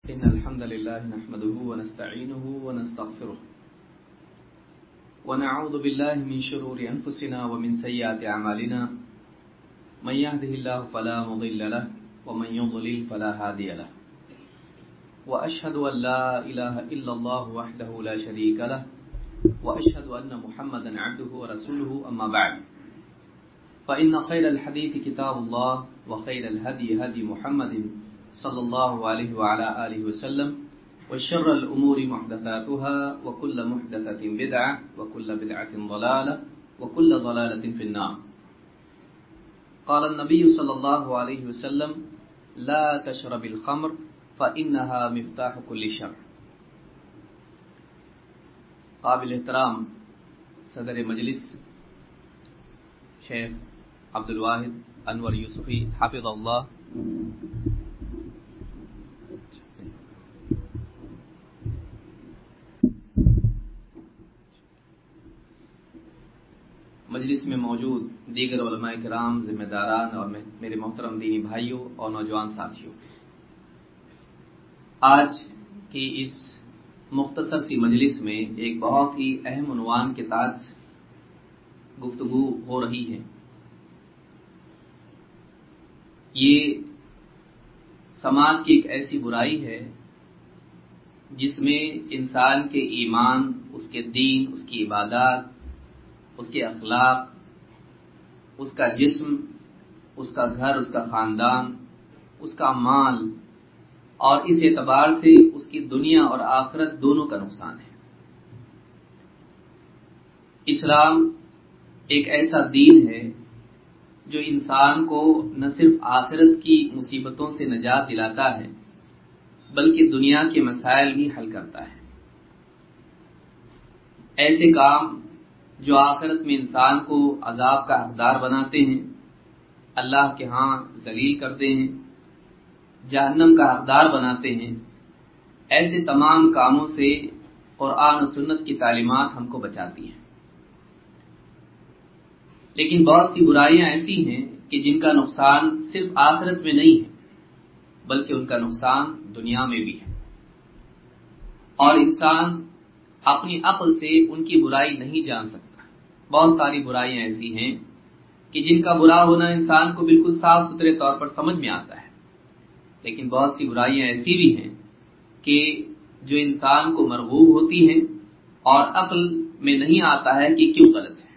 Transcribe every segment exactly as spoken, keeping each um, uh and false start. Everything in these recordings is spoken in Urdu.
إن الحمد لله نحمده ونستعينه ونستغفره ونعوذ بالله من شرور أنفسنا ومن سيئات أعمالنا من يهده الله فلا مضل له ومن يضلل فلا هادي له وأشهد أن لا إله إلا الله وحده لا شريك له وأشهد أن محمدا عبده ورسوله أما بعد فإن خير الحديث كتاب الله وخير الهدي هدي محمد صلى الله عليه وعلى آله وسلم وشر الأمور محدثاتها وكل محدثة بدعة وكل بدعة ضلالة وكل ضلالة في النار. قال النبي صلى الله عليه وسلم لا تشرب الخمر فإنها مفتاح كل شر. قابل احترام صدر مجلس شیخ عبد الواحد انور یوسفی حافظ اللہ، مجلس میں موجود دیگر علماء کرام، ذمہ داران اور میرے محترم دینی بھائیوں اور نوجوان ساتھیوں، آج کی اس مختصر سی مجلس میں ایک بہت ہی اہم عنوان کے تحت گفتگو ہو رہی ہے۔ یہ سماج کی ایک ایسی برائی ہے جس میں انسان کے ایمان، اس کے دین، اس کی عبادات، اس کے اخلاق، اس کا جسم، اس کا گھر، اس کا خاندان، اس کا مال اور اس اعتبار سے اس کی دنیا اور آخرت دونوں کا نقصان ہے۔ اسلام ایک ایسا دین ہے جو انسان کو نہ صرف آخرت کی مصیبتوں سے نجات دلاتا ہے بلکہ دنیا کے مسائل بھی حل کرتا ہے۔ ایسے کام جو آخرت میں انسان کو عذاب کا حقدار بناتے ہیں، اللہ کے ہاں ذلیل کرتے ہیں، جہنم کا حقدار بناتے ہیں، ایسے تمام کاموں سے قرآن و سنت کی تعلیمات ہم کو بچاتی ہیں۔ لیکن بہت سی برائیاں ایسی ہیں کہ جن کا نقصان صرف آخرت میں نہیں ہے بلکہ ان کا نقصان دنیا میں بھی ہے، اور انسان اپنی عقل سے ان کی برائی نہیں جان سکتا۔ بہت ساری برائیاں ایسی ہیں کہ جن کا برا ہونا انسان کو بالکل صاف ستھرے طور پر سمجھ میں آتا ہے، لیکن بہت سی برائیاں ایسی بھی ہیں کہ جو انسان کو مرغوب ہوتی ہیں اور عقل میں نہیں آتا ہے کہ کیوں غلط ہے۔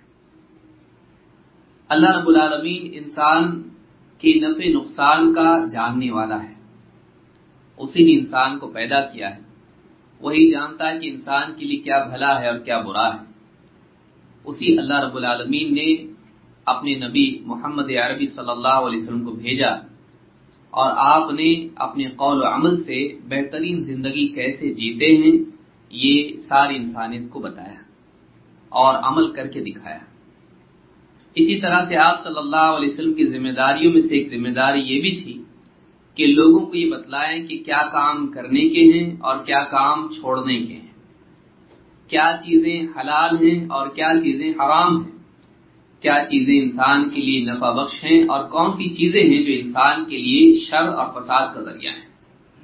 اللہ رب العالمین انسان کے نفع نقصان کا جاننے والا ہے، اسی نے انسان کو پیدا کیا ہے، وہی جانتا ہے کہ انسان کے لیے کیا بھلا ہے اور کیا برا ہے۔ اسی اللہ رب العالمین نے اپنے نبی محمد عربی صلی اللہ علیہ وسلم کو بھیجا اور آپ نے اپنے قول و عمل سے بہترین زندگی کیسے جیتے ہیں یہ ساری انسانیت کو بتایا اور عمل کر کے دکھایا۔ اسی طرح سے آپ صلی اللہ علیہ وسلم کی ذمہ داریوں میں سے ایک ذمہ داری یہ بھی تھی کہ لوگوں کو یہ بتلائیں کہ کیا کام کرنے کے ہیں اور کیا کام چھوڑنے کے ہیں، کیا چیزیں حلال ہیں اور کیا چیزیں حرام ہیں، کیا چیزیں انسان کے لیے نفع بخش ہیں اور کون سی چیزیں ہیں جو انسان کے لیے شر اور فساد کا ذریعہ ہیں۔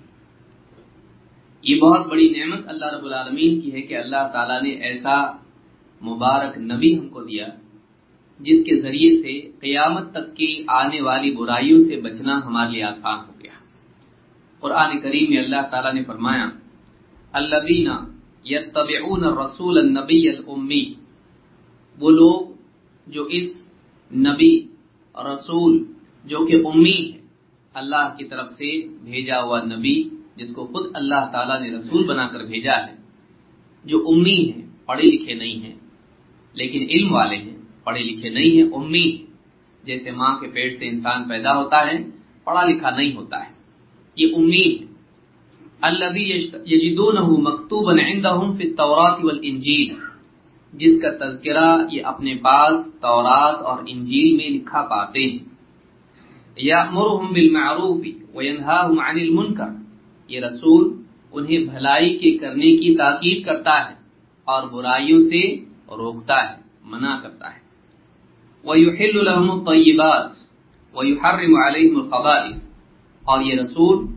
یہ بہت بڑی نعمت اللہ رب العالمین کی ہے کہ اللہ تعالیٰ نے ایسا مبارک نبی ہم کو دیا جس کے ذریعے سے قیامت تک کی آنے والی برائیوں سے بچنا ہمارے لیے آسان ہو گیا۔ قرآن کریم میں اللہ تعالیٰ نے فرمایا الذین یتبعون الرسول النبی الامی، وہ لوگ جو اس نبی رسول جو کہ امی ہے، اللہ کی طرف سے بھیجا ہوا نبی جس کو خود اللہ تعالیٰ نے رسول بنا کر بھیجا ہے، جو امی ہیں، پڑھے لکھے نہیں ہیں لیکن علم والے ہیں، پڑھے لکھے نہیں ہیں، امی، جیسے ماں کے پیٹ سے انسان پیدا ہوتا ہے پڑھا لکھا نہیں ہوتا ہے، یہ امی ہے۔ الذی یجدونہ مکتوبا عندہم فی التوراۃ والانجیل، جس کا تذکرہ یہ اپنے پاس تورات اور انجیل میں لکھا پاتے ہیں۔ یأمرہم بالمعروف وینہاہم عن المنکر، یہ رسول انہیں بھلائی کے کرنے کی تاکید کرتا ہے اور برائیوں سے روکتا ہے، منع کرتا ہے۔ وَيُحِلُّ لَهُمُ الطَّيِّبَاتِ وَيُحَرِّمُ عَلَيْهِمُ الْخَبَائِثَ، اور یہ رسول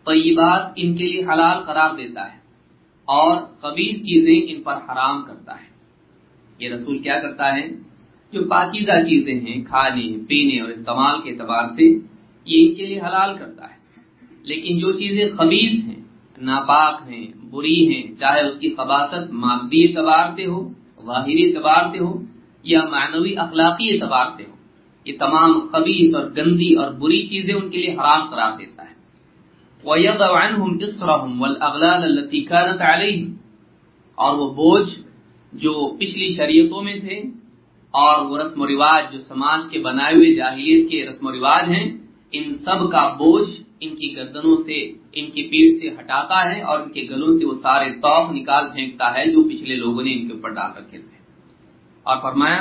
طیبات ان کے لیے حلال قرار دیتا ہے اور خبیث چیزیں ان پر حرام کرتا ہے۔ یہ رسول کیا کرتا ہے؟ جو پاکیزہ چیزیں ہیں کھانے پینے اور استعمال کے اعتبار سے یہ ان کے لیے حلال کرتا ہے، لیکن جو چیزیں خبیث ہیں، ناپاک ہیں، بری ہیں، چاہے اس کی خباثت مادی اعتبار سے ہو، ظاہری اعتبار سے ہو یا معنوی اخلاقی اعتبار سے ہو، یہ تمام خبیث اور گندی اور بری چیزیں ان کے لیے حرام قرار دیتا ہے۔ وَيَضَعُ عَنْهُمْ إِصْرَهُمْ وَالْأَغْلَالَ الَّتِي كَانَتْ عَلَيْهِمْ، اور وہ بوجھ جو پچھلی شریعتوں میں تھے اور وہ رسم و رواج جو سماج کے بنائے ہوئے جاہلیت کے رسم و رواج ہیں، ان سب کا بوجھ ان کی گردنوں سے، ان کی پیٹھ سے ہٹاتا ہے اور ان کے گلوں سے وہ سارے طوق نکال پھینکتا ہے جو پچھلے لوگوں نے ان کے اوپر ڈال رکھے تھے۔ اور فرمایا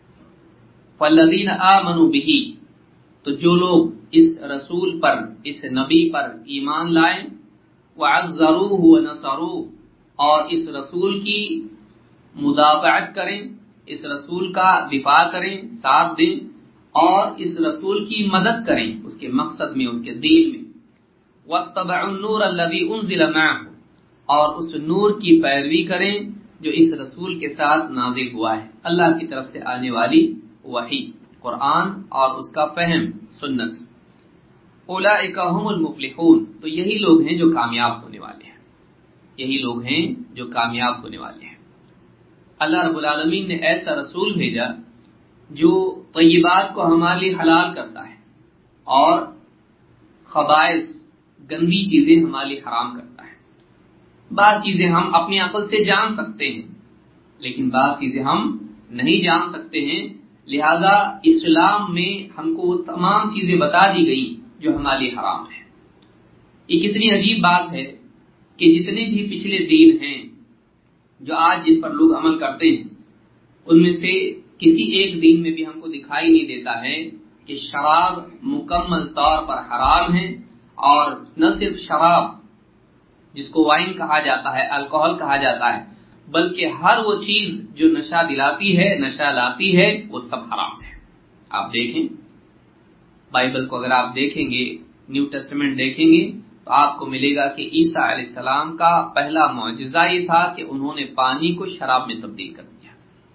فَالَّذِينَ آمَنُوا بِهِ، تو جو لوگ اس رسول پر، اس نبی پر ایمان لائیں، وَعَزَّرُوهُ وَنَصَرُوهُ، اور اس رسول کی مدافعت کریں، اس رسول کا دفاع کریں، ساتھ دیں اور اس رسول کی مدد کریں اس کے مقصد میں، اس کے دین میں۔ وَاتَّبَعُوا النُّورَ الَّذِي أُنزِلَ مَعَهُ، اور اس نور کی پیروی کریں جو اس رسول کے ساتھ نازل ہوا ہے، اللہ کی طرف سے آنے والی وحی، قرآن اور اس کا فہم سنت۔ اولئک هم المفلحون، تو یہی لوگ ہیں جو کامیاب ہونے والے ہیں، یہی لوگ ہیں جو کامیاب ہونے والے ہیں۔ اللہ رب العالمین نے ایسا رسول بھیجا جو طیبات کو ہمارے لیے حلال کرتا ہے اور خبائث گندی چیزیں ہمارے لیے حرام کرتا ہے۔ بعض چیزیں ہم اپنی عقل سے جان سکتے ہیں لیکن بعض چیزیں ہم نہیں جان سکتے ہیں، لہذا اسلام میں ہم کو وہ تمام چیزیں بتا دی گئی جو ہمارے لیے حرام ہے۔ یہ کتنی عجیب بات ہے کہ جتنے بھی پچھلے دین ہیں جو آج جن پر لوگ عمل کرتے ہیں، ان میں سے کسی ایک دین میں بھی ہم کو دکھائی نہیں دیتا ہے کہ شراب مکمل طور پر حرام ہے، اور نہ صرف شراب جس کو وائن کہا جاتا ہے، الکوہل کہا جاتا ہے، بلکہ ہر وہ چیز جو نشہ دلاتی ہے، نشہ لاتی ہے، وہ سب حرام ہے۔ آپ دیکھیں بائبل کو، اگر آپ دیکھیں گے، نیو ٹیسٹمنٹ دیکھیں گے تو آپ کو ملے گا کہ عیسیٰ علیہ السلام کا پہلا معجزہ یہ تھا کہ انہوں نے پانی کو شراب میں تبدیل کر دیا۔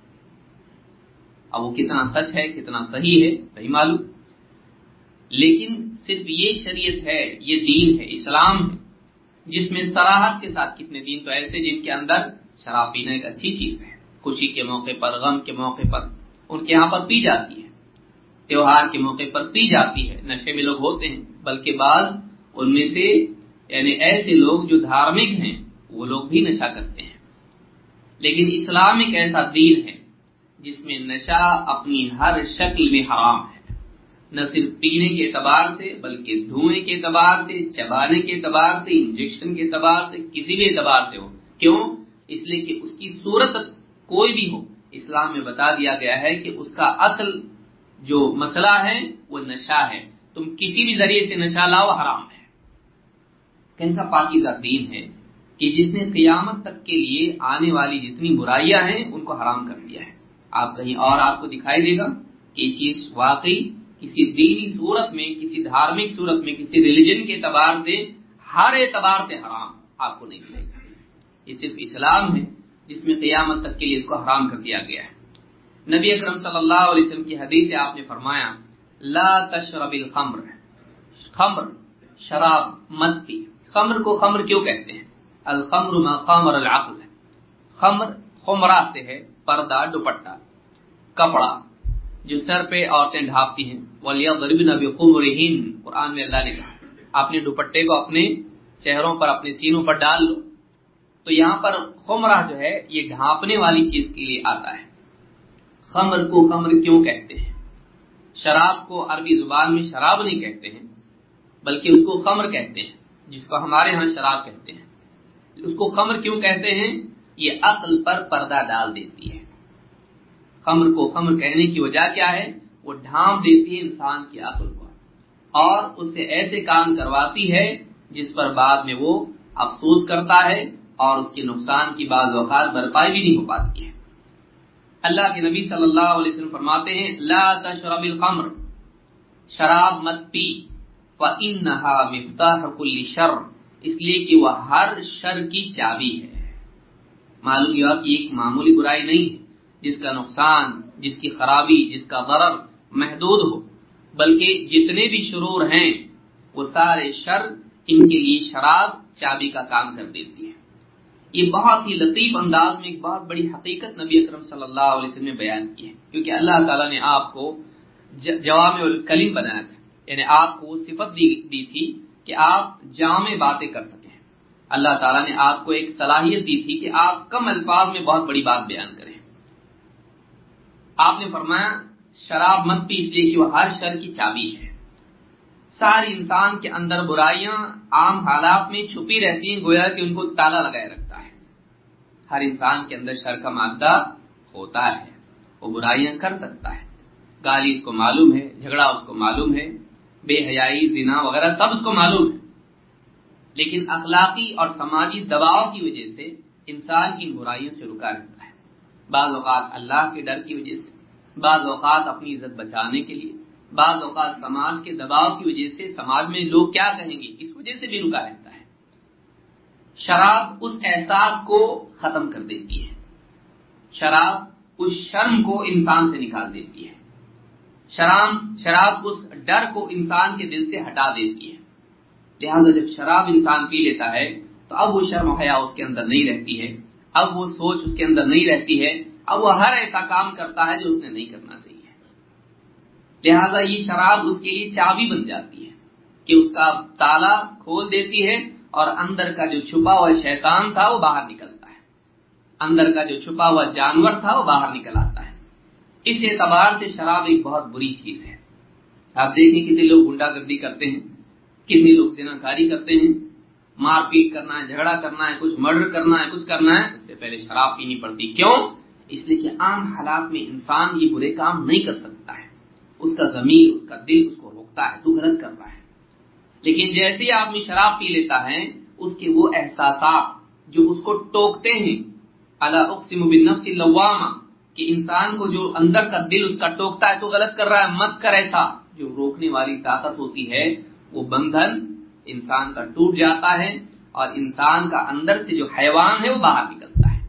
اب وہ کتنا سچ ہے، کتنا صحیح ہے نہیں معلوم، لیکن صرف یہ شریعت ہے، یہ دین ہے، اسلام ہے، جس میں صراحت کے ساتھ، کتنے دین تو ایسے جن کے اندر شراب پینا ایک اچھی چیز ہے، خوشی کے موقع پر، غم کے موقع پر ان کے ہاں پر پی جاتی ہے، تیوہار کے موقع پر پی جاتی ہے، نشے میں لوگ ہوتے ہیں، بلکہ بعض ان میں سے یعنی ایسے لوگ جو دھارمک ہیں وہ لوگ بھی نشہ کرتے ہیں۔ لیکن اسلام ایک ایسا دین ہے جس میں نشہ اپنی ہر شکل میں حرام ہے، نہ صرف پینے کے اعتبار سے بلکہ دھوئیں کے اعتبار سے، چبانے کے اعتبار سے، انجیکشن کے اعتبار سے، کسی بھی اعتبار سے ہو۔ کیوں؟ اس لیے کہ اس کی صورت کوئی بھی ہو، اسلام میں بتا دیا گیا ہے کہ اس کا اصل جو مسئلہ ہے وہ نشہ ہے، تم کسی بھی ذریعے سے نشہ لاؤ حرام ہے۔ کیسا پاکیزہ دین ہے کہ جس نے قیامت تک کے لیے آنے والی جتنی برائیاں ہیں ان کو حرام کر دیا ہے۔ آپ کہیں اور آپ کو دکھائی دے گا کہ یہ چیز واقعی کسی دینی صورت میں، کسی دھارمک صورت میں، کسی ریلیجن کے اعتبار سے، ہر اعتبار سے حرام آپ کو نہیں ملے گا۔ یہ صرف اسلام ہے جس میں قیامت تک کے لیے اس کو حرام کر دیا گیا ہے۔ نبی اکرم صلی اللہ علیہ وسلم کی حدیث سے آپ نے فرمایا لا تشرب الخمر، خمر شراب مت پی۔ خمر کو خمر کیوں کہتے ہیں؟ الخمر ما خامر العقل، خمر خمرہ سے ہے، پردہ، دوپٹہ، کپڑا جو سر پہ عورتیں ڈھانپتی ہیں، وَلْيَضْرِبْنَ بِخُمُرِهِنَّ، قرآن میں اللہ نے کہا اپنے دوپٹے کو اپنے چہروں پر، اپنے سینوں پر ڈال لو۔ تو یہاں پر خمرہ جو ہے یہ ڈھانپنے والی چیز کے لیے آتا ہے۔ خمر کو خمر کیوں کہتے ہیں؟ شراب کو عربی زبان میں شراب نہیں کہتے ہیں بلکہ اس کو خمر کہتے ہیں، جس کو ہمارے ہاں شراب کہتے ہیں۔ اس کو خمر کیوں کہتے ہیں؟ یہ عقل پر پردہ ڈال دیتی ہے۔ خمر کو خمر کہنے کی وجہ کیا ہے؟ وہ ڈھانپ دیتی ہے انسان کی عقل کو اور اس سے ایسے کام کرواتی ہے جس پر بعد میں وہ افسوس کرتا ہے اور اس کے نقصان کی بعض اوقات بھرپائی بھی نہیں ہو پاتی ہے۔ اللہ کے نبی صلی اللہ علیہ وسلم فرماتے ہیں لا تشرب الخمر، شراب مت پی، فإنها مفتاح كل شر، اس لیے کہ وہ ہر شر کی چابی ہے۔ معلوم ہوا کہ ایک معمولی برائی نہیں ہے جس کا نقصان، جس کی خرابی، جس کا ضرر محدود ہو، بلکہ جتنے بھی شرور ہیں وہ سارے شر، ان کے لیے شراب چابی کا کام کر دیتی ہے۔ یہ بہت ہی لطیف انداز میں ایک بہت بڑی حقیقت نبی اکرم صلی اللہ علیہ وسلم نے بیان کی ہے، کیونکہ اللہ تعالیٰ نے آپ کو جوامع الکلم بنایا تھا، یعنی آپ کو وہ صفت دی, دی تھی کہ آپ جامع باتیں کر سکیں۔ اللہ تعالیٰ نے آپ کو ایک صلاحیت دی تھی کہ آپ کم الفاظ میں بہت بڑی بات بیان کریں۔ آپ نے فرمایا شراب مت پی اس لیے کہ وہ ہر شر کی چابی ہے۔ سارے انسان کے اندر برائیاں عام حالات میں چھپی رہتی ہیں، گویا کہ ان کو تالا لگائے رکھتا ہے۔ ہر انسان کے اندر شر کا مادہ ہوتا ہے، وہ برائیاں کر سکتا ہے، گالی اس کو معلوم ہے، جھگڑا اس کو معلوم ہے، بے حیائی، زنا وغیرہ سب اس کو معلوم ہے، لیکن اخلاقی اور سماجی دباؤ کی وجہ سے انسان ان برائیوں سے رکا رہتا ہے۔ بعض اوقات اللہ کے ڈر کی وجہ سے، بعض اوقات اپنی عزت بچانے کے لیے، بعض اوقات سماج کے دباؤ کی وجہ سے، سماج میں لوگ کیا کہیں گے اس وجہ سے بھی رکا رہتا ہے۔ شراب اس احساس کو ختم کر دیتی ہے، شراب اس شرم کو انسان سے نکال دیتی ہے، شراب شراب اس ڈر کو انسان کے دل سے ہٹا دیتی ہے۔ لہذا جب شراب انسان پی لیتا ہے تو اب وہ شرم و حیا اس کے اندر نہیں رہتی ہے، اب وہ سوچ اس کے اندر نہیں رہتی ہے، اب وہ ہر ایسا کام کرتا ہے جو اس نے نہیں کرنا چاہیے۔ لہذا یہ شراب اس کے لیے چابی بن جاتی ہے کہ اس کا تالا کھول دیتی ہے، اور اندر کا جو چھپا ہوا شیطان تھا وہ باہر نکلتا ہے، اندر کا جو چھپا ہوا جانور تھا وہ باہر نکل آتا ہے۔ اس اعتبار سے شراب ایک بہت بری چیز ہے۔ آپ دیکھیں کتنے لوگ غنڈہ گردی کرتے ہیں، کتنے لوگ زناکاری کرتے ہیں، مار پیٹ کرنا ہے، جھگڑا کرنا ہے، کچھ مرڈر کرنا ہے، کچھ کرنا ہے، اس سے پہلے شراب پینی پڑتی۔ کیوں؟ اس لیے کہ عام حالات میں انسان یہ برے کام نہیں کر سکتا ہے، اس کا ضمیر، اس کا دل اس کو روکتا ہے، تو غلط کر رہا ہے۔ لیکن جیسے ہی آدمی شراب پی لیتا ہے، اس کے وہ احساسات جو اس کو ٹوکتے ہیں، الا اقسم بالنفس اللوامہ، کہ انسان کو جو اندر کا دل اس کا ٹوکتا ہے تو غلط کر رہا ہے، مت کر ایسا، جو روکنے والی طاقت ہوتی ہے، وہ بندھن انسان کا ٹوٹ جاتا ہے، اور انسان کا اندر سے جو حیوان ہے وہ باہر نکلتا ہے۔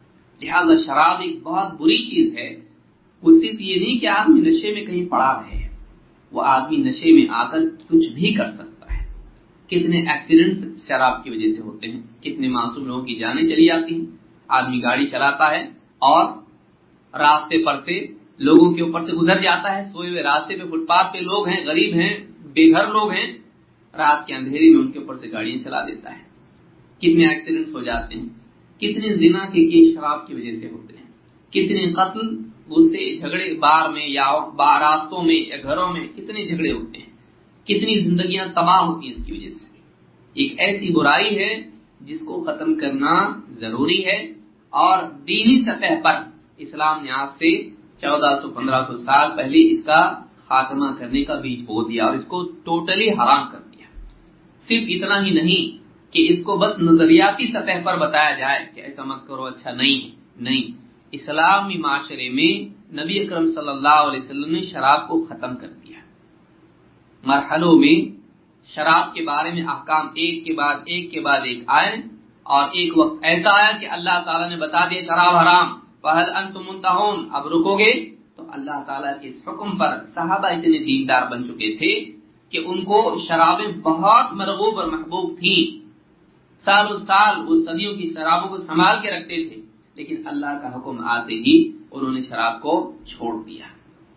لہذا شراب ایک بہت بری چیز ہے۔ وہ صرف یہ نہیں کہ آدمی نشے میں کہیں پڑا رہے، وہ آدمی نشے میں آ کر کچھ بھی کر سکتا ہے۔ کتنے ایکسیڈنٹس شراب کی وجہ سے ہوتے ہیں، کتنے معصوم لوگوں کی جانیں چلی جاتی ہیں۔ آدمی گاڑی چلاتا ہے اور راستے پر سے لوگوں کے اوپر سے گزر جاتا ہے، سوئے ہوئے راستے پہ، فٹ پاتھ پہ لوگ ہیں، غریب ہیں، بے گھر لوگ ہیں، رات کے اندھیرے میں ان کے اوپر سے گاڑیاں چلا دیتا ہے۔ کتنے ایکسیڈنٹس ہو جاتے ہیں، کتنے زنا کے کیس شراب کی وجہ سے ہوتے ہیں، کتنے قتل، غصے، جھگڑے بار میں یا راستوں میں یا گھروں میں کتنے جھگڑے ہوتے ہیں، کتنی زندگیاں تباہ ہوتی ہیں اس کی وجہ سے۔ ایک ایسی برائی ہے جس کو ختم کرنا ضروری ہے، اور دینی سطح پر اسلام نے آج سے چودہ سو پندرہ سو سال پہلے اس کا خاتمہ کرنے کا بیج بو دیا اور اس کو ٹوٹلی حرام کر دیا۔ صرف اتنا ہی نہیں کہ اس کو بس نظریاتی سطح پر بتایا جائے کہ ایسا مت کرو، اچھا نہیں ہے، نہیں، اسلامی معاشرے میں نبی اکرم صلی اللہ علیہ وسلم نے شراب کو ختم کر دیا۔ مرحلوں میں شراب کے بارے میں احکام ایک کے بعد ایک کے بعد ایک آئے، اور ایک وقت ایسا آیا کہ اللہ تعالیٰ نے بتا دیا شراب حرام، فَهَلْ أَنْتُمْ مُنْتَهُونَ، اب رکو گے؟ تو اللہ تعالیٰ کے اس حکم پر صحابہ اتنے دیندار بن چکے تھے کہ ان کو شرابیں بہت مرغوب اور محبوب تھیں، سالوں سال وہ صدیوں کی شرابوں کو سنبھال کے رکھتے تھے، لیکن اللہ کا حکم آتے ہی انہوں نے شراب کو چھوڑ دیا۔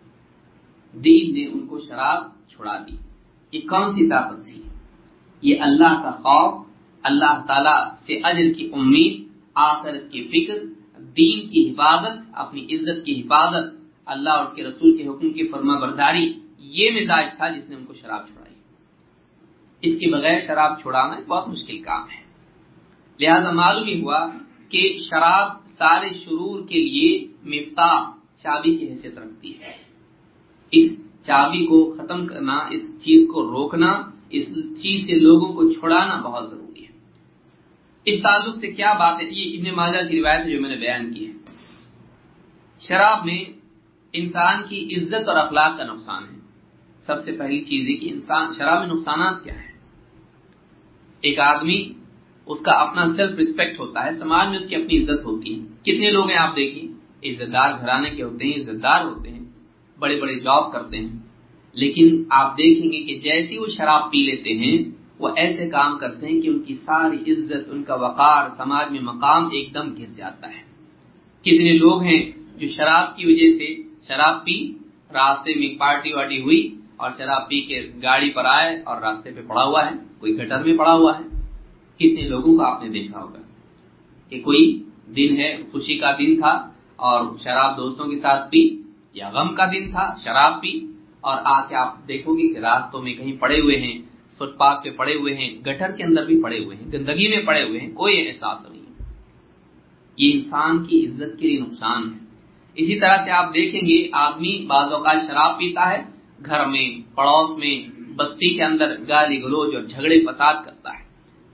دین نے ان کو شراب چھڑا دی۔ یہ کون سی طاقت تھی؟ یہ اللہ کا خوف، اللہ تعالیٰ سے اجر کی امید، آخرت کی فکر، دین کی حفاظت، اپنی عزت کی حفاظت، اللہ اور اس کے رسول کے حکم کی فرما برداری، یہ مزاج تھا جس نے ان کو شراب چھڑائی۔ اس کے بغیر شراب چھڑانا ایک بہت مشکل کام ہے۔ لہذا معلوم ہی ہوا کہ شراب سارے شرور کے لیے مفتاح، چابی کی حیثیت رکھتی ہے۔ اس چابی کو ختم کرنا، اس چیز کو روکنا، اس چیز سے لوگوں کو چھڑانا بہت ضروری ہے۔ اس تعلق سے کیا بات ہے؟ یہ ابن ماجہ کی روایت جو میں نے بیان کی ہے۔ شراب میں انسان کی عزت اور اخلاق کا نقصان ہے۔ سب سے پہلی چیز ہے کہ انسان شراب میں نقصانات کیا ہے؟ ایک آدمی اس کا اپنا سیلف ریسپیکٹ ہوتا ہے، سماج میں اس کی اپنی عزت ہوتی ہے. کتنے لوگ ہیں آپ دیکھیے عزت دار گھرانے کے ہوتے ہیں، عزت دار ہوتے ہیں، بڑے بڑے جاب کرتے ہیں، لیکن آپ دیکھیں گے کہ جیسے وہ شراب پی لیتے ہیں وہ ایسے کام کرتے ہیں کہ ان کی ساری عزت، ان کا وقار، سماج میں مقام ایک دم گر جاتا ہے. کتنے لوگ ہیں جو شراب کی وجہ سے شراب پی، راستے میں پارٹی واٹی ہوئی اور شراب پی کے گاڑی پر آئے اور راستے پہ پڑا ہوا ہے، کوئی گٹر میں پڑا ہوا ہے. کتنے لوگوں کو آپ نے دیکھا ہوگا کہ کوئی دن ہے، خوشی کا دن تھا اور شراب دوستوں کے ساتھ پی، یا غم کا دن تھا شراب پی، اور آ کے آپ دیکھو گے کہ راستوں میں کہیں پڑے ہوئے ہیں، فٹ پاتھ پہ پڑے ہوئے ہیں، گٹر کے اندر بھی پڑے ہوئے ہیں، گندگی میں پڑے ہوئے ہیں، کوئی احساس نہیں. یہ انسان کی عزت کے لیے نقصان ہے. اسی طرح سے آپ دیکھیں گے آدمی بعض اوقات شراب پیتا ہے، گھر میں، پڑوس میں، بستی کے اندر گالی گلوچ اور جھگڑے فساد کرتا ہے.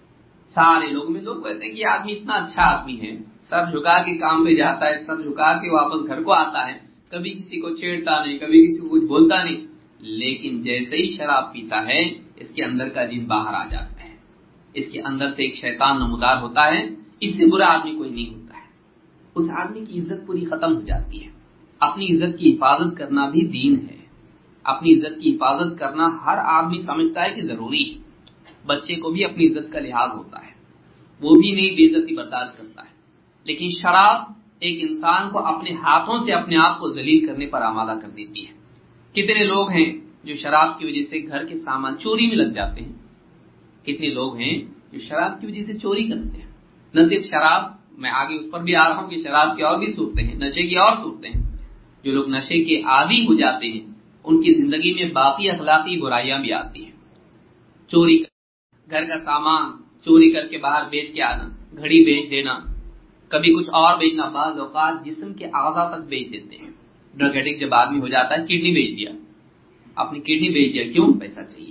سارے لوگ میں لوگ کہتے ہیں کہ یہ آدمی اتنا اچھا آدمی ہے، سر جھکا کے کام پہ جاتا ہے، سر جھکا کے واپس گھر کو آتا ہے، کبھی کسی کو چھیڑتا نہیں، کبھی کسی کو کچھ بولتا نہیں. لیکن جیسے ہی شراب پیتا ہے اس کے اندر کا جن باہر آ جاتا ہے، اس کے اندر سے ایک شیطان نمودار ہوتا ہے. اس سے برا آدمی کوئی نہیں ہوتا ہے. اس آدمی کی عزت پوری ختم ہو جاتی ہے. اپنی عزت کی حفاظت کرنا بھی دین ہے. اپنی عزت کی حفاظت کرنا ہر آدمی سمجھتا ہے کہ ضروری ہے. بچے کو بھی اپنی عزت کا لحاظ ہوتا ہے، وہ بھی نہیں بے عزتی برداشت کرتا ہے. لیکن شراب ایک انسان کو اپنے ہاتھوں سے اپنے آپ کو ذلیل کرنے پر آمادہ کر دیتی ہے. کتنے لوگ ہیں جو شراب کی وجہ سے گھر کے سامان چوری میں لگ جاتے ہیں. کتنے لوگ ہیں جو شراب کی وجہ سے چوری کرتے ہیں. نہ صرف شراب، میں آگے اس پر بھی آ رہا ہوں کہ شراب کی اور بھی صورتیں ہیں، نشے کی اور صورتیں ہیں. جو لوگ نشے کے عادی ہو جاتے ہیں ان کی زندگی میں باقی اخلاقی برائیاں بھی آتی ہیں. چوری کر گھر کا سامان چوری کر کے باہر بیچ کے آنا، گھڑی بیچ دینا، کبھی کچھ اور بیچنا، بعض اوقات جسم کے اعضاء تک بیچ دیتے ہیں. ڈرگ ایڈکٹ جب آدمی ہو جاتا ہے کڈنی بیچ دیا، اپنی کڈنی بیچ دیا، کیوں؟ پیسہ چاہیے.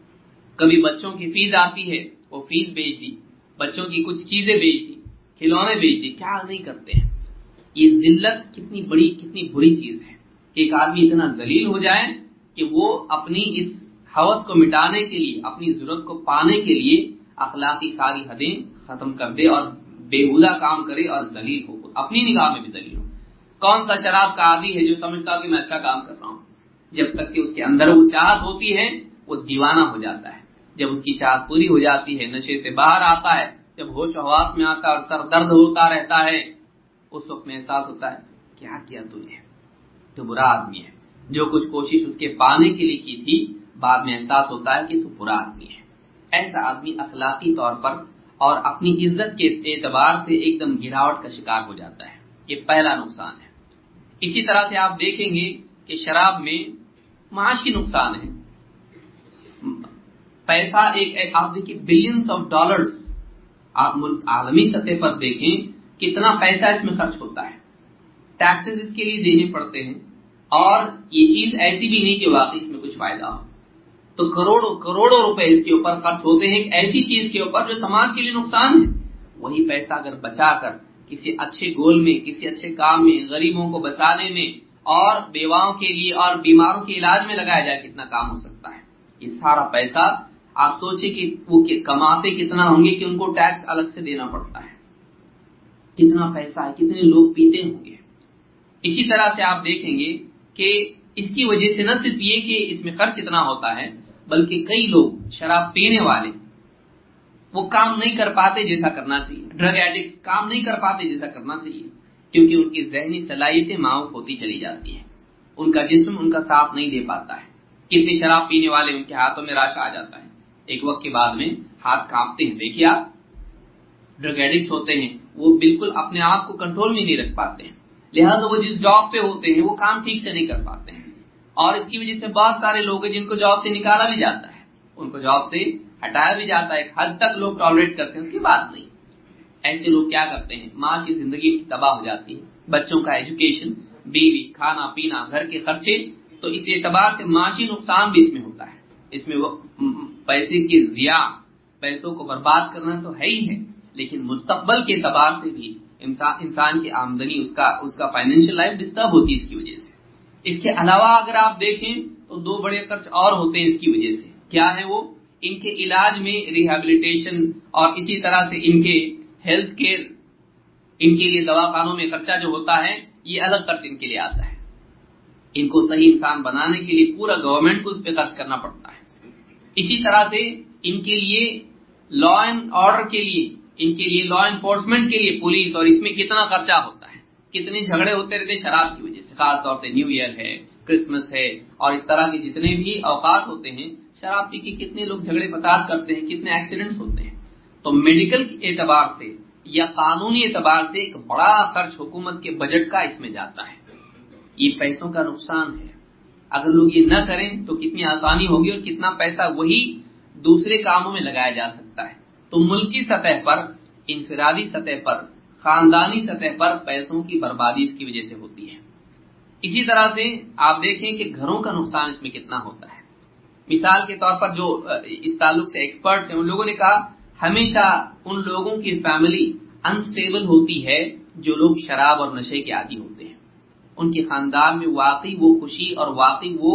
کبھی بچوں کی فیس آتی ہے وہ فیس بیچ دی، بچوں کی کچھ چیزیں بیچ دی، کھلونے بیچ دی. کیا نہیں کرتے ہیں. یہ ذلت کتنی بڑی کتنی بری چیز ہے کہ ایک آدمی اتنا ذلیل ہو جائے کہ وہ اپنی اس ہوس کو مٹانے کے لیے، اپنی ضرورت کو پانے کے لیے اخلاقی ساری حدیں ختم کر دے اور بےہودہ کام کرے اور ذلیل ہو، اپنی نگاہ میں بھی ذلیل ہو. کون سا شراب کا عادی ہے جو سمجھتا ہو کہ میں اچھا کام کر رہا ہوں؟ جب تک کہ اس کے اندر وہ چاہت ہوتی ہے وہ دیوانہ ہو جاتا ہے. جب اس کی چاہت پوری ہو جاتی ہے، نشے سے باہر آتا ہے، جب ہوش و حواس میں آتا ہے اور سر درد ہوتا رہتا ہے، اس وقت میں احساس ہوتا ہے کیا کیا تو نے، تو برا آدمی ہے. جو کچھ کوشش اس کے پانے کے لیے کی تھی بعد میں احساس ہوتا ہے کہ تو برا آدمی ہے. ایسا آدمی اخلاقی طور پر اور اپنی عزت کے اعتبار سے ایک دم گراوٹ کا شکار ہو جاتا ہے. یہ پہلا نقصان ہے. اسی طرح سے آپ دیکھیں گے کہ شراب میں معاشی نقصان ہے. پیسہ ایک, ایک آپ دیکھیں بلینز آف ڈالرز، آپ ملک عالمی سطح پر دیکھیں کتنا پیسہ اس میں خرچ ہوتا ہے. ٹیکسز اس کے لیے دینے پڑتے ہیں اور یہ چیز ایسی بھی نہیں کہ واقعی اس میں کچھ فائدہ ہو. تو کروڑوں کروڑوں روپے اس کے اوپر خرچ ہوتے ہیں ایک ایسی چیز کے اوپر جو سماج کے لیے نقصان ہے. وہی پیسہ اگر بچا کر کسی اچھے گول میں، کسی اچھے کام میں، غریبوں کو بچانے میں اور بیواؤں کے لیے اور بیماروں کے علاج میں لگایا جائے کتنا کام ہو سکتا ہے. یہ سارا پیسہ آپ سوچیں کہ وہ کماتے کتنا ہوں گے کہ ان کو ٹیکس الگ سے دینا پڑتا ہے. کتنا پیسہ ہے، کتنے لوگ پیتے ہوں گے. اسی طرح سے آپ دیکھیں گے کہ اس کی وجہ سے نہ صرف یہ کہ اس میں خرچ اتنا ہوتا ہے بلکہ کئی لوگ شراب پینے والے وہ کام نہیں کر پاتے جیسا کرنا چاہیے. ڈرگ ایڈکٹس کام نہیں کر پاتے جیسا کرنا چاہیے کیونکہ ان کی ذہنی صلاحیتیں معاف ہوتی چلی جاتی ہیں. ان کا جسم ان کا ساتھ نہیں دے پاتا ہے. کتنے شراب پینے والے ان کے ہاتھوں میں رش آ جاتا ہے، ایک وقت کے بعد میں ہاتھ کانپتے ہیں. دیکھیے آپ ڈرگ ایڈکٹس ہوتے ہیں وہ بالکل اپنے آپ کو کنٹرول میں نہیں رکھ پاتے ہیں، لہذا وہ جس جاب پہ ہوتے ہیں وہ کام ٹھیک سے نہیں کر پاتے ہیں اور اس کی وجہ سے بہت سارے لوگ ہیں جن کو جاب سے نکالا بھی جاتا ہے، ان کو جاب سے ہٹایا بھی جاتا ہے. ایک حد تک لوگ ٹالریٹ کرتے ہیں، اس کی بات نہیں. ایسے لوگ کیا کرتے ہیں، معاشی زندگی تباہ ہو جاتی ہے، بچوں کا ایجوکیشن، بیوی، کھانا پینا، گھر کے خرچے. تو اس اعتبار سے معاشی نقصان بھی اس میں ہوتا ہے. اس میں وہ پیسے کی ضیاع، پیسوں کو برباد کرنا تو ہے ہی ہے، لیکن مستقبل کے اعتبار سے بھی انسان انسان کی آمدنی، اس کا اس کا فائنینشیل لائف ڈسٹرب ہوتی ہے اس کی وجہ سے. اس کے علاوہ اگر آپ دیکھیں تو دو بڑے خرچ اور ہوتے ہیں اس کی وجہ سے. کیا ہے وہ؟ ان کے علاج میں ریہیبلیٹیشن اور اسی طرح سے ان کے ہیلتھ کیئر، ان کے لیے دواخانوں میں خرچہ جو ہوتا ہے یہ الگ خرچ ان کے لیے آتا ہے. ان کو صحیح انسان بنانے کے لیے پورا گورنمنٹ کو اس پہ خرچ کرنا پڑتا ہے. اسی طرح سے ان کے لیے لا اینڈ آرڈر کے لیے، ان کے لیے لا انفورسمنٹ کے لیے پولیس، اور اس میں کتنا خرچہ ہوتا ہے، کتنے جھگڑے ہوتے رہتے شراب کی وجہ سے. خاص طور سے نیو ایئر ہے، کرسمس ہے، اور اس طرح کے جتنے بھی اوقات ہوتے ہیں شراب پی کے کتنے لوگ جھگڑے فساد کرتے ہیں، کتنے ایکسیڈنٹس ہوتے ہیں. تو میڈیکل اعتبار سے یا قانونی اعتبار سے ایک بڑا خرچ حکومت کے بجٹ کا اس میں جاتا ہے. یہ پیسوں کا نقصان ہے. اگر لوگ یہ نہ کریں تو کتنی آسانی ہوگی اور کتنا پیسہ وہی دوسرے کاموں میں لگایا جا سکتا ہے. تو ملکی سطح پر، انفرادی سطح پر، خاندانی سطح پر پیسوں کی بربادی اس کی وجہ سے ہوتی ہے. اسی طرح سے آپ دیکھیں کہ گھروں کا نقصان اس میں کتنا ہوتا ہے. مثال کے طور پر جو اس تعلق سے ایکسپرٹس ہیں ان لوگوں نے کہا ہمیشہ ان لوگوں کی فیملی انسٹیبل ہوتی ہے جو لوگ شراب اور نشے کے عادی ہوتے ہیں. ان کے خاندان میں واقعی وہ خوشی اور واقعی وہ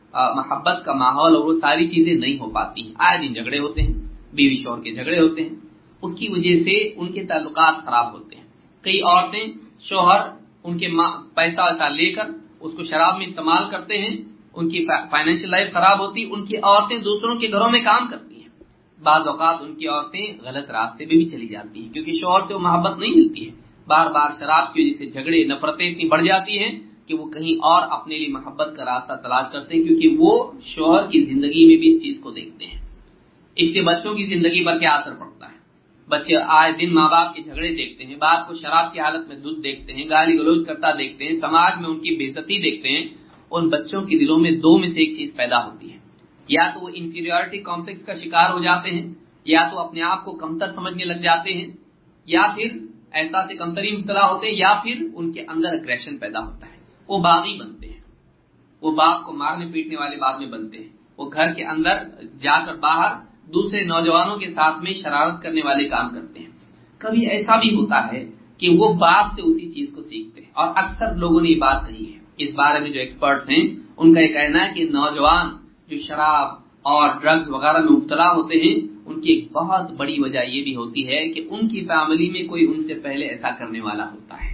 محبت کا ماحول اور وہ ساری چیزیں نہیں ہو پاتی. آئے دن جھگڑے ہوتے ہیں، بیوی شوہر کے جھگڑے ہوتے ہیں، اس کی وجہ سے ان کے تعلقات خراب ہوتے ہیں. کئی عورتیں، شوہر ان کے پیسہ ویسا لے کر اس کو شراب میں استعمال کرتے ہیں، ان کی فائنینشیل لائف خراب ہوتی. ان کی عورتیں دوسروں کے گھروں میں کام کرتی ہیں. بعض اوقات ان کی عورتیں غلط راستے پہ بھی چلی جاتی ہیں کیونکہ شوہر سے وہ محبت نہیں ملتی ہے. بار بار شراب کی وجہ سے جھگڑے، نفرتیں اتنی بڑھ جاتی ہیں کہ وہ کہیں اور اپنے لیے محبت کا راستہ تلاش کرتے ہیں کیونکہ وہ شوہر کی زندگی میں بھی اس چیز کو دیکھتے ہیں. اس سے بچوں کی زندگی پر کیا اثر پڑتا ہے؟ بچے آئے دن ماں باپ کے جھگڑے دیکھتے ہیں، باپ کو شراب کی حالت میں دودھ دیکھتے ہیں، گالی گلوچ کرتا دیکھتے ہیں، سماج میں ان کی بے عزتی دیکھتے ہیں. ان بچوں کے دلوں میں دو میں سے ایک چیز پیدا ہوتی ہے، یا تو وہ انفیریورٹی کمپلیکس کا شکار ہو جاتے ہیں، یا تو اپنے آپ کو کمتر سمجھنے لگ جاتے ہیں، یا پھر احساس کمتری مبتلا ہوتے ہیں، یا پھر ان کے اندر اگریشن پیدا ہوتا ہے. وہ باغی بنتے ہیں، وہ باپ کو مارنے پیٹنے والے بعد میں بنتے ہیں. وہ گھر کے اندر جا کر باہر دوسرے نوجوانوں کے ساتھ میں شرارت کرنے والے کام کرتے ہیں. کبھی ایسا بھی ہوتا ہے کہ وہ باپ سے اسی چیز کو سیکھتے ہیں. اور اکثر لوگوں نے یہ بات کہی ہے، اس بارے میں جو ایکسپرٹس ہیں ان کا یہ کہنا ہے کہ نوجوان جو شراب اور ڈرگز وغیرہ میں مبتلا ہوتے ہیں ان کی ایک بہت بڑی وجہ یہ بھی ہوتی ہے کہ ان کی فیملی میں کوئی ان سے پہلے ایسا کرنے والا ہوتا ہے.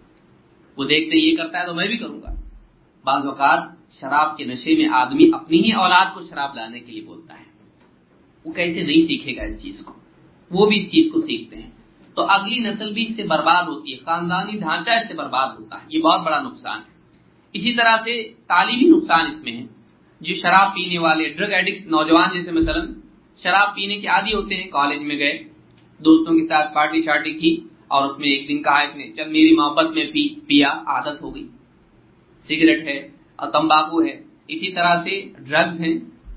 وہ دیکھتے ہیں یہ کرتا ہے تو میں بھی کروں گا. بعض اوقات شراب کے نشے میں آدمی اپنی ہی اولاد کو شراب لانے کے لیے بولتا ہے. وہ کیسے نہیں سیکھے گا اس چیز کو؟ وہ بھی اس چیز کو سیکھتے ہیں. تو اگلی نسل بھی اس سے برباد ہوتی ہے، خاندانی ڈھانچہ اس سے برباد ہوتا ہے. یہ بہت بڑا نقصان ہے. اسی طرح سے تعلیمی نقصان اس میں ہے. جو شراب پینے والے ڈرگ ایڈکٹس نوجوان جیسے مثلا شراب پینے کے عادی ہوتے ہیں، کالج میں گئے، دوستوں کے ساتھ پارٹی شارٹی کی اور اس میں ایک دن کہا ایک نے چل میری محبت میں پی پیا عادت ہو گئی. سگریٹ ہے اور تمباکو ہے، اسی طرح سے ڈرگز ہیں.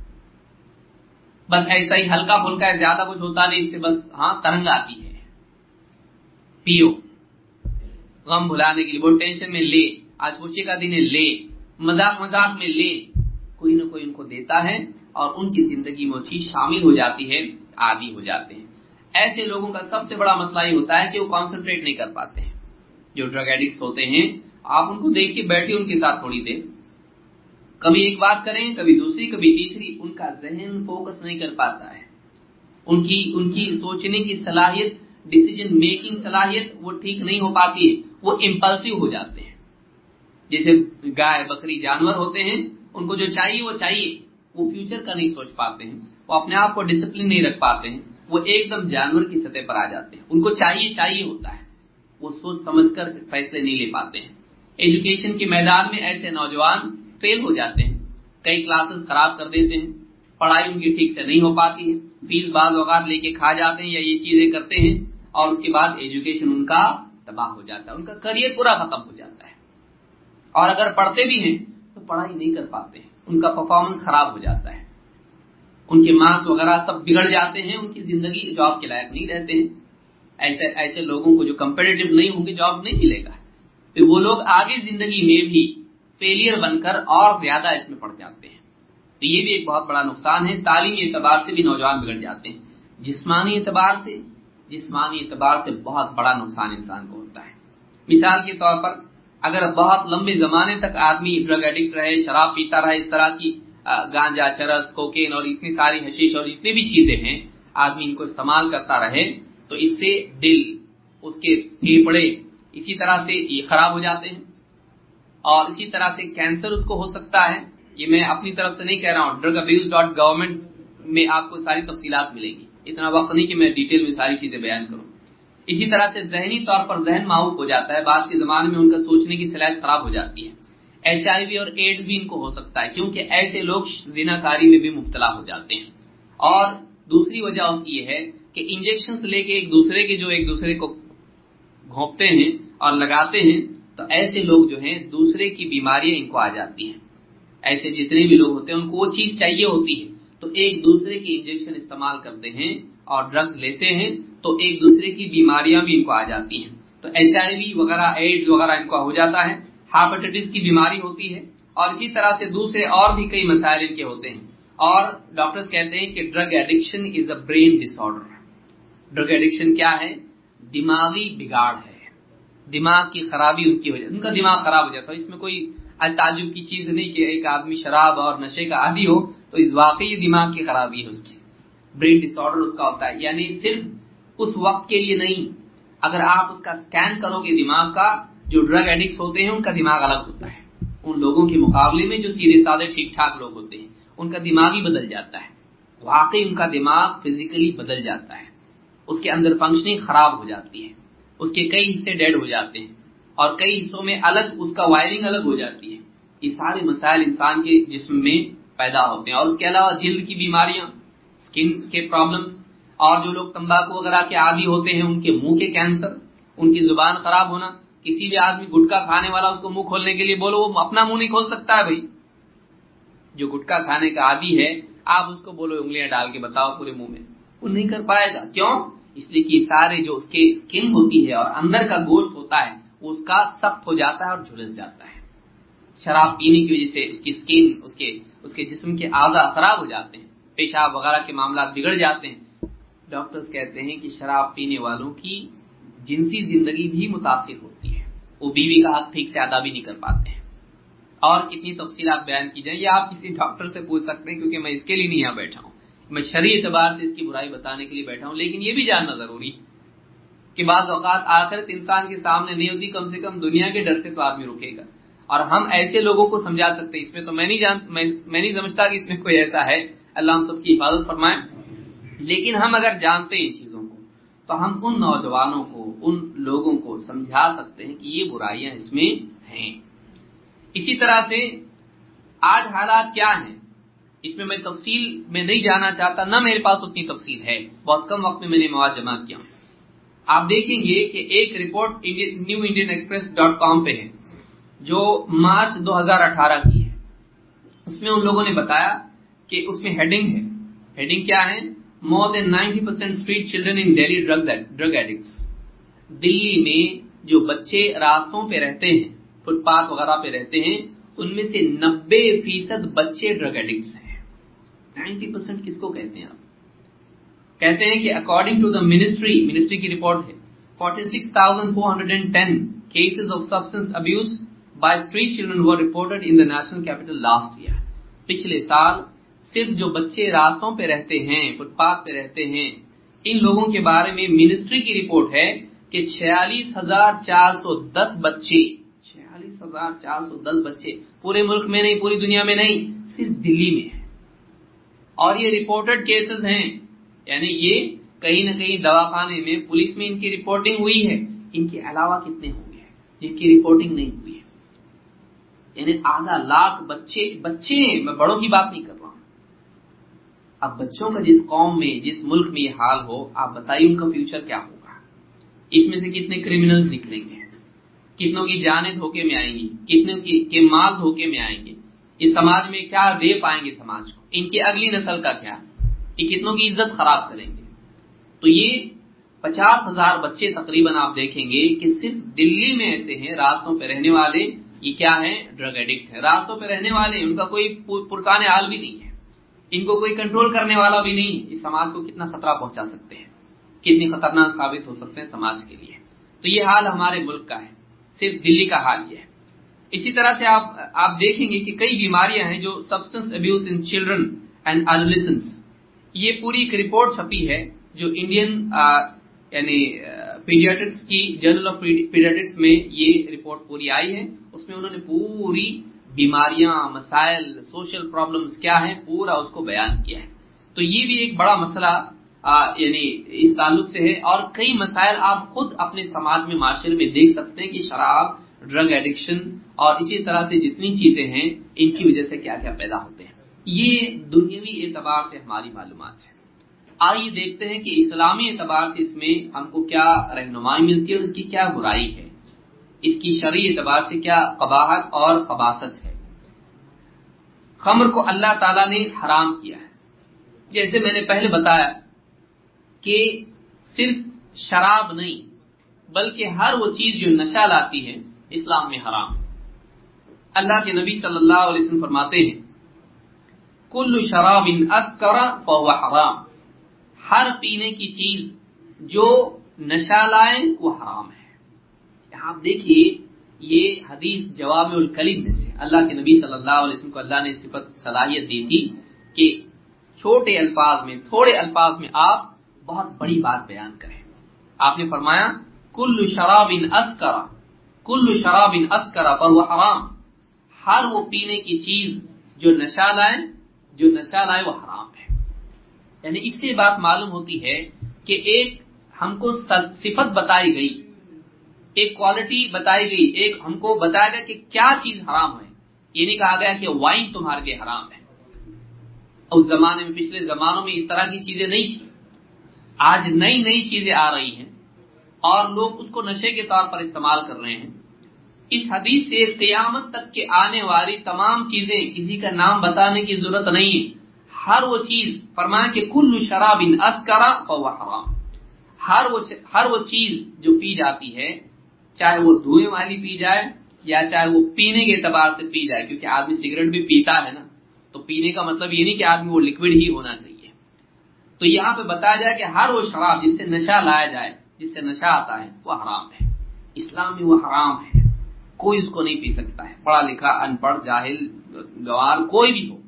بس ایسا ہی ہلکا پھلکا ہے، زیادہ کچھ ہوتا نہیں اس سے، بس ہاں ترنگ آتی ہے، پیو غم بھلانے کے لیے. وہ ٹینشن میں لے، آج خوشی کا دن ہے لے، مذاق مذاق میں لے، کوئی نہ کوئی ان کو دیتا ہے اور ان کی زندگی میں وہ چیز شامل ہو جاتی ہے، عادی ہو جاتے ہیں. ایسے لوگوں کا سب سے بڑا مسئلہ یہ ہوتا ہے کہ وہ کانسنٹریٹ نہیں کر پاتے ہیں. جو ڈرگ ایڈکٹس ہوتے ہیں آپ ان کو دیکھ کے بیٹھے ان کے ساتھ تھوڑی دیر، کبھی ایک بات کریں، کبھی دوسری، کبھی تیسری، ان کا ذہن فوکس نہیں کر پاتا ہے. ان کی ان کی سوچنے کی صلاحیت، ڈیسیجن میکنگ صلاحیت وہ ٹھیک نہیں ہو پاتی ہے. وہ امپلسو ہو جاتے ہیں. جیسے گائے بکری جانور ہوتے ہیں، ان کو جو چاہیے وہ چاہیے، وہ فیوچر کا نہیں سوچ پاتے ہیں، وہ اپنے آپ کو ڈسپلن نہیں رکھ پاتے ہیں، وہ ایک دم جانور کی سطح پر آ جاتے ہیں. ان کو چاہیے چاہیے ہوتا ہے، وہ سوچ سمجھ کر فیصلے نہیں لے پاتے ہیں. ایجوکیشن کے میدان میں ایسے نوجوان فیل ہو جاتے ہیں، کئی کلاسز خراب کر دیتے ہیں، پڑھائی ان کی ٹھیک سے نہیں ہو پاتی ہے، فیس بعض اوقات لے کے کھا جاتے ہیں یا یہ چیزیں کرتے ہیں، اور اس کے بعد ایجوکیشن ان کا تباہ ہو جاتا ہے، ان کا کریئر پورا ختم ہو جاتا ہے. اور اگر پڑھتے بھی ہیں تو پڑھائی نہیں کر پاتے ہیں، ان کا پرفارمنس خراب ہو جاتا ہے، ان کے مارکس وغیرہ سب بگڑ جاتے ہیں، ان کی زندگی جاب کے لائق نہیں رہتے ہیں. ایسے ایسے لوگوں کو جو کمپیٹیٹو نہیں ہوں گے جاب نہیں ملے گا، پھر وہ لوگ آگے زندگی میں بھی فیلئر بن کر اور زیادہ اس میں پڑ جاتے ہیں. تو یہ بھی ایک بہت بڑا نقصان ہے. تعلیمی اعتبار سے بھی نوجوان بگڑ جاتے ہیں. جسمانی اعتبار سے جسمانی اعتبار سے بہت بڑا نقصان انسان کو ہوتا ہے. مثال کے طور پر اگر بہت لمبے زمانے تک آدمی ڈرگ ایڈکٹ رہے، شراب پیتا رہے، اس طرح کی گانجا، چرس، کوکین اور اتنی ساری حشیش اور جتنی بھی چیزیں ہیں، آدمی ان کو استعمال کرتا رہے تو اس سے دل، اس کے پھیپھڑے اسی طرح سے یہ خراب ہو جاتے ہیں، اور اسی طرح سے کینسر اس کو ہو سکتا ہے. یہ میں اپنی طرف سے نہیں کہہ رہا ہوں، ڈرگ ابیوز ڈاٹ گورنمنٹ میں آپ کو ساری تفصیلات ملیں گی، اتنا وقت نہیں کہ میں ڈیٹیل میں ساری چیزیں بیان کروں. اسی طرح سے ذہنی طور پر ذہن معوق ہو جاتا ہے، بعد کے زمانے میں ان کا سوچنے کی صلاحیت خراب ہو جاتی ہے. ایچ آئی وی اور ایڈز بھی ان کو ہو سکتا ہے، کیونکہ ایسے لوگ زنا کاری میں بھی مبتلا ہو جاتے ہیں. اور دوسری وجہ اس کی یہ ہے کہ انجیکشنز لے کے ایک دوسرے کے جو ایک دوسرے کو گھونپتے ہیں اور لگاتے ہیں، تو ایسے لوگ جو ہیں دوسرے کی بیماریاں ان کو آ جاتی ہیں. ایسے جتنے بھی لوگ ہوتے ہیں ان کو وہ چیز چاہیے ہوتی ہے، تو ایک دوسرے کی انجیکشن استعمال کرتے ہیں اور ڈرگز لیتے ہیں، تو ایک دوسرے کی بیماریاں بھی ان کو آ جاتی ہیں. تو ایچ آئی وی وغیرہ، ایڈز وغیرہ ان کو ہو جاتا ہے، ہیپاٹائٹس کی بیماری ہوتی ہے، اور اسی طرح سے دوسرے اور بھی کئی مسائل ان کے ہوتے ہیں. اور ڈاکٹرز کہتے ہیں کہ drug addiction is a brain disorder. Drug addiction کیا ہے؟ دماغی بگاڑ ہے، دماغ کی خرابی ان کی وجہ، ان کا دماغ خراب ہو جاتا ہے. اس میں کوئی تعجب کی چیز نہیں کہ ایک آدمی شراب اور نشے کا عادی ہو تو اس واقعی دماغ کی خرابی ہے، اس کی برین ڈس آرڈر اس کا ہوتا ہے. یعنی صرف اس وقت کے لیے نہیں، اگر آپ اس کا سکین کرو گے دماغ کا، جو ڈرگ ایڈکٹس ہوتے ہیں ان کا دماغ الگ ہوتا ہے ان لوگوں کے مقابلے میں جو سیدھے سادے ٹھیک ٹھاک لوگ ہوتے ہیں، ان کا دماغ ہی بدل جاتا ہے. واقعی ان کا دماغ فزیکلی بدل جاتا ہے، اس کے اندر فنکشننگ خراب ہو جاتی ہے، اس کے کئی حصے ڈیڈ ہو جاتے ہیں اور کئی حصوں میں الگ اس کا وائرنگ الگ ہو جاتی ہے. یہ سارے مسائل انسان کے جسم میں پیدا ہوتے ہیں. اور اس کے علاوہ جلد کی بیماریاں، سکن کے پرابلمز، اور جو لوگ تمباکو وغیرہ کے عادی ہوتے ہیں ان کے منہ کے کینسر، ان کی زبان خراب ہونا. کسی بھی آدمی گٹکا کھانے والا اس کو منہ کھولنے کے لیے بولو، وہ اپنا منہ نہیں کھول سکتا ہے. بھائی جو گٹکا کھانے کا عادی ہے، آپ اس کو بولو انگلیاں ڈال کے بتاؤ پورے منہ میں، وہ نہیں کر پائے گا. کیوں؟ اس لیے کہ سارے جو اس کے سکن ہوتی ہے اور اندر کا گوشت ہوتا ہے وہ اس کا سخت ہو جاتا ہے اور جھلس جاتا ہے. شراب پینے کی وجہ سے اس کی سکن، اس کے اس کے جسم کے اعضاء خراب ہو جاتے ہیں، پیشاب وغیرہ کے معاملات بگڑ جاتے ہیں. ڈاکٹرز کہتے ہیں کہ شراب پینے والوں کی جنسی زندگی بھی متاثر ہوتی ہے، وہ بیوی کا حق ٹھیک سے ادا بھی نہیں کر پاتے ہیں. اور کتنی تفصیلات بیان کی جائیں یہ آپ کسی ڈاکٹر سے پوچھ سکتے ہیں، کیونکہ میں اس کے لیے نہیں یہاں بیٹھا ہوں، میں شرعی اعتبار سے اس کی برائی بتانے کے لیے بیٹھا ہوں. لیکن یہ بھی جاننا ضروری ہے کہ بعض اوقات آخرت انسان کے سامنے نہیں ہوتی، کم سے کم دنیا کے ڈر سے تو آدمی رکے گا. اور ہم ایسے لوگوں کو سمجھا سکتے ہیں، اس میں تو میں نہیں جان میں, میں نہیں سمجھتا کہ اس میں کوئی ایسا ہے، اللہ ہم سب کی حفاظت فرمائے. لیکن ہم اگر جانتے ہیں چیزوں کو تو ہم ان نوجوانوں کو، ان لوگوں کو سمجھا سکتے ہیں کہ یہ برائیاں اس میں ہیں. اسی طرح سے آج حالات کیا ہیں، اس میں میں تفصیل میں نہیں جانا چاہتا، نہ میرے پاس اتنی تفصیل ہے، بہت کم وقت میں میں نے مواد جمع کیا. آپ دیکھیں گے کہ ایک report new Indian Express dot com پہ ہے جو مارچ دو ہزار اٹھارہ کی ہے. اس میں ان لوگوں نے بتایا کہ اس میں ہیڈنگ ہے، ہیڈنگ کیا ہے؟ More than ninety percent street children in daily drug addicts. Delhi میں جو بچے راستوں پہ رہتے ہیں، فٹ پاتھ وغیرہ پہ رہتے ہیں، ان میں سے نبے فیصد بچے ڈرگ ایڈکٹس ہیں. نائنٹی پرسینٹ کس کو کہتے ہیں آپ؟ کہتے ہیں کہ according to the ministry ministry کی رپورٹ ہے forty six thousand four hundred ten cases of substance abuse by street children were reported in the national capital last year. پچھلے سال صرف جو بچے راستوں پہ رہتے ہیں، فٹ پاتھ پہ رہتے ہیں، ان لوگوں کے بارے میں منسٹری کی رپورٹ ہے کہ چھیالیس ہزار چار سو دس بچے چھیالیس ہزار چار سو دس بچے پورے ملک میں نہیں، پوری دنیا میں نہیں، صرف دلی میں ہے. اور یہ رپورٹڈ کیسز ہیں، یعنی یہ کہیں نہ کہیں دواخانے میں، پولیس میں ان کی رپورٹنگ ہوئی ہے. ان کے علاوہ کتنے ہوں گے جن کی رپورٹنگ نہیں ہوئی ہے؟ یعنی آدھا لاکھ بچے بچے ہیں، میں بڑوں کی بات نہیں کر رہا ہوں. اب بچوں کا جس قوم میں، جس ملک میں یہ حال ہو، آپ بتائیے ان کا فیوچر کیا ہوگا. اس میں سے کتنے کرمنلز نکلیں گے، کتنوں کی جانیں دھوکے میں آئیں گی، کتنوں کی کے مال دھوکے میں آئیں گے. اس سماج میں کیا دے پائیں گے سماج کو، ان کی اگلی نسل کا کیا، یہ کتنوں کی عزت خراب کریں گے. تو یہ پچاس ہزار بچے تقریباً آپ دیکھیں گے کہ صرف دلی میں ایسے ہیں راستوں پہ رہنے والے. یہ کیا ہے؟ ڈرگ ایڈکٹ ہے، راستوں پہ رہنے والے، ان کا کوئی پرسان حال بھی نہیں ہے، ان کو کوئی کنٹرول کرنے والا بھی نہیں ہے. اس سماج کو کتنا خطرہ پہنچا سکتے ہیں، کتنی خطرناک ثابت ہو سکتے ہیں سماج کے لیے. تو یہ حال ہمارے ملک کا ہے، صرف دلی کا حال یہ ہے. اسی طرح سے آپ آپ دیکھیں گے کہ کئی بیماریاں ہیں جو substance abuse in children and adolescence, یہ پوری ایک رپورٹ چھپی ہے جو انڈین یعنی پیڈیاٹرکس کی جرنل آف پیڈیاٹرکس میں یہ رپورٹ پوری آئی ہے. اس میں انہوں نے پوری بیماریاں، مسائل، سوشل پرابلمز کیا ہیں، پورا اس کو بیان کیا ہے. تو یہ بھی ایک بڑا مسئلہ آ, یعنی اس تعلق سے ہے. اور کئی مسائل آپ خود اپنے سماج میں، معاشرے میں دیکھ سکتے ہیں کہ شراب، ڈرگ ایڈکشن اور اسی طرح سے جتنی چیزیں ہیں ان کی وجہ سے کیا کیا پیدا ہوتے ہیں. یہ دنیاوی اعتبار سے ہماری معلومات ہے. آئیے دیکھتے ہیں کہ اسلامی اعتبار سے اس میں ہم کو کیا رہنمائی ملتی ہے اور اس کی کیا برائی ہے، اس کی شرعی اعتبار سے کیا قباحت اور خباثت ہے. خمر کو اللہ تعالیٰ نے حرام کیا ہے. جیسے میں نے پہلے بتایا کہ صرف شراب نہیں بلکہ ہر وہ چیز جو نشہ لاتی ہے اسلام میں حرام. اللہ کے نبی صلی اللہ علیہ وسلم فرماتے ہیں کل شراب اسکر فهو حرام، ہر پینے کی چیز جو نشہ لائے وہ حرام ہے. آپ دیکھیے یہ حدیث جوامع الکلم میں سے اللہ کے نبی صلی اللہ علیہ وسلم کو اللہ نے صفت صلاحیت دی تھی کہ چھوٹے الفاظ میں، تھوڑے الفاظ میں آپ بہت بڑی بات بیان کریں. آپ نے فرمایا کل شراب اسکر، کل شراب اسکر فهو حرام، ہر وہ پینے کی چیز جو نشہ لائے، جو نشہ لائے وہ حرام ہے. یعنی اس سے بات معلوم ہوتی ہے کہ ایک ہم کو صفت بتائی گئی، ایک کوالٹی بتائی گئی، ایک ہم کو بتایا گیا کہ کیا چیز حرام ہے. یہ نہیں کہا گیا کہ وائن تمہارے لیے حرام ہے. اس زمانے میں، پچھلے زمانوں میں اس طرح کی چیزیں نہیں تھی. آج نئی نئی چیزیں آ رہی ہیں اور لوگ اس کو نشے کے طور پر استعمال کر رہے ہیں. اس حدیث سے قیامت تک کے آنے والی تمام چیزیں، کسی کا نام بتانے کی ضرورت نہیں ہے، ہر وہ چیز فرمایا کہ کل شراب اسکر فهو حرام، ہر وہ ہر وہ چیز جو پی جاتی ہے، چاہے وہ دھوئیں والی پی جائے یا چاہے وہ پینے کے اعتبار سے پی جائے، کیونکہ آدمی سگریٹ بھی پیتا ہے نا، تو پینے کا مطلب یہ نہیں کہ آدمی وہ لکوڈ ہی ہونا چاہیے. تو یہاں پہ بتایا جائے کہ ہر وہ شراب جس سے نشہ لایا جائے، جس سے نشہ آتا ہے، وہ حرام ہے. اسلام میں وہ حرام ہے، کوئی اس کو نہیں پی سکتا ہے، پڑھا لکھا، ان پڑھ، جاہل، گوار، کوئی بھی ہو.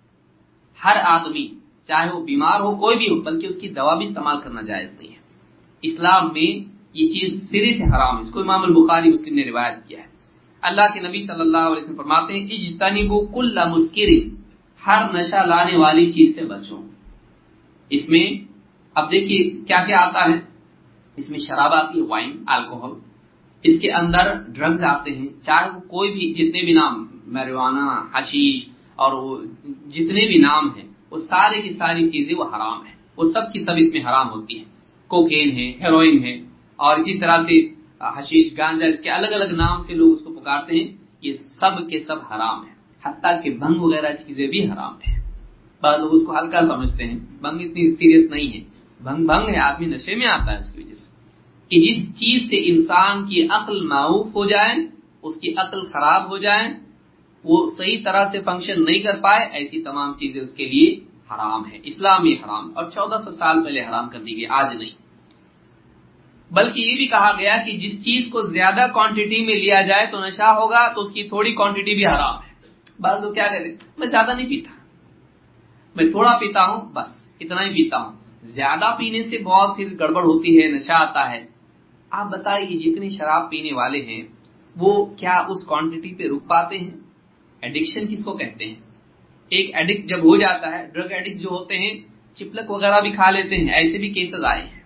ہر آدمی چاہے وہ بیمار ہو، کوئی بھی ہو، بلکہ اس کی دوا بھی استعمال کرنا جائز نہیں ہے. اسلام میں یہ چیز سرے سے حرام ہے. اس کو امام البخاری مسلم نے روایت کیا ہے. اللہ کے نبی صلی اللہ علیہ وسلم فرماتے ہیں اجتنبوا کل مسکر، ہر نشہ لانے والی چیز سے بچو. اس میں اب دیکھیے کیا کیا آتا ہے. اس میں شراب آتی ہے، وائن، الکوہل. اس کے اندر ڈرگز آتے ہیں، چاہے وہ کوئی بھی، جتنے بھی نام، میریجوانا، حشیش اور وہ جتنے بھی نام ہیں، وہ سارے کی ساری چیزیں وہ حرام ہیں. وہ سب کی سب اس میں حرام ہوتی ہیں. کوکین ہے، ہیروئن ہے، اور اسی طرح سے حشیش، گانجا، اس کے الگ الگ نام سے لوگ اس کو پکارتے ہیں. یہ سب کے سب حرام ہیں. حتیٰ کہ بھنگ وغیرہ چیزیں بھی حرام ہیں. بعض لوگ اس کو ہلکا سمجھتے ہیں، بھنگ اتنی سیریس نہیں ہے. بھنگ بھنگ ہے، آدمی نشے میں آتا ہے اس کی وجہ سے کہ جس چیز سے انسان کی عقل معوف ہو جائے، اس کی عقل خراب ہو جائے، وہ صحیح طرح سے فنکشن نہیں کر پائے، ایسی تمام چیزیں اس کے لیے حرام ہے. اسلام میں حرام، اور چودہ سو سال پہلے حرام کر دی گئی، آج نہیں. بلکہ یہ بھی کہا گیا کہ جس چیز کو زیادہ کوانٹٹی میں لیا جائے تو نشہ ہوگا، تو اس کی تھوڑی کوانٹٹی بھی حرام ہے. بعض لوگ کیا کہتے ہیں، میں زیادہ نہیں پیتا، میں تھوڑا پیتا ہوں، بس اتنا ہی پیتا ہوں. زیادہ پینے سے بہت پھر گڑبڑ ہوتی ہے، نشہ آتا ہے. آپ بتائیے جتنے شراب پینے والے ہیں وہ کیا اس کوانٹٹی پہ رک پاتے ہیں؟ ایڈکشن کس کو کہتے ہیں؟ ایک ایڈکٹ جب ہو جاتا ہے، ڈرگ ایڈکٹ جو ہوتے ہیں چپلک وغیرہ بھی کھا لیتے ہیں، ایسے بھی کیسز آئے ہیں.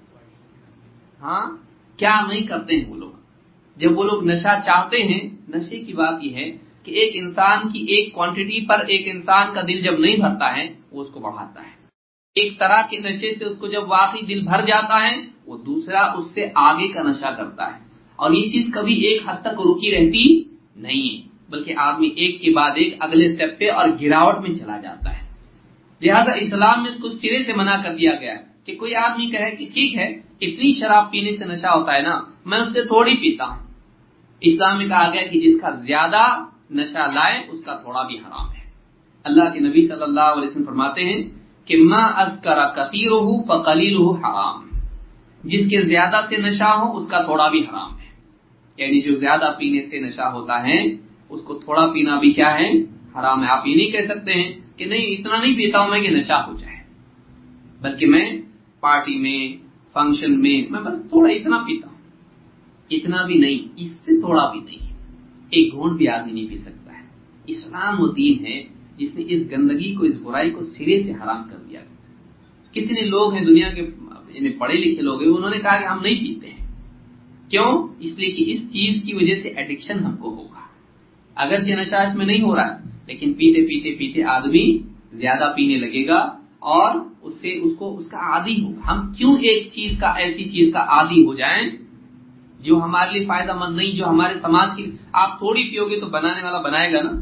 ہاں، کیا نہیں کرتے ہیں وہ لوگ جب وہ لوگ نشہ چاہتے ہیں. نشے کی بات یہ ہے کہ ایک انسان کی ایک کوانٹٹی پر ایک انسان کا دل جب نہیں بھرتا ہے وہ اس کو بڑھاتا ہے. ایک طرح کے نشے سے اس کو جب واقعی دل بھر جاتا ہے، وہ دوسرا اس سے آگے کا نشہ کرتا ہے. اور یہ چیز کبھی ایک حد تک رکی رہتی نہیں ہے، بلکہ آدمی ایک کے بعد ایک اگلے سٹیپ پہ اور گراوٹ میں چلا جاتا ہے. لہذا اسلام میں اس کو سرے سے منع کر دیا گیا کہ کوئی آدمی کہے کہ ٹھیک ہے اتنی شراب پینے سے نشہ ہوتا ہے نا، میں اس سے تھوڑی پیتا ہوں. اسلام میں کہا گیا کہ جس کا زیادہ نشہ لائے اس کا تھوڑا بھی حرام ہے. اللہ کے نبی صلی اللہ علیہ وسلم فرماتے ہیں کہ ما اسکر کثیرہ فقلیلہ حرام، جس کے زیادہ سے نشہ ہو اس کا تھوڑا بھی حرام ہے. یعنی جو زیادہ پینے سے نشہ ہوتا ہے اس کو تھوڑا پینا بھی کیا ہے؟ حرام ہے. آپ یہ نہیں کہہ سکتے ہیں کہ نہیں اتنا نہیں پیتا ہوں میں کہ نشہ ہو جائے، بلکہ میں پارٹی میں فنکشن میں میں بس تھوڑا اتنا پیتا ہوں. اتنا بھی نہیں، اس سے تھوڑا بھی نہیں، ایک گھونٹ بھی آدمی نہیں پی سکتا ہے. اسلام وہ دین ہے جس نے اس گندگی کو، اس برائی کو سرے سے حرام کر دیا. کتنے لوگ ہیں دنیا کے یعنی پڑھے لکھے لوگ ہیں، انہوں نے کہا کہ ہم نہیں پیتے ہیں. کیوں؟ اس لیے کہ اس چیز کی وجہ سے ایڈکشن ہم کو ہوگا. اگرچہ نشہ اس میں نہیں ہو رہا ہے لیکن پیتے پیتے پیتے آدمی زیادہ پینے لگے گا اور اس سے اس کو اس کا عادی ہوگا. ہم کیوں ایک چیز کا، ایسی چیز کا عادی ہو جائیں جو ہمارے لیے فائدہ مند نہیں، جو ہمارے سماج کی. آپ تھوڑی پیو گے تو بنانے والا بنائے گا نا،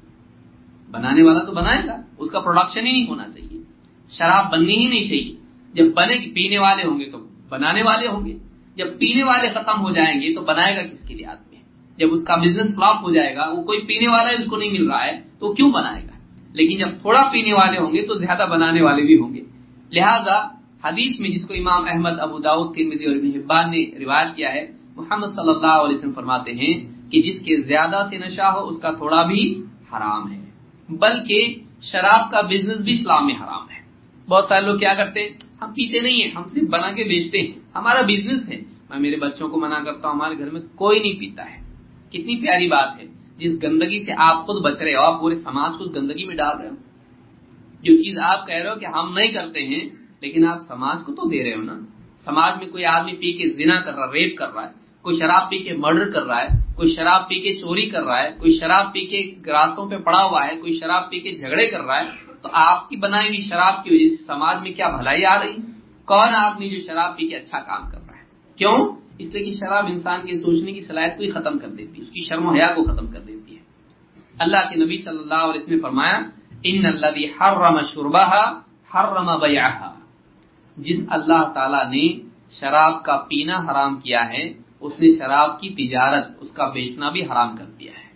بنانے والا تو بنائے گا، اس کا پروڈکشن ہی نہیں ہونا چاہیے. شراب بننی ہی نہیں چاہیے. جب بنے گی پینے والے ہوں گے تو بنانے والے ہوں گے. جب پینے والے ختم ہو جائیں گے تو بنائے گا کس کے لیے آدمی؟ جب اس کا بزنس فلاپ ہو جائے گا، وہ کوئی پینے والا ہے اس کو نہیں مل رہا ہے تو کیوں بنائے گا؟ لیکن جب تھوڑا پینے والے ہوں گے تو زیادہ بنانے والے بھی ہوں گے. لہذا حدیث میں جس کو امام احمد، ابو داؤد، ترمذی اور ابن حبان نے روایت کیا ہے، محمد صلی اللہ علیہ وسلم فرماتے ہیں کہ جس کے زیادہ سے نشہ ہو اس کا تھوڑا بھی حرام ہے. بلکہ شراب کا بزنس بھی اسلام میں حرام ہے. بہت سارے لوگ کیا کرتے ہیں، ہم پیتے نہیں ہیں، ہم صرف بنا کے بیچتے ہیں، ہمارا بزنس ہے. میں میرے بچوں کو منع کرتا ہوں، ہمارے گھر میں کوئی نہیں پیتا ہے. کتنی پیاری بات ہے. جس گندگی سے آپ خود بچ رہے ہو، آپ پورے سماج کو اس گندگی میں ڈال رہے ہو. جو چیز آپ کہہ رہے ہو کہ ہم نہیں کرتے ہیں لیکن آپ سماج کو تو دے رہے ہو نا. سماج میں کوئی آدمی پی کے زنا کر رہا ہے، ریپ کر رہا ہے، کوئی شراب پی کے مرڈر کر رہا ہے، کوئی شراب پی کے چوری کر رہا ہے، کوئی شراب پی کے راستوں پہ پڑا ہوا ہے، کوئی شراب پی کے جھگڑے کر رہا ہے، تو آپ کی بنائی ہوئی شراب کی وجہ سے سماج میں کیا بھلائی آ رہی؟ کون آدمی جو شراب پی کے اچھا کام کر رہا ہے؟ کیوں؟ اس لیے کہ شراب انسان کی سوچنے کی صلاحیت کو ہی ختم کر دیتی ہے، اس کی شرم و حیا کو ختم کر دیتی ہے. اللہ کے نبی صلی اللہ علیہ وسلم نے فرمایا، ان الذی حرم شربها حرم بیعها. جس اللہ تعالی نے شراب کا پینا حرام کیا ہے اس نے شراب کی تجارت، اس کا بیچنا بھی حرام کر دیا ہے.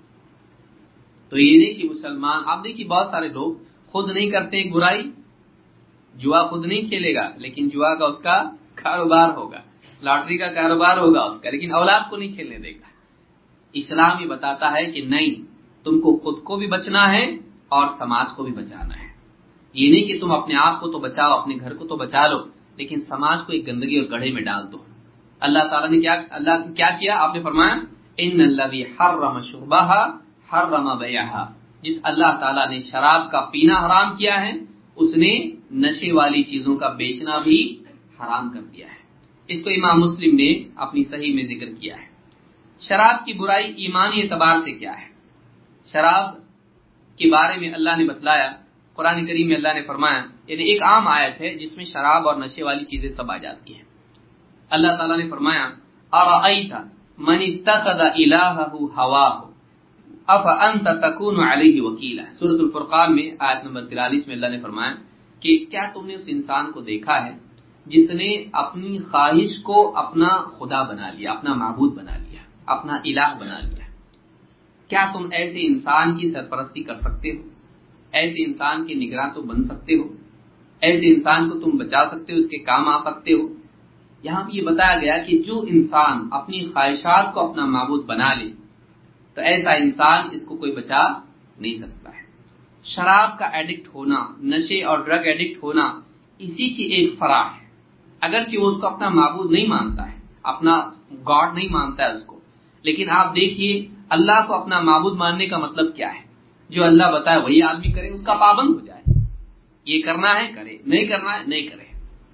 تو یہ نہیں کہ مسلمان، آپ دیکھیے بہت سارے لوگ خود نہیں کرتے ایک برائی، جوا خود نہیں کھیلے گا لیکن جوا کا اس کا کاروبار ہوگا، لاٹری کا کاروبار ہوگا اس کا، لیکن اولاد کو نہیں کھیلنے دے گا. اسلام یہ بتاتا ہے کہ نہیں، تم کو خود کو بھی بچنا ہے اور سماج کو بھی بچانا ہے. یہ نہیں کہ تم اپنے آپ کو تو بچاؤ، اپنے گھر کو تو بچا لو لیکن سماج کو ایک گندگی اور گڑھے میں ڈال دو. اللہ تعالیٰ نے کیا اللہ کیا کیا آپ نے فرمایا، ان الذی حرم شربها حرم بیعها. جس اللہ تعالیٰ نے شراب کا پینا حرام کیا ہے اس نے نشے والی چیزوں کا بیچنا بھی حرام کر دیا ہے. اس کو امام مسلم نے اپنی صحیح میں ذکر کیا ہے. شراب کی برائی ایمانی اعتبار سے کیا ہے؟ شراب کے بارے میں اللہ نے بتلایا، قرآن کریم میں اللہ نے فرمایا، یعنی ایک عام آیت ہے جس میں شراب اور نشے والی چیزیں سب آ جاتی ہیں. اللہ تعالیٰ نے فرمایا، ارأیت من اتخذ الہہ ہواہ افانت تکون علیہ وکیلا. سورۃ الفرقان میں آیت نمبر تریالیس میں اللہ نے فرمایا کہ کیا تم نے اس انسان کو دیکھا ہے جس نے اپنی خواہش کو اپنا خدا بنا لیا، اپنا معبود بنا لیا، اپنا الہ بنا لیا. کیا تم ایسے انسان کی سرپرستی کر سکتے ہو؟ ایسے انسان کے نگراں تو بن سکتے ہو؟ ایسے انسان کو تم بچا سکتے ہو، اس کے کام آ سکتے ہو؟ یہاں بھی یہ بتایا گیا کہ جو انسان اپنی خواہشات کو اپنا معبود بنا لے تو ایسا انسان اس کو کوئی بچا نہیں سکتا ہے. شراب کا ایڈکٹ ہونا، نشے اور ڈرگ ایڈکٹ ہونا اسی کی ایک فرع ہے. اگرچہ وہ اس کو اپنا معبود نہیں مانتا ہے، اپنا گاڈ نہیں مانتا ہے اس کو، لیکن آپ دیکھیے اللہ کو اپنا معبود ماننے کا مطلب کیا ہے؟ جو اللہ بتائے وہی آدمی کرے، اس کا پابند ہو جائے. یہ کرنا ہے کرے، نہیں کرنا ہے نہیں کرے.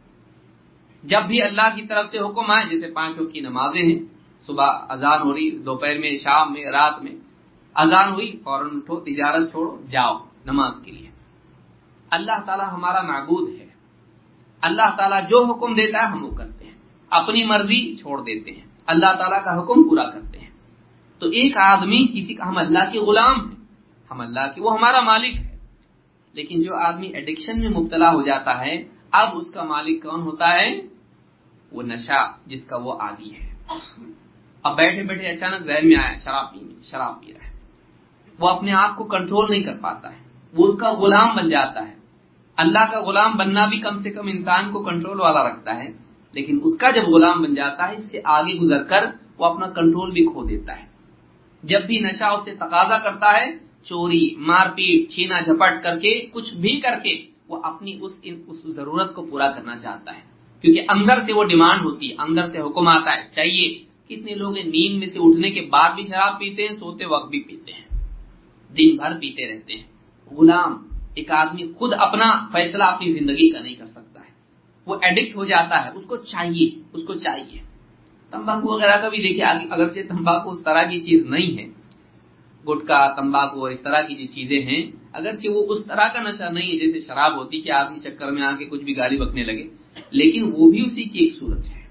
جب بھی اللہ کی طرف سے حکم آئے، جیسے پانچ وقت کی نمازیں ہیں، صبح اذان ہو رہی، دوپہر میں، شام میں، رات میں اذان ہوئی، فوراً اٹھو، تجارت چھوڑو، جاؤ نماز کے لیے. اللہ تعالیٰ ہمارا معبود ہے. اللہ تعالیٰ جو حکم دیتا ہے ہم وہ کرتے ہیں، اپنی مرضی چھوڑ دیتے ہیں، اللہ تعالیٰ کا حکم پورا کرتے ہیں. تو ایک آدمی کسی کا، ہم اللہ کے غلام ہیں، ہم اللہ کے، وہ ہمارا مالک ہے. لیکن جو آدمی ایڈکشن میں مبتلا ہو جاتا ہے، اب اس کا مالک کون ہوتا ہے؟ وہ نشہ جس کا وہ عادی ہے. اب بیٹھے بیٹھے اچانک ذہن میں آیا شراب پینے، شراب پی رہا ہے، وہ اپنے آپ کو کنٹرول نہیں کر پاتا ہے، وہ اس کا غلام بن جاتا ہے. اللہ کا غلام بننا بھی کم سے کم انسان کو کنٹرول والا رکھتا ہے، لیکن اس کا جب غلام بن جاتا ہے اس سے آگے گزر کر وہ اپنا کنٹرول بھی کھو دیتا ہے. جب بھی نشہ اس سے تقاضا کرتا ہے، چوری، مار پیٹ، چھینا جھپٹ کر کے، کچھ بھی کر کے وہ اپنی اس اس ضرورت کو پورا کرنا چاہتا ہے، کیونکہ اندر سے وہ ڈیمانڈ ہوتی ہے، اندر سے حکم آتا ہے چاہیے. کتنے لوگ نیند میں سے اٹھنے کے بعد بھی شراب پیتے ہیں، سوتے وقت بھی پیتے ہیں، دن بھر پیتے رہتے ہیں. غلام، ایک آدمی خود اپنا فیصلہ اپنی زندگی کا نہیں کر سکتا ہے، وہ ایڈکٹ ہو جاتا ہے، اس کو چاہیے اس کو چاہیے. تمباکو وغیرہ کا بھی دیکھیے، اگرچہ تمباکو اس طرح کی چیز نہیں ہے، گٹکا، تمباکو اور اس طرح کی جو چیزیں ہیں، اگرچہ وہ اس طرح کا نشہ نہیں ہے جیسے شراب ہوتی کہ آدمی چکر میں آ کے کچھ بھی گالی بکنے لگے، لیکن وہ بھی اسی کی ایک صورت ہے.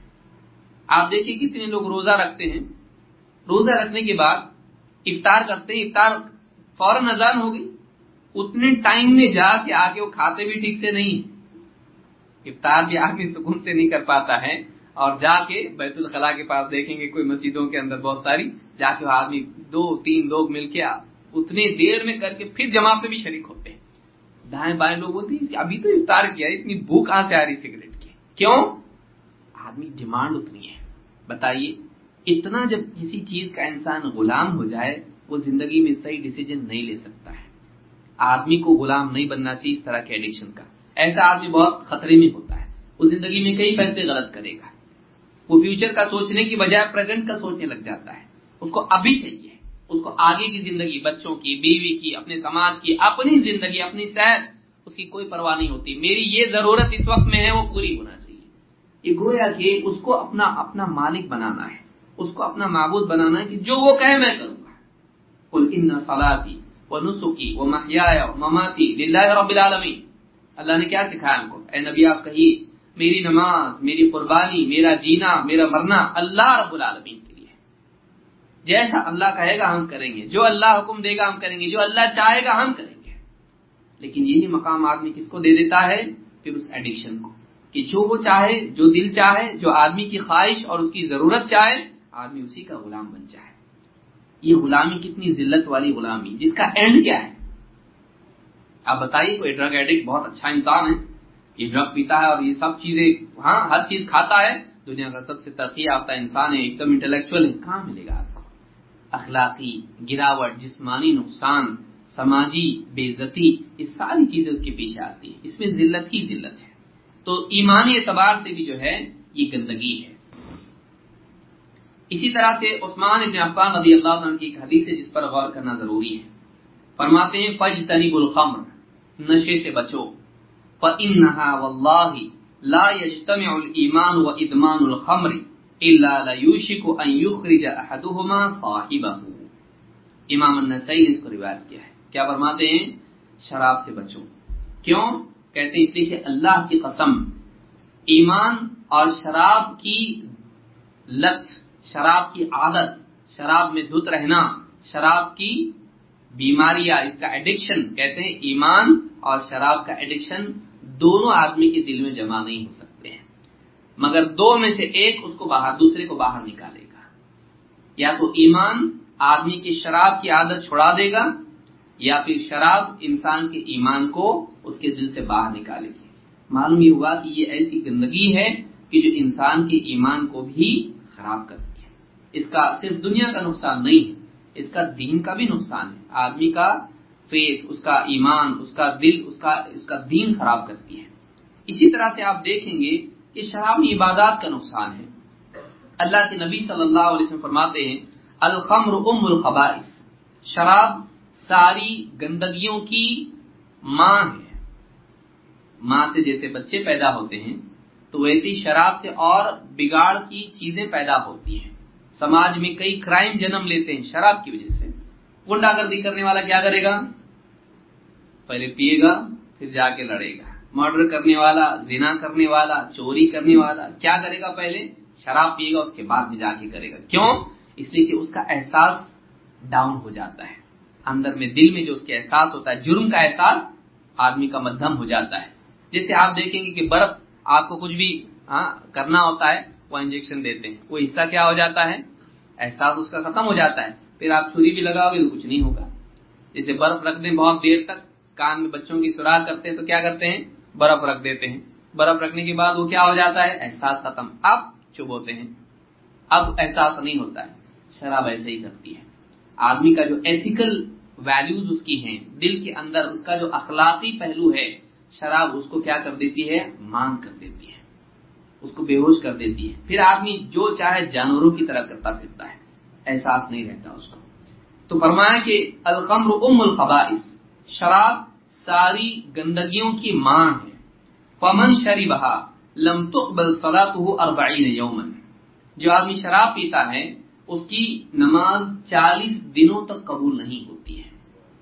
آپ دیکھیں کتنے لوگ روزہ رکھتے ہیں، روزہ رکھنے کے بعد افطار کرتے ہیں، افطار فوراً اذان ہو گئی، اتنے ٹائم میں جا کے آ کے وہ کھاتے بھی ٹھیک سے نہیں، افطار بھی آدمی سکون سے نہیں کر پاتا ہے، اور جا کے بیت الخلاء کے پاس دیکھیں گے کوئی مسجدوں کے اندر بہت ساری، جا کے وہ آدمی دو تین لوگ مل کے اتنے دیر میں کر کے پھر جماعت میں بھی شریک ہوتے ہیں. دائیں بائیں لوگ بولتے ہیں ابھی تو افطار کیا، اتنی بھوک کہاں سے آ رہی سگریٹ کی؟ کیوں؟ آدمی ڈیمانڈ اتنی ہے. بتائیے، اتنا جب کسی چیز کا انسان غلام ہو جائے، وہ زندگی میں صحیح ڈیسیجن نہیں لے سکتا ہے. آدمی کو غلام نہیں بننا چاہیے اس طرح کے ایڈکشن کا. ایسا آدمی بہت خطرے میں ہوتا ہے، وہ زندگی میں کئی فیصلے غلط کرے گا. وہ فیوچر کا سوچنے کی بجائے پریزنٹ کا سوچنے لگ جاتا ہے. اس کو ابھی چاہیے، اس کو آگے کی زندگی، بچوں کی، بیوی کی، اپنے سماج کی، اپنی زندگی، اپنی صحت، اس کی کوئی پرواہ نہیں ہوتی. میری یہ ضرورت اس وقت میں ہے، وہ پوری ہونا چاہیے. یہ گویا کہ اس کو اپنا اپنا مالک بنانا ہے، اس کو اپنا معبود بنانا ہے کہ جو وہ کہے میں کروں گا. قل ان صلاتی ونسکی ومحیای ومماتی للہ رب العالمین. اللہ نے کیا سکھایا ہم کو؟ اے نبی آپ کہیے میری نماز، میری قربانی، میرا جینا، میرا مرنا اللہ رب العالمین کے لیے. جیسا اللہ کہے گا ہم کریں گے، جو اللہ حکم دے گا ہم کریں گے، جو اللہ چاہے گا ہم کریں گے. لیکن یہی مقام آدمی کس کو دے دیتا ہے؟ پھر اس ایڈکشن کو، کہ جو وہ چاہے، جو دل چاہے، جو آدمی کی خواہش اور اس کی ضرورت چاہے، آدمی اسی کا غلام بن جائے. یہ غلامی کتنی ذلت والی غلامی، جس کا اینڈ کیا ہے؟ آپ بتائیے. کوئی ڈرگ ایڈکٹ بہت اچھا انسان ہے، یہ ڈرگ پیتا ہے اور یہ سب چیزیں، ہاں ہر چیز کھاتا ہے، دنیا کا سب سے ترقی یافتہ انسان ہے، ایک دم انٹلیکچوئل ہے، کہاں ملے گا آپ کو؟ اخلاقی گراوٹ، جسمانی نقصان، سماجی بے عزتی، یہ ساری چیزیں اس کے پیچھے آتی ہیں. اس میں ذلت ہی ذلت ہے. تو ایمانی اعتبار سے بھی جو ہے یہ گندگی ہے. اسی طرح سے عثمان بن عفان رضی اللہ عنہ کی ایک حدیث ہے جس پر غور کرنا ضروری ہے. فرماتے ہیں فاجتنبوا الخمر، نشے سے بچو، فإنها والله لا يجتمع الإيمان وإدمان الخمر إلا ليوشك أن يخرج أحدهما صاحبه. امام النسائی نے اس کو روایت کیا ہے. کیا فرماتے ہیں؟ شراب سے بچو. کیوں؟ کہتے ہیں اس لیے کہ اللہ کی قسم، ایمان اور شراب کی لت، شراب کی عادت، شراب میں دھت رہنا، شراب کی بیماریاں، اس کا ایڈکشن، کہتے ہیں ایمان اور شراب کا ایڈکشن دونوں آدمی کے دل میں جمع نہیں ہو سکتے ہیں، مگر دو میں سے ایک اس کو باہر، دوسرے کو باہر نکالے گا. یا تو ایمان آدمی کی شراب کی عادت چھڑا دے گا، یا پھر شراب انسان کے ایمان کو اس کے دل سے باہر نکالے گی. معلوم یہ ہوا کہ یہ ایسی گندگی ہے کہ جو انسان کے ایمان کو بھی خراب کرتی ہے. اس کا صرف دنیا کا نقصان نہیں ہے، اس کا دین کا بھی نقصان ہے. آدمی کا فیتھ، اس کا ایمان، اس کا دل، اس کا اس کا دین خراب کرتی ہے. اسی طرح سے آپ دیکھیں گے کہ شراب عبادات کا نقصان ہے. اللہ کے نبی صلی اللہ علیہ وسلم فرماتے ہیں الخمر ام الخبائث، شراب ساری گندگیوں کی ماں ہے. ماں سے جیسے بچے پیدا ہوتے ہیں تو ویسی شراب سے اور بگاڑ کی چیزیں پیدا ہوتی ہیں. سماج میں کئی کرائم جنم لیتے ہیں شراب کی وجہ سے. گنڈا گردی کرنے والا کیا کرے گا؟ پہلے پیے گا پھر جا کے لڑے گا. مرڈر کرنے والا، زنا کرنے والا، چوری کرنے والا کیا کرے گا؟ پہلے شراب پیے گا، اس کے بعد میں جا کے کرے گا. کیوں؟ اس لیے کہ اس کا احساس ڈاؤن ہو جاتا ہے. اندر میں دل میں جو اس کے احساس ہوتا ہے، جرم کا احساس آدمی کا مدھم ہو جاتا ہے. جیسے آپ دیکھیں گے کہ برف، آپ کو کچھ بھی ہاں کرنا ہوتا ہے وہ انجیکشن دیتے ہیں، وہ حصہ کیا ہو جاتا ہے؟ احساس اس کا ختم ہو جاتا ہے. پھر آپ چھری بھی لگاؤ گے تو کچھ نہیں ہوگا. جیسے برف رکھ دیں بہت دیر تک، کان میں بچوں کی سوراخ کرتے ہیں تو کیا کرتے ہیں؟ برف رکھ دیتے ہیں. برف رکھنے کے بعد وہ کیا ہو جاتا ہے؟ احساس ختم. اب چبھ ہوتے ہیں. اب احساس نہیں ہوتا ہے. شراب ایسے ہی کرتی ہے. آدمی کا جو ایتھیکل ویلیوز اس کی ہیں، دل کے اندر اس کا جو اخلاقی پہلو ہے، شراب اس کو کیا کر دیتی ہے؟ مانگ کر دیتی ہے، اس کو بے ہوش کر دیتی ہے. پھر آدمی جو چاہے جانوروں کی طرح کرتا پھرتا ہے، احساس نہیں رہتا اس کو. تو فرمایا کہ الخمر ام الخبائث، شراب ساری گندگیوں کی ماں ہے. فمن شربها لم تقبل صلاته اربعین یوما، جو آدمی شراب پیتا ہے اس کی نماز چالیس دنوں تک قبول نہیں ہوتی ہے.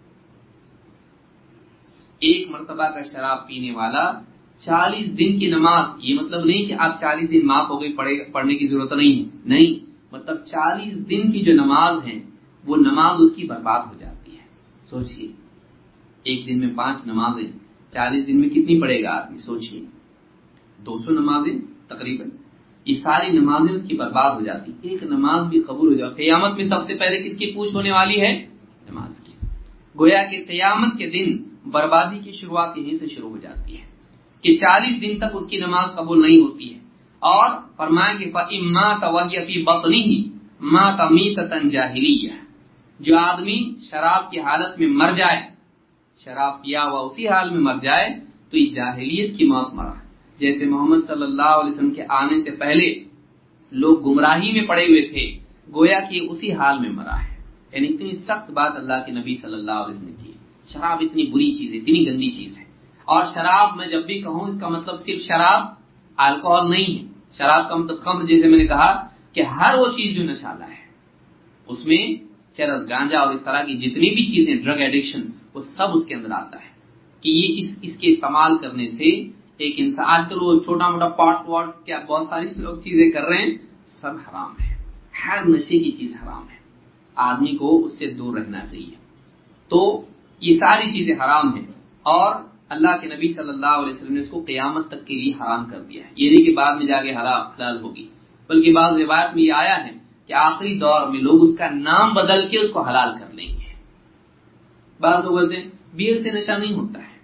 ایک مرتبہ کا شراب پینے والا چالیس دن کی نماز، یہ مطلب نہیں کہ آپ چالیس دن معاف ہو گئی، پڑھنے کی ضرورت نہیں ہے، نہیں، مطلب چالیس دن کی جو نماز ہے وہ نماز اس کی برباد ہو جاتی ہے. سوچئے، ایک دن میں پانچ نمازیں، چالیس دن میں کتنی پڑے گا آدمی؟ سوچئے، دو سو نمازیں تقریباً، یہ ساری نمازیں اس کی برباد ہو جاتی. ایک نماز بھی قبول ہو جائے. قیامت میں سب سے پہلے کس کی پوچھ ہونے والی ہے؟ نماز کی. گویا کہ قیامت کے دن بربادی کی شروعات یہیں سے شروع ہو جاتی ہے کہ چالیس دن تک اس کی نماز قبول نہیں ہوتی ہے. اور فرمایا کہ فَإِمَّا تَوَهِّيَ فِي بَطْنِهِ مَاتَ مِيتَةً جَاهِلِيَّةً، جو آدمی شراب کی حالت میں مر جائے، شراب پیا ہوا اسی حال میں مر جائے تو یہ جاہلیت کی موت مرا. جیسے محمد صلی اللہ علیہ وسلم کے آنے سے پہلے لوگ گمراہی میں پڑے ہوئے تھے، گویا کہ اسی حال میں مرا ہے. یعنی اتنی سخت بات اللہ کے نبی صلی اللہ علیہ وسلم نے کی. شراب اتنی بری چیز ہے، اتنی گندی چیز ہے. اور شراب میں جب بھی کہوں اس کا مطلب صرف شراب الکوہل نہیں ہے. شراب کا مطلب خمر، جیسے میں نے کہا کہ ہر وہ چیز جو نشالہ ہے، اس میں چرس، گانجا اور اس طرح کی جتنی بھی چیزیں، ڈرگ ایڈکشن، وہ سب اس کے اندر آتا ہے. کہ یہ اس اس کے استعمال کرنے سے ایک انسان، آج کل وہ چھوٹا موٹا پاٹ واٹ کیا بہت ساری لوگ چیزیں کر رہے ہیں، سب حرام ہے. ہر نشے کی چیز حرام ہے، آدمی کو اس سے دور رہنا چاہیے. تو یہ ساری چیزیں حرام ہیں، اور اللہ کے نبی صلی اللہ علیہ وسلم نے اس کو قیامت تک کے لیے حرام کر دیا ہے. یہ نہیں کہ بعد میں جا کے حلال ہوگی، بلکہ بعض روایت میں یہ آیا ہے کہ آخری دور میں لوگ اس کا نام بدل کے اس کو حلال کر لیں گے. بعض لوگ بولتے ہیں بیئر سے نشہ نہیں ہوتا ہے،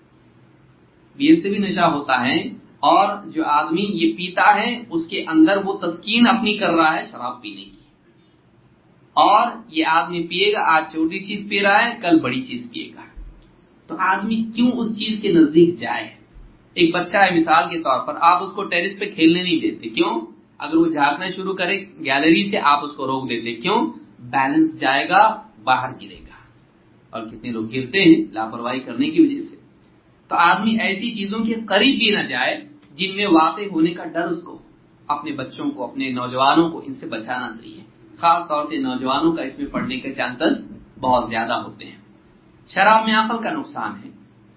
بیئر سے بھی نشہ ہوتا ہے. اور جو آدمی یہ پیتا ہے اس کے اندر وہ تسکین اپنی کر رہا ہے شراب پینے کی. اور یہ آدمی پیے گا، آج چھوٹی چیز پی رہا ہے، کل بڑی چیز پیے گا. تو آدمی کیوں اس چیز کے نزدیک جائے؟ ایک بچہ ہے مثال کے طور پر، آپ اس کو ٹیرس پہ کھیلنے نہیں دیتے. کیوں؟ اگر وہ جھانکنا شروع کرے گیلری سے، آپ اس کو روک دیتے. کیوں؟ بیلنس جائے گا، باہر گرے گا. اور کتنے لوگ گرتے ہیں لاپرواہی کرنے کی وجہ سے. تو آدمی ایسی چیزوں کے قریب بھی نہ جائے جن میں واقع ہونے کا ڈر اس کو. اپنے بچوں کو، اپنے نوجوانوں کو ان سے بچانا چاہیے. خاص طور سے نوجوانوں کا اس میں پڑنے کے چانسز بہت زیادہ ہوتے ہیں. شراب میں عقل کا نقصان ہے،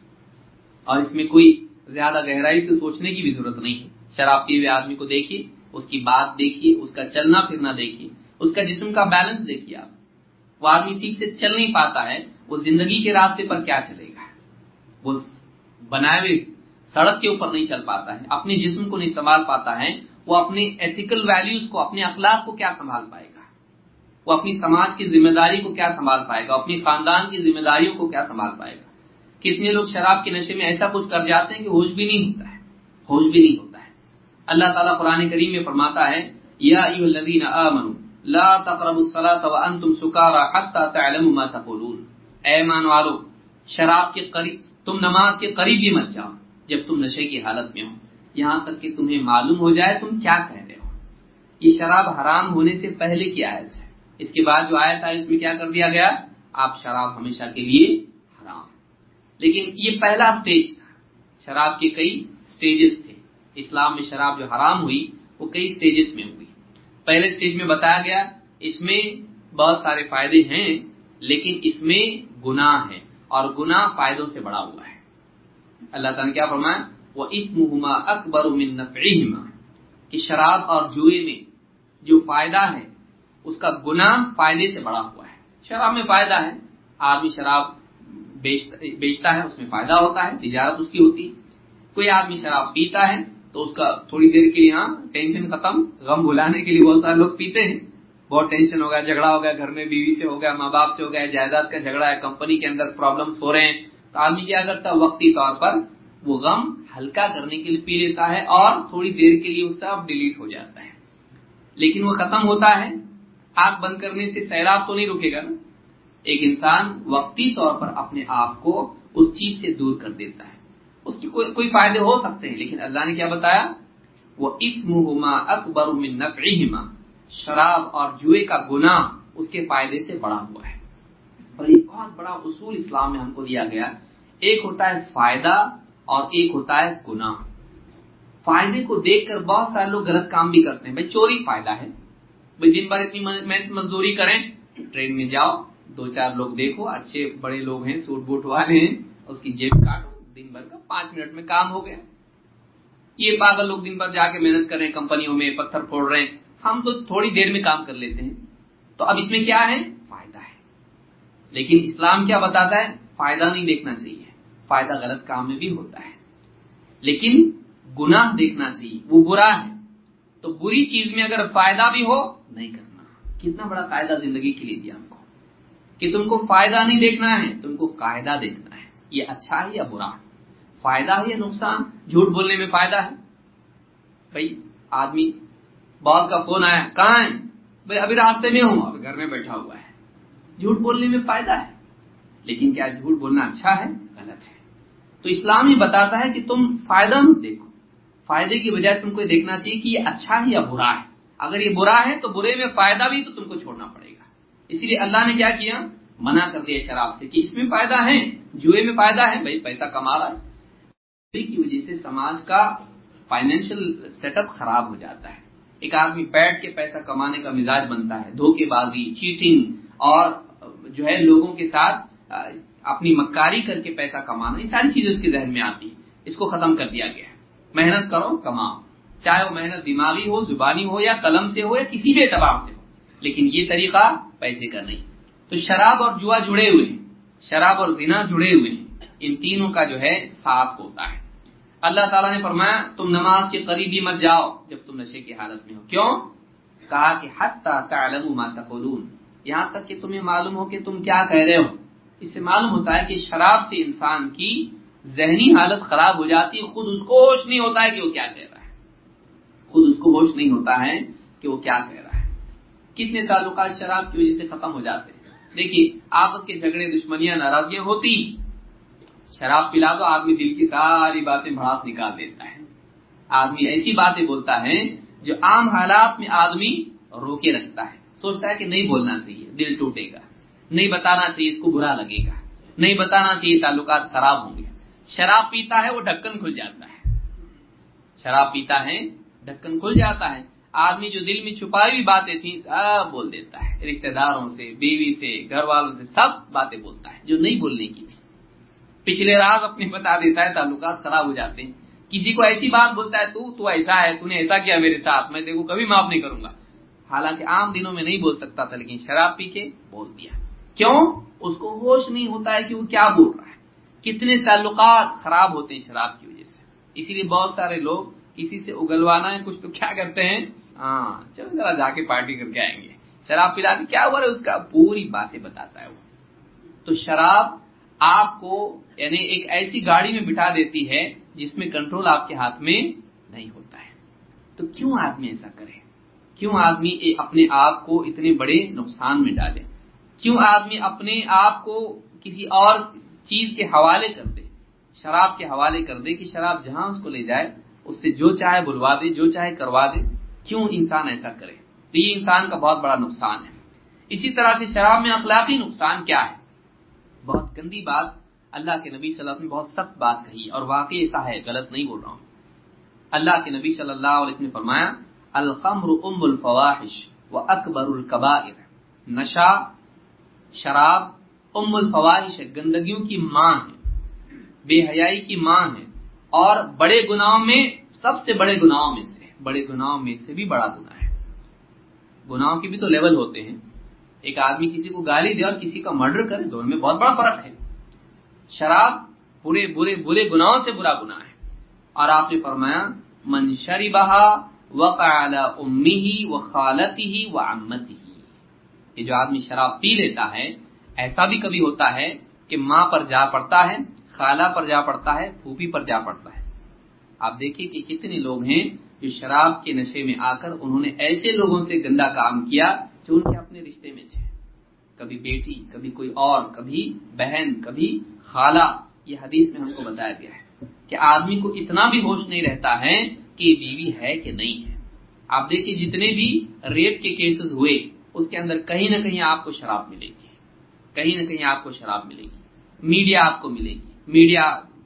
اور اس میں کوئی زیادہ گہرائی سے سوچنے کی بھی ضرورت نہیں ہے. شراب پیے ہوئے آدمی کو دیکھیے، اس کی بات دیکھیے، اس کا چلنا پھرنا دیکھیے، اس کا جسم کا بیلنس دیکھیے. آپ وہ آدمی ٹھیک سے چل نہیں پاتا ہے، وہ زندگی کے راستے پر کیا چلے گا؟ وہ بنائے ہوئے سڑک کے اوپر نہیں چل پاتا ہے، اپنے جسم کو نہیں سنبھال پاتا ہے، وہ اپنے ایتھیکل ویلیوز کو، اپنے اخلاق کو کیا سنبھال پائے گا؟ وہ اپنی سماج کی ذمہ داری کو کیا سنبھال پائے گا؟ اپنی خاندان کی ذمہ داریوں کو کیا سنبھال پائے گا؟ کتنے لوگ شراب کے نشے میں ایسا کچھ کر جاتے ہیں کہ ہوش بھی نہیں ہوتا ہے، ہوش بھی نہیں ہوتا ہے. اللہ تعالیٰ قرآن کریم میں فرماتا ہے یا ایھا الذین آمنوا لا تقربوا الصلاة وانتم سکارى حتى تعلموا ما تقولون. اے ایمان والو، شراب کے قریب، تم نماز کے قریب بھی مت جاؤ جب تم نشے کی حالت میں ہو، یہاں تک کہ تمہیں معلوم ہو جائے تم کیا کہہ رہے ہو. یہ شراب حرام ہونے سے پہلے کی آیت ہے. اس کے بعد جو آیت ہے اس میں کیا کر دیا گیا؟ آپ شراب ہمیشہ کے لیے حرام. لیکن یہ پہلا سٹیج تھا. شراب کے کئی سٹیجز تھے. اسلام میں شراب جو حرام ہوئی وہ کئی سٹیجز میں ہوئی. پہلے سٹیج میں بتایا گیا اس میں بہت سارے فائدے ہیں، لیکن اس میں گناہ ہے، اور گناہ فائدوں سے بڑا ہوا ہے. اللہ تعالیٰ نے کیا فرمایا؟ وَإِثْمُهُمَا أَكْبَرُ مِن نَفْعِهِمَا، کہ شراب اور جوئے میں جو فائدہ ہے اس کا گناہ فائدے سے بڑا ہوا ہے. شراب میں فائدہ ہے، آدمی شراب بیچتا ہے، اس میں فائدہ ہوتا ہے، تجارت اس کی ہوتی ہے. کوئی آدمی شراب پیتا ہے تو اس کا تھوڑی دیر کے لیے ہاں ٹینشن ختم، غم بھلانے کے لیے بہت سارے لوگ پیتے ہیں. بہت ٹینشن ہو گیا، جھگڑا ہو گیا، گھر میں بیوی سے ہو گیا، ماں باپ سے ہو گیا، جائیداد کا جھگڑا ہے، کمپنی کے اندر پرابلمز ہو رہے ہیں، تو آدمی کیا کرتا ہے؟ وقتی طور پر وہ غم ہلکا کرنے کے لیے پی لیتا ہے، اور تھوڑی دیر کے لیے اس سے اب ڈیلیٹ ہو جاتا ہے. لیکن وہ ختم ہوتا ہے، آنکھ بند کرنے سے سیلاب تو نہیں رکے گا نا. ایک انسان وقتی طور پر اپنے آپ کو اس چیز سے دور کر دیتا ہے، اس کی کوئی کوئی فائدے ہو سکتے ہیں، لیکن اللہ نے کیا بتایا، وہ اثمہما اکبر من نفعہما، شراب اور جوئے کا گناہ اس کے فائدے سے بڑا ہوا ہے. اور یہ بہت بڑا اصول اسلام میں ہم کو دیا گیا. ایک ہوتا ہے فائدہ اور ایک ہوتا ہے گناہ. فائدے کو دیکھ کر بہت سارے لوگ غلط کام بھی کرتے ہیں. بھائی چوری فائدہ ہے، بھائی دن بھر اتنی محنت مزدوری کریں، ٹرین میں جاؤ، دو چار لوگ دیکھو، اچھے بڑے لوگ ہیں، سوٹ بوٹ والے ہیں، اس کی جیب کاٹو، دن بھر کا پانچ منٹ میں کام ہو گیا. یہ پاگل لوگ دن بھر جا کے محنت کر رہے ہیں، کمپنیوں میں پتھر پھوڑ رہے ہیں، ہم تو تھوڑی دیر میں کام کر لیتے ہیں. تو اب اس میں کیا ہے، فائدہ ہے. لیکن اسلام کیا بتاتا ہے، فائدہ نہیں دیکھنا چاہیے. فائدہ غلط کام میں بھی ہوتا ہے، لیکن گناہ دیکھنا چاہیے، وہ برا ہے. تو بری چیز میں اگر فائدہ بھی ہو نہیں کرنا. کتنا بڑا قاعدہ زندگی کے لیے دیا ہم کو کہ تم کو فائدہ نہیں دیکھنا ہے، تم کو قاعدہ دیکھنا ہے، یہ اچھا ہے یا برا، فائدہ ہے یا نقصان. جھوٹ بولنے میں فائدہ ہے. بھائی آدمی باس کا فون آیا، کہاں ہے، بھائی ابھی راستے میں ہوں، ابھی گھر میں بیٹھا ہوا ہے. جھوٹ بولنے میں فائدہ ہے، لیکن کیا جھوٹ بولنا اچھا ہے، غلط ہے. تو اسلام ہی بتاتا ہے کہ تم فائدہ مت دیکھو، فائدے کی بجائے تم کو دیکھنا چاہیے کہ یہ اچھا ہے یا برا ہے. اگر یہ برا ہے تو برے میں فائدہ بھی تو تم کو چھوڑنا پڑے گا. اسی لیے اللہ نے کیا کیا، منع کر دیا شراب سے کہ اس میں فائدہ ہے، جوئے میں فائدہ ہے، بھائی پیسہ کما رہا ہے. کی وجہ سے سماج کا فائنینشل سیٹ اپ خراب ہو جاتا ہے. ایک آدمی بیٹھ کے پیسہ کمانے کا مزاج بنتا ہے، دھوکے بازی، چیٹنگ اور جو ہے لوگوں کے ساتھ اپنی مکاری کر کے پیسہ کمانا، یہ ساری چیزیں اس کے ذہن میں آتی ہیں. اس کو ختم کر دیا گیا ہے. محنت کرو، کماؤ، چاہے وہ محنت دماغی ہو، زبانی ہو، یا قلم سے ہو، یا کسی بھی اعتبار سے ہو، لیکن یہ طریقہ پیسے کا نہیں. تو شراب اور جوا جڑے ہوئے ہیں، شراب اور زنا جڑے ہوئے ہیں. ان تینوں کا جو ہے ساتھ ہوتا ہے. اللہ تعالیٰ نے فرمایا تم نماز کے قریب ہی مت جاؤ جب تم نشے کی حالت میں ہو. کیوں؟ کہا کہ حتی تعلموا ما تقولون، یہاں تک کہ تمہیں معلوم ہو کہ تم کیا کہہ رہے ہو. اس سے معلوم ہوتا ہے کہ شراب سے انسان کی ذہنی حالت خراب ہو جاتی ہے، خود اس کو ہوش نہیں ہوتا ہے کہ وہ کیا کہہ رہا ہے، خود اس کو ہوش نہیں ہوتا ہے کہ وہ کیا کہہ رہا ہے. کتنے تعلقات شراب کی وجہ سے ختم ہو جاتے ہیں. دیکھیے آپس کے جھگڑے، دشمنیاں، ناراضگیاں ہوتی، شراب پلا تو آدمی دل کی ساری باتیں بھڑاس نکال دیتا ہے. آدمی ایسی باتیں بولتا ہے جو عام حالات میں آدمی روکے رکھتا ہے، سوچتا ہے کہ نہیں بولنا چاہیے، دل ٹوٹے گا، نہیں بتانا چاہیے، اس کو برا لگے گا، نہیں بتانا چاہیے، تعلقات خراب ہوں گے. شراب پیتا ہے، وہ ڈھکن کھل جاتا ہے. شراب پیتا ہے، ڈھکن کھل جاتا ہے. آدمی جو دل میں چھپائی ہوئی باتیں تھیں سب بول دیتا ہے، رشتہ داروں سے، بیوی سے، گھر والوں سے، سب باتیں بولتا ہے جو نہیں بولنے کی تھی. پچھلے راز اپنے بتا دیتا ہے، تعلقات خراب ہو جاتے ہیں. کسی کو ایسی بات بولتا ہے، تو تو ایسا ہے، تو نے ایسا کیا میرے ساتھ، میں تیرے کو کبھی معاف نہیں کروں گا. حالانکہ عام دنوں میں نہیں بول سکتا تھا، لیکن شراب پی کے بول دیا. کیوں؟ اس کو ہوش نہیں ہوتا ہے کہ وہ کیا بول رہا ہے. کتنے تعلقات خراب ہوتے ہیں شراب کی وجہ سے. اسی لیے بہت سارے لوگ کسی سے اگلوانا ہے کچھ تو کیا کرتے ہیں، ہاں چلو ذرا جا کے پارٹی کر کے آئیں گے، شراب پلا کے کیا ہوا ہے، اس کا پوری باتیں بتاتا ہے وہ. تو شراب آپ کو یعنی ایک ایسی گاڑی میں بٹھا دیتی ہے جس میں کنٹرول آپ کے ہاتھ میں نہیں ہوتا ہے. تو کیوں آدمی ایسا کرے، کیوں آدمی اپنے آپ کو اتنے بڑے نقصان میں ڈالے، کیوں آدمی اپنے آپ کو کسی اور چیز کے حوالے کر دے، شراب کے حوالے کر دے کہ شراب جہاں اس کو لے جائے اس سے جو چاہے بلوا دے، جو چاہے کروا دے. کیوں انسان ایسا کرے؟ تو یہ انسان کا بہت بڑا نقصان ہے. اسی طرح سے شراب میں اخلاقی نقصان کیا ہے، بہت گندی بات. اللہ کے نبی صلی اللہ علیہ وسلم نے بہت سخت بات کہی اور واقعی ایسا ہے، غلط نہیں بول رہا ہوں. اللہ کے نبی صلی اللہ علیہ وسلم نے فرمایا الخمر ام الفواحش واکبر الکبائر، نشہ، شراب ام الفواحش ہے، گندگیوں کی ماں ہے، بے حیائی کی ماں ہے، اور بڑے گناہوں میں سب سے بڑے گناہوں میں سے بڑے گناہوں میں سے بھی بڑا گناہ ہے. گناہوں کے بھی تو لیول ہوتے ہیں. ایک آدمی کسی کو گالی دے اور کسی کا مرڈر کرے، دونوں میں بہت بڑا فرق ہے. شراب برے برے برے گناہوں سے برا گناہ ہے. اور آپ نے فرمایا من شربها وقع على امه وخالته وعمته، یہ جو آدمی شراب پی لیتا ہے ایسا بھی کبھی ہوتا ہے کہ ماں پر جا پڑتا ہے، خالہ پر جا پڑتا ہے، پھوپھی پر جا پڑتا ہے. آپ دیکھیے کہ کتنے لوگ ہیں جو شراب کے نشے میں آ کر انہوں نے ایسے لوگوں سے گندا کام کیا جو ان کے اپنے رشتے میں تھے، کبھی بیٹی، کبھی کوئی اور، کبھی بہن، کبھی خالہ. یہ حدیث میں ہم کو بتایا گیا ہے کہ آدمی کو اتنا بھی ہوش نہیں رہتا ہے کہ یہ بیوی ہے کہ نہیں ہے. آپ دیکھیے جتنے بھی ریپ کے کیسز ہوئے اس کے اندر کہیں نہ کہیں آپ کو شراب ملے گی، کہیں نہ کہیں آپ کو شراب ملے گی. میڈیا آپ کو ملے گی، میڈیا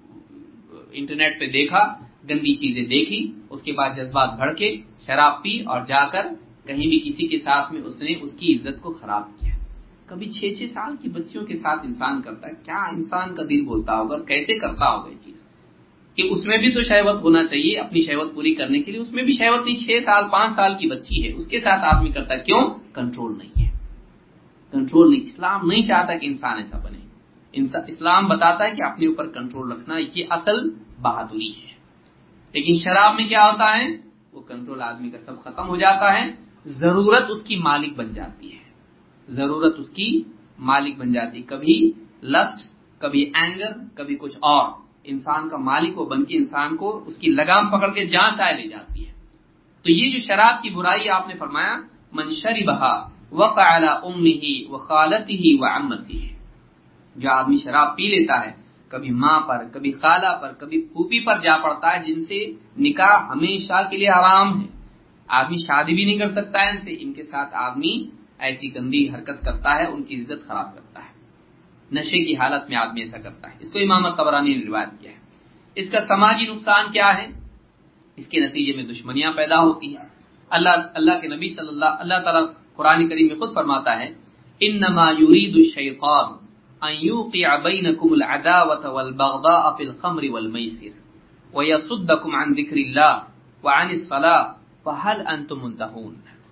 انٹرنیٹ پہ دیکھا، گندی چیزیں دیکھی، اس کے بعد جذبات بھڑکے، شراب پی اور جا کر کہیں بھی کسی کے ساتھ میں اس نے اس کی عزت کو خراب کیا. کبھی چھ چھ سال کی بچیوں کے ساتھ انسان کرتا ہے. کیا انسان کا دل بولتا ہوگا، کیسے کرتا ہوگا یہ چیز؟ کہ اس میں بھی تو شہوت ہونا چاہیے اپنی شہوت پوری کرنے کے لیے، اس میں بھی شہوت نہیں. چھ سال پانچ سال کی بچی ہے، اس کے ساتھ آدمی کرتا ہے. کیوں؟ کنٹرول نہیں ہے، کنٹرول نہیں. اسلام نہیں چاہتا کہ انسان ایسا بنے. اسلام بتاتا ہے کہ اپنے اوپر کنٹرول رکھنا یہ اصل بہادری ہے. لیکن شراب میں کیا ہوتا ہے؟ وہ کنٹرول آدمی کا سب ختم ہو جاتا ہے. ضرورت اس کی مالک بن جاتی ہے، ضرورت اس کی مالک بن جاتی. کبھی لسٹ، کبھی اینگر، کبھی کچھ اور. انسان کا مالک وہ بن کے انسان کو اس کی لگام پکڑ کے جان چاہے لے جاتی ہے. تو یہ جو شراب کی برائی آپ نے فرمایا، من شربھا وقع علی امہ وخالتہ وعمتہ، جو آدمی شراب پی لیتا ہے کبھی ماں پر، کبھی خالہ پر، کبھی پھوپھی پر جا پڑتا ہے، جن سے نکاح ہمیشہ کے لیے حرام ہے. آدمی شادی بھی نہیں کر سکتا ہے ان سے. ان کے ساتھ آدمی ایسی گندی حرکت کرتا ہے، ان کی عزت خراب کرتا ہے. نشے کی حالت میں آدمی ایسا کرتا ہے. اس کو امام طبرانی نے روایت کیا ہے. اس کا سماجی نقصان کیا ہے؟ اس کے نتیجے میں دشمنیاں پیدا ہوتی ہیں. اللہ اللہ کے نبی صلی اللہ اللہ تعالیٰ قرآن کریم میں خود فرماتا ہے، انما یرید الشیطان ان یوقع بینکم العداوۃ والبغضاء فی الخمر والمیسر ویصدکم عن ذکر اللہ وعن الصلاۃ فہل انتم منتہون.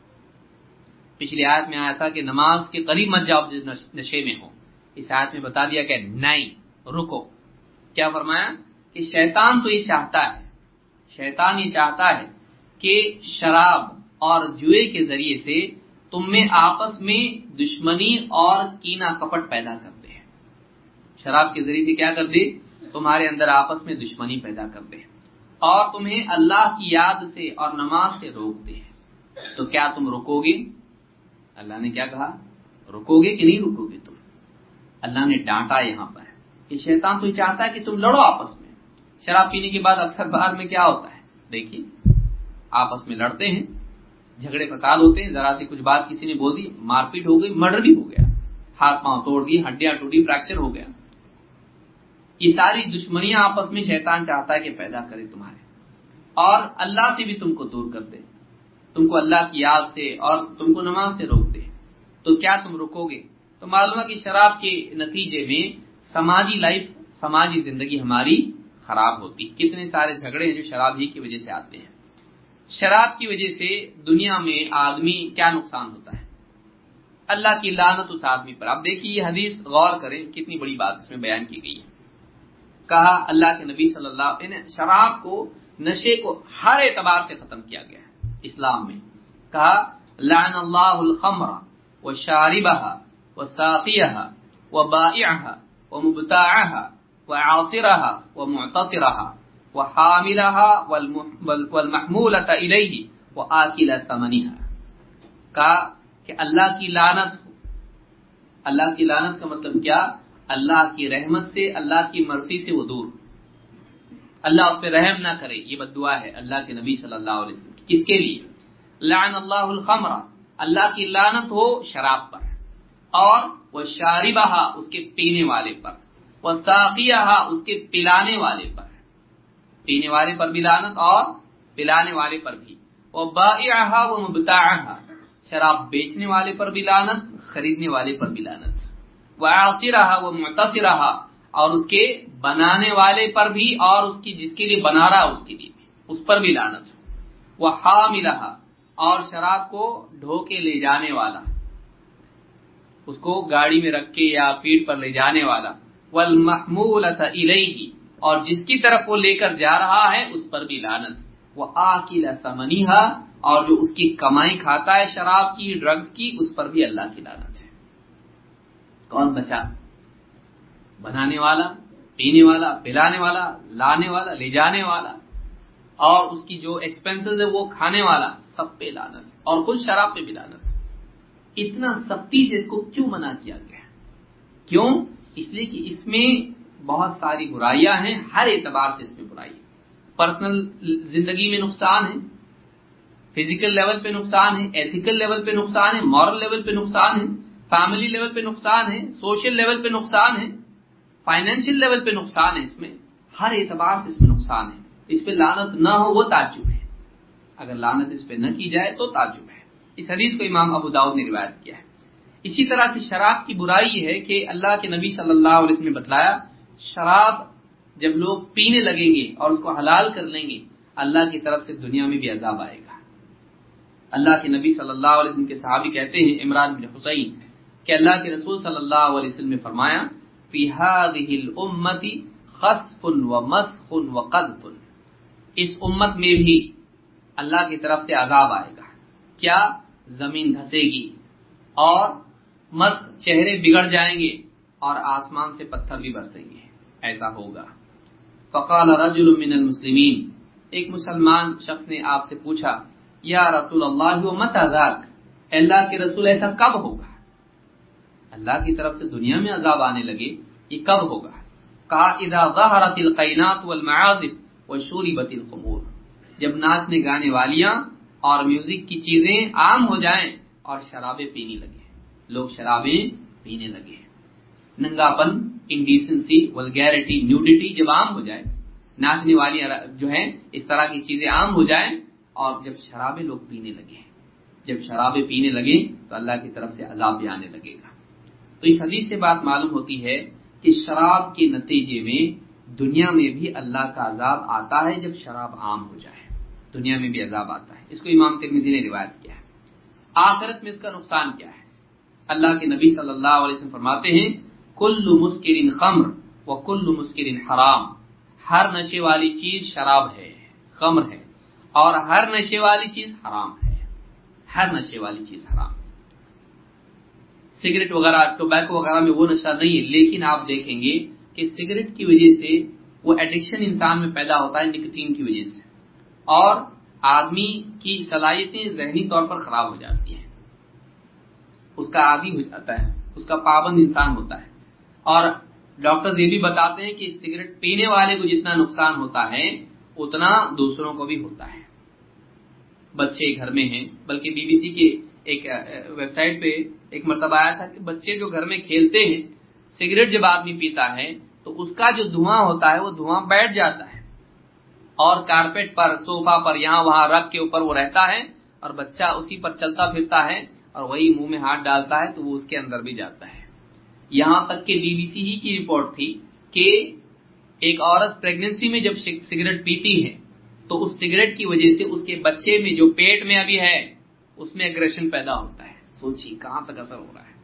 پچھلی آیت میں آیا تھا کہ نماز کے قریب مت جاؤ جو نشے میں ہو. اس آیت میں بتا دیا کہ نہیں، رکو. کیا فرمایا؟ کہ شیطان تو یہ چاہتا ہے، شیطان یہ چاہتا ہے کہ شراب اور جوئے کے ذریعے سے تم میں آپس میں دشمنی اور کینہ کپٹ پیدا کر دے. شراب کے ذریعے سے کیا کر دے؟ تمہارے اندر آپس میں دشمنی پیدا کر دے اور تمہیں اللہ کی یاد سے اور نماز سے روک دے. تو کیا تم رکو گے؟ اللہ نے کیا کہا؟ رکو گے کہ نہیں رکو گے تم؟ اللہ نے ڈانٹا یہاں پر کہ شیطان تو یہ چاہتا ہے کہ تم لڑو آپس میں. شراب پینے کے بعد اکثر باہر میں کیا ہوتا ہے؟ دیکھیے آپس میں لڑتے ہیں، جھگڑے فساد ہوتے ہیں، ذرا سی کچھ بات کسی نے بول دی، مار پیٹ ہو گئی، مرڈر بھی ہو گیا، ہاتھ پاؤں توڑ دیے، ہڈیاں ٹوٹی، فریکچر ہو گیا. یہ ساری دشمنیاں آپس میں شیطان چاہتا ہے کہ پیدا کرے تمہارے، اور اللہ سے بھی تم کو دور کر دے، تم کو اللہ کی یاد سے اور تم کو نماز سے روک دے. تو کیا تم رکو گے؟ تو معلوم ہے کہ شراب کے نتیجے میں سماجی لائف، سماجی زندگی ہماری خراب ہوتی. کتنے سارے جھگڑے ہیں جو شراب ہی کی وجہ سے آتے ہیں. شراب کی وجہ سے دنیا میں آدمی کیا نقصان ہوتا ہے؟ اللہ کی لعنت اس آدمی پر. اب دیکھیے یہ حدیث غور کریں، کتنی بڑی بات اس میں بیان کی گئی ہے. کہا اللہ کے نبی صلی اللہ علیہ وسلم، شراب کو، نشے کو ہر اعتبار سے ختم کیا گیا ہے اسلام میں. کہا لعن اللہ الخمر وشاربها وساقيها وبائعها ومبتاعها وعاصرها ومعتصرها وحاملها والمحمولة إليه وآكل ثمنها. کہا کہ اللہ کی لعنت ہو. اللہ کی لعنت کا مطلب کیا؟ اللہ کی رحمت سے، اللہ کی مرضی سے وہ دور، اللہ اس پہ رحم نہ کرے. یہ بد دعا ہے اللہ کے نبی صلی اللہ علیہ وسلم. کس کے لیے؟ لعن اللہ الخمر، اللہ کی لعنت ہو شراب پر، اور وہ شاربہا، اس کے پینے والے پر، وہ ساقیہا، اس کے پلانے والے پر، پینے والے پر بھی لعنت اور پلانے والے پر بھی. وہ بائعہا و مبتاعہا، شراب بیچنے والے پر بھی لعنت، خریدنے والے پر بھی لعنت. وہ عاصرہا و معتصرہا، اور اس کے بنانے والے پر بھی اور اس کی جس کے لیے بنا رہا اس کے لیے بھی، اس پر بھی لعنت. وہ حاملہا، اور شراب کو ڈھو کے لے جانے والا، اس کو گاڑی میں رکھ کے یا پیٹھ پر لے جانے والا. والمحمولۃ الیہ، اور جس کی طرف وہ لے کر جا رہا ہے اس پر بھی لعنت. وآکل ثمنہا، اور جو اس کی کمائی کھاتا ہے شراب کی، ڈرگز کی، اس پر بھی اللہ کی لعنت ہے. کون بچا؟ بنانے والا، پینے والا، پلانے والا، لانے والا، لے جانے والا. اور اس کی جو ایکسپینسز ہے وہ کھانے والا، سب پہ لعنت ہے، اور خود شراب پہ بھی لعنت ہے۔ اتنا سختی سے اس کو کیوں منع کیا گیا؟ کیوں؟ اس لیے کہ اس میں بہت ساری برائیاں ہیں، ہر اعتبار سے اس میں برائی ہے۔ پرسنل زندگی میں نقصان ہے، فزیکل لیول پہ نقصان ہے، ایتھیکل لیول پہ نقصان ہے، مورل لیول پہ نقصان ہے، فیملی لیول پہ نقصان ہے، سوشل لیول پہ نقصان ہے، فائنینشیل لیول پہ نقصان ہے، اس میں ہر اعتبار سے اس میں نقصان ہے۔ اس پہ لعنت نہ ہو وہ تعجب ہے، اگر لعنت اس پہ نہ کی جائے تو تعجب ہے۔ اس حدیث کو امام ابو داؤد نے روایت کیا ہے۔ اسی طرح سے شراب کی برائی یہ ہے کہ اللہ کے نبی صلی اللہ علیہ وسلم نے بتلایا، شراب جب لوگ پینے لگیں گے اور اس کو حلال کر لیں گے، اللہ کی طرف سے دنیا میں بھی عذاب آئے گا۔ اللہ کے نبی صلی اللہ علیہ وسلم کے صحابی کہتے ہیں عمران بن حسین کہ اللہ کے رسول صلی اللہ علیہ وسلم نے فرمایا، فی ہذہ الامۃ خسف ومسخ وقذف، اس امت میں بھی اللہ کی طرف سے عذاب آئے گا۔ کیا؟ زمین دھسے گی، اور مسخ چہرے بگڑ جائیں گے، اور آسمان سے پتھر بھی برسیں گے، ایسا ہوگا۔ فقال رجل من المسلمین، ایک مسلمان شخص نے آپ سے پوچھا، یا رسول اللہ ومتى ذاک، اللہ کے رسول ایسا کب ہوگا؟ اللہ کی طرف سے دنیا میں عذاب آنے لگے، یہ کب ہوگا؟ کہا اذا ظہرت القینات والمعازف وشربت الخمور، جب ناچنے گانے والیاں اور میوزک کی چیزیں عام ہو جائیں اور شرابیں پینے لگے، لوگ شرابیں پینے لگے، ننگاپن، انڈیسنسی، ولگیرٹی، نیوڈیٹی جب عام ہو جائے، ناچنے والی جو ہیں اس طرح کی چیزیں عام ہو جائیں، اور جب شرابیں لوگ پینے لگے، جب شرابیں پینے لگے تو اللہ کی طرف سے عذاب بھی آنے لگے گا۔ تو اس حدیث سے بات معلوم ہوتی ہے کہ شراب کے نتیجے میں دنیا میں بھی اللہ کا عذاب آتا ہے، جب شراب عام ہو جائے دنیا میں بھی عذاب آتا ہے۔ اس کو امام ترمذی نے روایت کیا ہے۔ آخرت میں اس کا نقصان کیا ہے؟ اللہ کے نبی صلی اللہ علیہ وسلم فرماتے ہیں، کل مسکر خمر وکل مسکر حرام، ہر نشے والی چیز شراب ہے، خمر ہے، اور ہر نشے والی چیز حرام ہے، ہر نشے والی چیز حرام۔ سگریٹ وغیرہ، ٹوبیکو وغیرہ میں وہ نشہ نہیں ہے، لیکن آپ دیکھیں گے کہ سگریٹ کی وجہ سے وہ ایڈکشن انسان میں پیدا ہوتا ہے نکوٹین کی وجہ سے، اور آدمی کی صلاحیتیں ذہنی طور پر خراب ہو جاتی ہیں، اس کا عادی ہو جاتا ہے، اس کا پابند انسان ہوتا ہے۔ اور ڈاکٹر یہ بھی بتاتے ہیں کہ سگریٹ پینے والے کو جتنا نقصان ہوتا ہے اتنا دوسروں کو بھی ہوتا ہے۔ بچے گھر میں ہیں، بلکہ بی بی سی کے ایک ویب سائٹ پہ ایک مرتبہ آیا تھا کہ بچے جو گھر میں کھیلتے ہیں، سگریٹ جب آدمی پیتا ہے تو اس کا جو دھواں ہوتا ہے وہ دھواں بیٹھ جاتا ہے، اور کارپیٹ پر، صوفہ پر، یہاں وہاں رگ کے اوپر وہ رہتا ہے، اور بچہ اسی پر چلتا پھرتا ہے، اور وہی منہ میں ہاتھ ڈالتا ہے تو وہ اس کے اندر بھی جاتا ہے۔ یہاں تک کہ بی بی سی ہی کی رپورٹ تھی کہ ایک عورت پریگننسی میں جب سگریٹ پیتی ہے تو اس سگریٹ کی وجہ سے اس کے بچے میں جو پیٹ میں ابھی ہے اس میں ایگریشن پیدا ہوتا ہے۔ سوچیے کہاں تک اثر ہو رہا ہے۔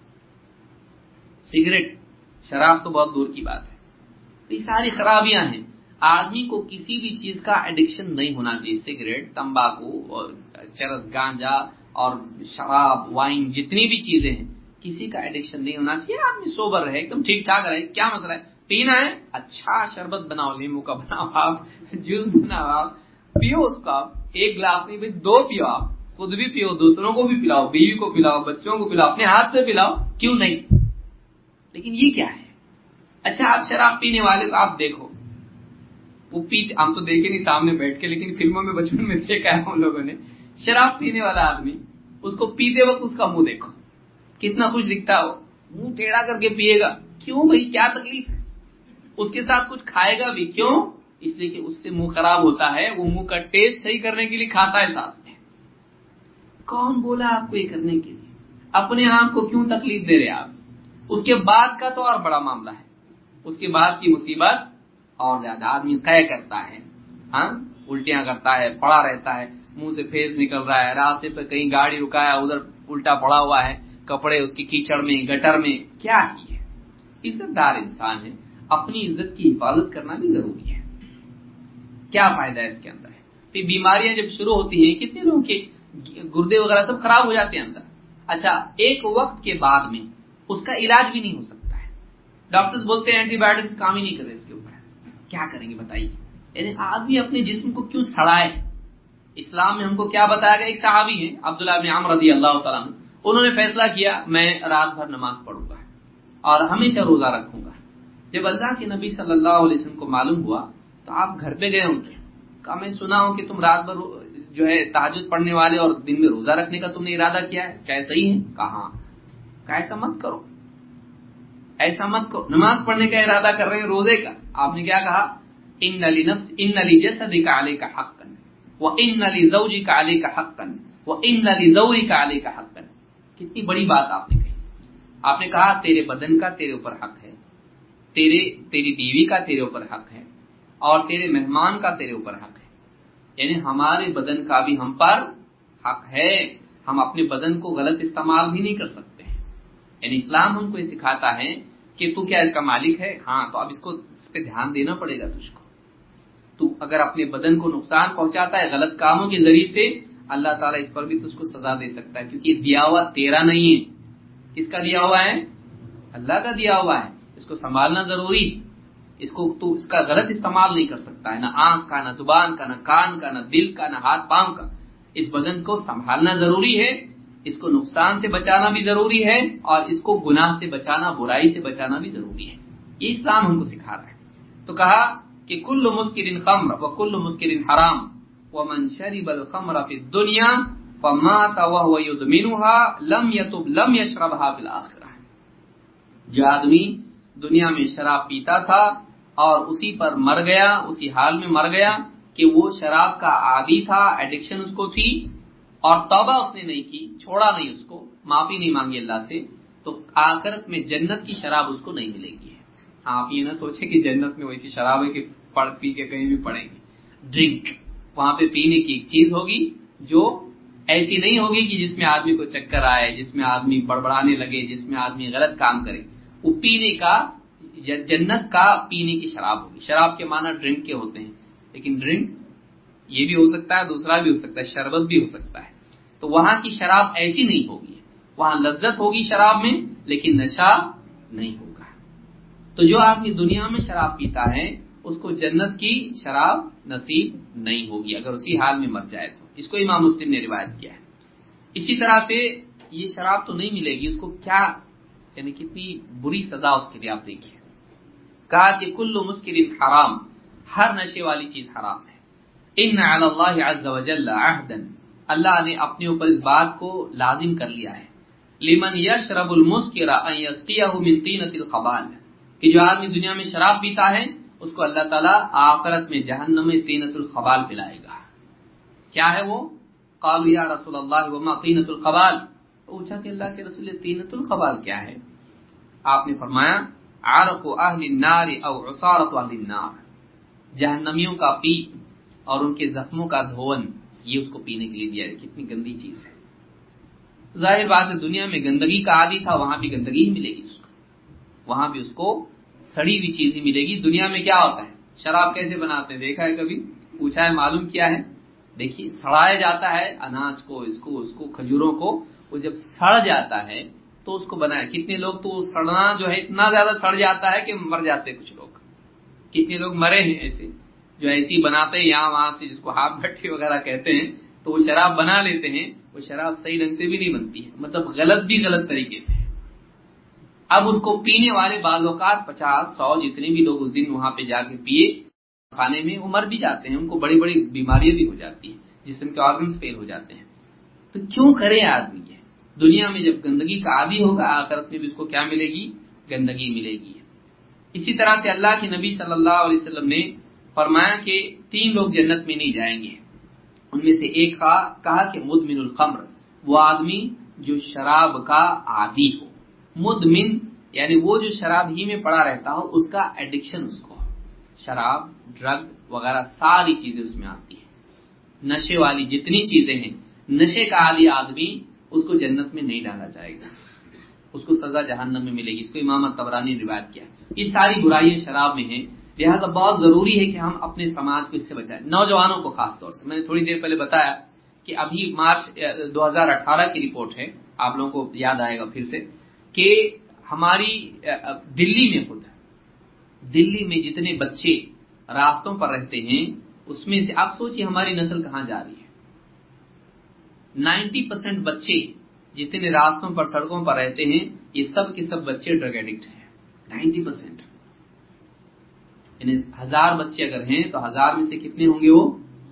سگریٹ، شراب تو بہت دور کی بات ہے، یہ ساری خرابیاں ہیں۔ آدمی کو کسی بھی چیز کا ایڈکشن نہیں ہونا چاہیے، سگریٹ، تمباکو، چرس، گانجا اور شراب، وائن، جتنی بھی چیزیں ہیں کسی کا ایڈکشن نہیں ہونا چاہیے۔ آدمی سوبر رہے، ایک دم ٹھیک ٹھاک رہے، کیا مسئلہ ہے؟ پینا ہے، اچھا شربت بناؤ، لیمو کا بناؤ، آپ جوس بناؤ، آپ پیو اس کو، آپ ایک گلاس نہیں بھائی دو پیو، آپ خود بھی پیو، دوسروں کو بھی پلاؤ، بیوی کو پلاؤ، بچوں کو پلاؤ، اپنے ہاتھ سے پلاؤ، کیوں نہیں؟ لیکن یہ کیا ہے؟ اچھا آپ شراب پینے والے کو آپ دیکھو، وہ پیتے، ہم تو دیکھے نہیں سامنے بیٹھ کے، لیکن فلموں میں بچپن میں دیکھا ہے ہم لوگوں نے، شراب پینے والا آدمی اس کو پیتے وقت اس کا منہ دیکھو کتنا خوش دکھتا ہو، منہ ٹیڑھا کر کے پیے گا، کیوں بھائی کیا تکلیف ہے؟ اس کے ساتھ کچھ کھائے گا بھی، کیوں؟ اس لیے کہ اس سے منہ خراب ہوتا ہے، وہ منہ کا ٹیسٹ صحیح کرنے کے لیے کھاتا ہے ساتھ میں۔ کون بولا آپ کو یہ کرنے کے لیے؟ اپنے آپ کو کیوں تکلیف دے رہے آپ؟ اس کے بعد کا تو اور بڑا معاملہ ہے، اس کے بعد کی مصیبت اور زیادہ۔ آدمی قے کرتا ہے، ہاں الٹیاں کرتا ہے، پڑا رہتا ہے، منہ سے پھیس نکل رہا ہے، راستے پہ کہیں گاڑی رکایا ادھر الٹا پڑا ہوا ہے، کپڑے اس کی کیچڑ میں، گٹر میں، کیا ہی ہے؟ عزت دار انسان ہے، اپنی عزت کی حفاظت کرنا بھی ضروری ہے۔ کیا فائدہ ہے اس کے اندر ہے؟ پھر بیماریاں جب شروع ہوتی ہیں، کتنے لوگوں کے گردے وغیرہ سب خراب ہو جاتے ہیں اندر۔ اچھا ایک وقت کے بعد میں اس کا علاج بھی نہیں ہو سکتا ہے، ڈاکٹرز بولتے ہیں اینٹی بایوٹکس کام ہی نہیں کر رہے اس کے اوپر، کیا کریں گے بتائیے؟ یعنی آدمی اپنے جسم کو کیوں سڑائے؟ اسلام میں ہم کو کیا بتایا گیا؟ ایک صحابی ہیں عبداللہ بن عمرو رضی اللہ تعالیٰ عنہ، انہوں نے فیصلہ کیا میں رات بھر نماز پڑھوں گا اور ہمیشہ روزہ رکھوں گا۔ جب اللہ کے نبی صلی اللہ علیہ وسلم کو معلوم ہوا تو آپ گھر پہ گئے ان کے، کہا میں سنا ہوں کہ تم رات بھر جو ہے تہجد پڑھنے والے اور دن میں روزہ رکھنے کا تم نے ارادہ کیا ہے، کیا صحیح ہے؟ کہا کہ ایسا مت کرو، ایسا مت کرو، نماز پڑھنے کا ارادہ کر رہے ہیں روزے کا۔ آپ نے کیا کہا؟ ان لنفس ان لجسدک علیک حقا وان لزوجک علیک حقا وان لزوجک علیک حقا۔ کتنی بڑی بات آپ نے کہی۔ آپ نے کہا تیرے بدن کا تیرے اوپر حق ہے، تیرے تیری بیوی کا تیرے اوپر حق ہے، اور تیرے مہمان کا تیرے اوپر حق ہے۔ یعنی ہمارے بدن کا بھی ہم پر حق ہے، ہم اپنے بدن کو غلط استعمال بھی نہیں کر سکتے ہیں۔ یعنی اسلام ہم کو یہ سکھاتا ہے کہ تو کیا اس کا مالک ہے؟ ہاں، تو اب اس کو اس پہ دھیان دینا پڑے گا تجھ کو۔ تو اگر اپنے بدن کو نقصان پہنچاتا ہے غلط کاموں کے ذریعے سے، اللہ تعالیٰ اس پر بھی تجھ کو سزا دے سکتا ہے، کیونکہ دیا ہوا تیرا نہیں ہے، کس کا دیا ہوا ہے؟ اللہ کا دیا ہوا ہے۔ اس کو سنبھالنا ضروری ہے، اس کو تو اس کا غلط استعمال نہیں کر سکتا ہے، نہ آنکھ کا، نہ زبان کا، نہ کان کا، نہ دل کا، نہ ہاتھ پاؤں کا۔ اس بدن کو سنبھالنا ضروری ہے، اس کو نقصان سے بچانا بھی ضروری ہے، اور اس کو گناہ سے بچانا، برائی سے بچانا بھی ضروری ہے۔ یہ اسلام ہم کو سکھا رہا ہے۔ تو کہا کہ کل مسکر خمر وکل مسکر حرام ومن شرب الخمر فی الدنیا فمات وهو يدمنها لم يتب لم يشربها فی الاخرہ۔ جو آدمی دنیا میں شراب پیتا تھا اور اسی پر مر گیا، اسی حال میں مر گیا کہ وہ شراب کا عادی تھا، ایڈکشن اس کو تھی، اور توبہ اس نے نہیں کی، چھوڑا نہیں، اس کو معافی نہیں مانگی اللہ سے، تو آخرت میں جنت کی شراب اس کو نہیں ملے گی۔ آپ یہ نہ سوچیں کہ جنت میں ویسی شراب ہے کہ پڑھ پی کے کہیں بھی پڑیں گے۔ ڈرنک وہاں پہ پینے کی ایک چیز ہوگی جو ایسی نہیں ہوگی کہ جس میں آدمی کو چکر آئے، جس میں آدمی بڑبڑانے لگے، جس میں آدمی غلط کام کرے۔ وہ پینے کا، جنت کا پینے کی شراب ہوگی۔ شراب کے معنی ڈرنک کے ہوتے ہیں، لیکن ڈرنک یہ بھی ہو سکتا ہے، دوسرا بھی ہو سکتا ہے، شربت بھی ہو سکتا ہے۔ تو وہاں کی شراب ایسی نہیں ہوگی، وہاں لذت ہوگی شراب میں لیکن نشہ نہیں ہوگا۔ تو جو آدمی دنیا میں شراب پیتا ہے اس کو جنت کی شراب نصیب نہیں ہوگی اگر اسی حال میں مر جائے تو۔ اس کو امام مسلم نے روایت کیا ہے۔ اسی طرح سے یہ شراب تو نہیں ملے گی، اس کو کیا، یعنی کتنی بری سزا اس کے لیے آپ دیکھیے۔ کہا کہ کل مسکر حرام، ہر نشے والی چیز حرام ہے۔ ان علی اللہ عز وجل عہدا، اللہ نے اپنے اوپر اس بات کو لازم کر لیا ہے، لمن یشرب المسکر ان یسقیہ من طینۃ الخبال، کہ جو آدمی دنیا میں شراب پیتا ہے اس کو اللہ تعالیٰ آخرت میں جہنم میں طینۃ الخبال پلائے گا۔ کیا ہے وہ؟ قالوا یا رسول اللہ وما طینۃ الخبال، پوچھا کہ اللہ کے رسول طینۃ الخبال کیا ہے؟ آپ نے فرمایا عرق اہل النار او عصارۃ اہل النار، جہنمیوں کا پیپ اور ان کے زخموں کا دھون، یہ اس کو پینے کے لیے دیا ہے۔ کتنی گندی چیز ہے۔ ظاہر بات ہے دنیا میں گندگی کا عادی تھا، وہاں بھی گندگی ہی ملے گی اس کو، وہاں بھی اس کو سڑی ہوئی چیز ہی ملے گی۔ دنیا میں کیا ہوتا ہے؟ شراب کیسے بناتے ہیں دیکھا ہے کبھی؟ پوچھا ہے معلوم کیا ہے؟ دیکھیے سڑایا جاتا ہے اناج کو، اس کو اس کو کھجوروں کو، وہ جب سڑ جاتا ہے تو اس کو بنایا۔ کتنے لوگ تو سڑنا جو ہے اتنا زیادہ سڑ جاتا ہے کہ مر جاتے کچھ لوگ، کتنے لوگ مرے ہیں ایسے جو ایسی بناتے ہیں یہاں وہاں سے، جس کو ہاتھ بھٹی وغیرہ کہتے ہیں، تو وہ شراب بنا لیتے ہیں، وہ شراب صحیح ڈھنگ سے بھی نہیں بنتی ہے، مطلب غلط بھی غلط طریقے سے۔ اب اس کو پینے والے بعض اوقات پچاس سو جتنے بھی لوگ اس دن وہاں پہ جا کے پیے کھانے میں، وہ مر بھی جاتے ہیں، ان کو بڑی بڑی بیماریاں بھی ہو جاتی ہیں، جسم کے آرگنز فیل ہو جاتے ہیں۔ تو کیوں کرے آدمی یہ؟ دنیا میں جب گندگی کا عادی ہوگا آخرت میں بھی اس کو کیا ملے گی؟ گندگی ملے گی۔ اسی طرح سے اللہ کے نبی صلی اللہ علیہ وسلم نے فرمایا کہ تین لوگ جنت میں نہیں جائیں گے، ان میں سے ایک کہا کہ مدمن الخمر، وہ آدمی جو شراب کا عادی ہو۔ مدمن یعنی وہ جو شراب ہی میں پڑا رہتا ہو، اس کا ایڈکشن اس کو، شراب، ڈرگ وغیرہ ساری چیزیں اس میں آتی ہیں، نشے والی جتنی چیزیں ہیں، نشے کا عادی آدمی اس کو جنت میں نہیں ڈالا جائے گا، اس کو سزا جہنم میں ملے گی۔ اس کو امام طبرانی نے روایت کیا۔ یہ ساری برائیاں شراب میں ہیں، لہذا بہت ضروری ہے کہ ہم اپنے سماج کو اس سے بچائیں، نوجوانوں کو خاص طور سے۔ میں نے تھوڑی دیر پہلے بتایا کہ ابھی مارچ دو ہزار اٹھارہ کی رپورٹ ہے، آپ لوگوں کو یاد آئے گا پھر سے، کہ ہماری دلی میں خود دلی میں جتنے بچے راستوں پر رہتے ہیں، اس میں سے آپ سوچیے ہماری نسل کہاں جا رہی ہے. نائنٹی پرسینٹ بچے جتنے راستوں پر سڑکوں پر رہتے ہیں یہ سب کے سب بچے ڈرگ ایڈکٹ ہیں. نائنٹی پرسینٹ یعنی ہزار بچے اگر ہیں تو ہزار میں سے کتنے ہوں گے وہ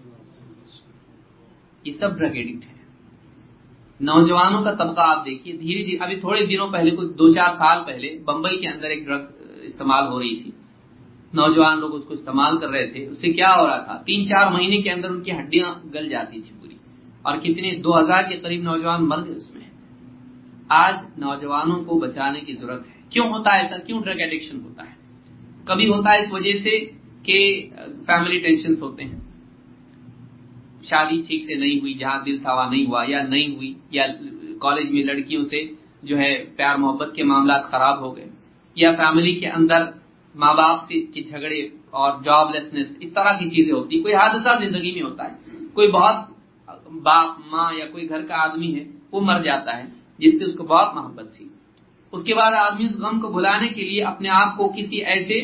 یہ سب ڈرگ ایڈکٹ ہیں. نوجوانوں کا طبقہ آپ دیکھیے دھیرے دھیرے، ابھی تھوڑے دنوں پہلے کوئی دو چار سال پہلے بمبئی کے اندر ایک ڈرگ استعمال ہو رہی تھی. نوجوان لوگ اس کو استعمال کر رہے تھے. اس سے کیا ہو رہا تھا، تین چار مہینے کے اندر ان کی ہڈیاں گل جاتی تھی پوری، اور کتنے دو ہزار کے قریب نوجوان مر گئے اس میں. آج نوجوانوں کو بچانے کی ضرورت ہے. کیوں ہوتا ہے ایسا؟ کیوں ڈرگ ایڈکشن ہوتا ہے؟ کبھی ہوتا ہے اس وجہ سے کہ فیملی ٹینشنز ہوتے ہیں، شادی ٹھیک سے نہیں ہوئی، جہاں دل تھا وہاں نہیں ہوا، یا نہیں ہوئی، یا کالج میں لڑکیوں سے جو ہے پیار محبت کے معاملات خراب ہو گئے، یا فیملی کے اندر ماں باپ سے کے جھگڑے اور جاب لیسنس، اس طرح کی چیزیں ہوتی. کوئی حادثہ زندگی میں ہوتا ہے، کوئی بہت باپ ماں یا کوئی گھر کا آدمی ہے وہ مر جاتا ہے جس سے اس کو بہت محبت تھی. اس کے بعد آدمی اس غم کو بھلانے کے لیے اپنے آپ کو کسی ایسے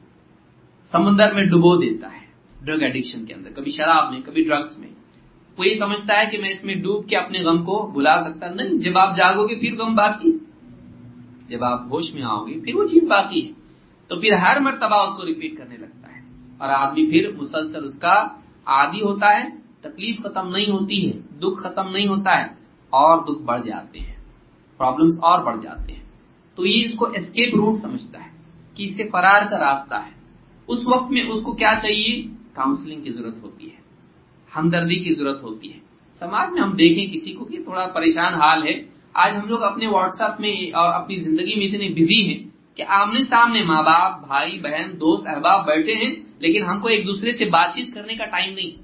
سمندر میں ڈبو دیتا ہے ڈرگ ایڈکشن کے اندر، کبھی شراب میں، کبھی ڈرگس میں. وہ یہ سمجھتا ہے کہ میں اس میں ڈوب کے اپنے غم کو بھلا سکتا. نہیں، جب آپ جاگو گے پھر غم باقی ہے، جب آپ ہوش میں آؤ گے پھر وہ چیز باقی ہے. تو پھر ہر مرتبہ اس کو ریپیٹ کرنے لگتا ہے اور آدمی پھر مسلسل اس کا عادی ہوتا ہے. تکلیف ختم نہیں ہوتی ہے، دکھ ختم نہیں ہوتا ہے، اور دکھ بڑھ جاتے ہیں، پرابلمز اور بڑھ جاتے ہیں. تو یہ اس کو اسکیپ روٹ سمجھتا ہے کہ اس سے فرار کا راستہ ہے. اس وقت میں اس کو کیا چاہیے؟ کاؤنسلنگ کی ضرورت ہوتی ہے، ہمدردی کی ضرورت ہوتی ہے. سماج میں ہم دیکھیں کسی کو کہ تھوڑا پریشان حال ہے، آج ہم لوگ اپنے واٹس ایپ میں اور اپنی زندگی میں اتنے بزی ہیں کہ آمنے سامنے ماں باپ، بھائی بہن، دوست احباب بیٹھے ہیں، لیکن ہم کو ایک دوسرے سے بات چیت کرنے کا ٹائم نہیں.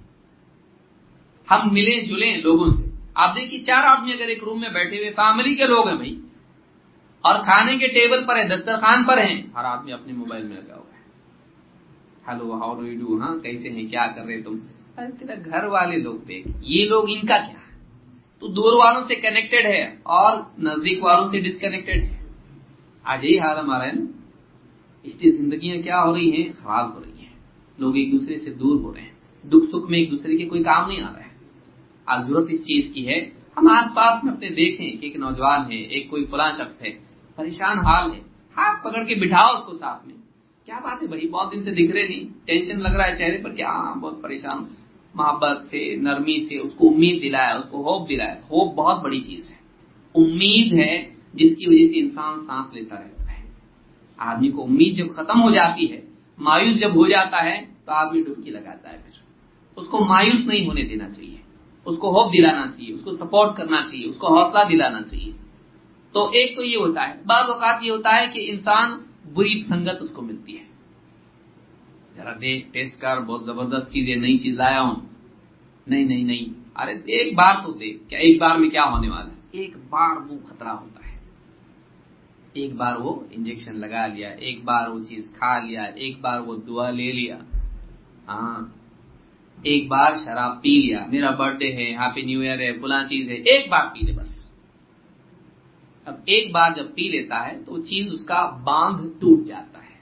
ہم ملیں جلیں لوگوں سے. آپ دیکھیے چار آدمی اگر ایک روم میں بیٹھے ہوئے، فیملی کے لوگ ہیں بھائی، اور کھانے کے ٹیبل پر ہیں، دسترخوان پر ہیں، ہر آدمی اپنے موبائل میں لگا ہوا ہے. Hello, how do you do, ہاں کیسے ہیں، کیا کر رہے تم؟ ارے تیرا گھر والے لوگ دیکھ، یہ لوگ ان کا کیا ہے؟ تو دور والوں سے کنیکٹڈ ہے اور نزدیک والوں سے ڈسکنیکٹڈ ہے. آج یہی حال ہمارا ہے نا. اس لیے زندگیاں کیا ہو رہی ہیں؟ خراب ہو رہی ہیں. لوگ ایک دوسرے سے دور ہو رہے ہیں، دکھ سکھ میں ایک دوسرے کے کوئی کام نہیں آ رہا ہے. آج ضرورت اس چیز کی ہے ہم آس پاس میں اپنے دیکھیں کہ ایک نوجوان ہے، ایک کوئی فلاں شخص ہے، پریشان حال ہے، ہاتھ پکڑ کے بٹھاؤ اس کو ساتھ میں. کیا بات ہے بھائی، بہت دن سے دکھ رہے نہیں، ٹینشن لگ رہا ہے چہرے پر، کیا بہت پریشان. محبت سے، نرمی سے اس کو امید دلایا، اس کو ہوپ دلایا. ہوپ بہت بڑی چیز ہے. امید ہے جس کی وجہ سے انسان سانس لیتا رہتا ہے. آدمی کو امید جب ختم ہو جاتی ہے، مایوس جب ہو جاتا ہے تو آدمی ڈبکی لگاتا ہے. پھر اس کو مایوس نہیں ہونے دینا چاہیے، اس کو ہوپ دلانا چاہیے، اس کو سپورٹ کرنا چاہیے، اس کو حوصلہ دلانا چاہیے. تو ایک تو یہ ہوتا ہے. بعض اوقات یہ ہوتا ہے کہ انسان بری سنگت اس کو ملتی ہے. ذرا دیکھ، ٹیسٹ کر، بہت زبردست چیز ہے، نئی چیز لایا ہوں. نہیں نہیں نہیں، ارے ایک بار تو دیکھ، کیا ایک بار میں کیا ہونے والا ہے؟ ایک بار وہ خطرہ ہوتا ہے، ایک بار وہ انجیکشن لگا لیا، ایک بار وہ چیز کھا لیا، ایک بار وہ دعا لے لیا، ہاں ایک بار شراب پی لیا، میرا برتھ ڈے ہے، ہیپی نیو ایئر ہے، فلاں چیز ہے، ایک بار پی لے بس. اب ایک بار جب پی لیتا ہے تو وہ چیز اس کا باندھ ٹوٹ جاتا ہے.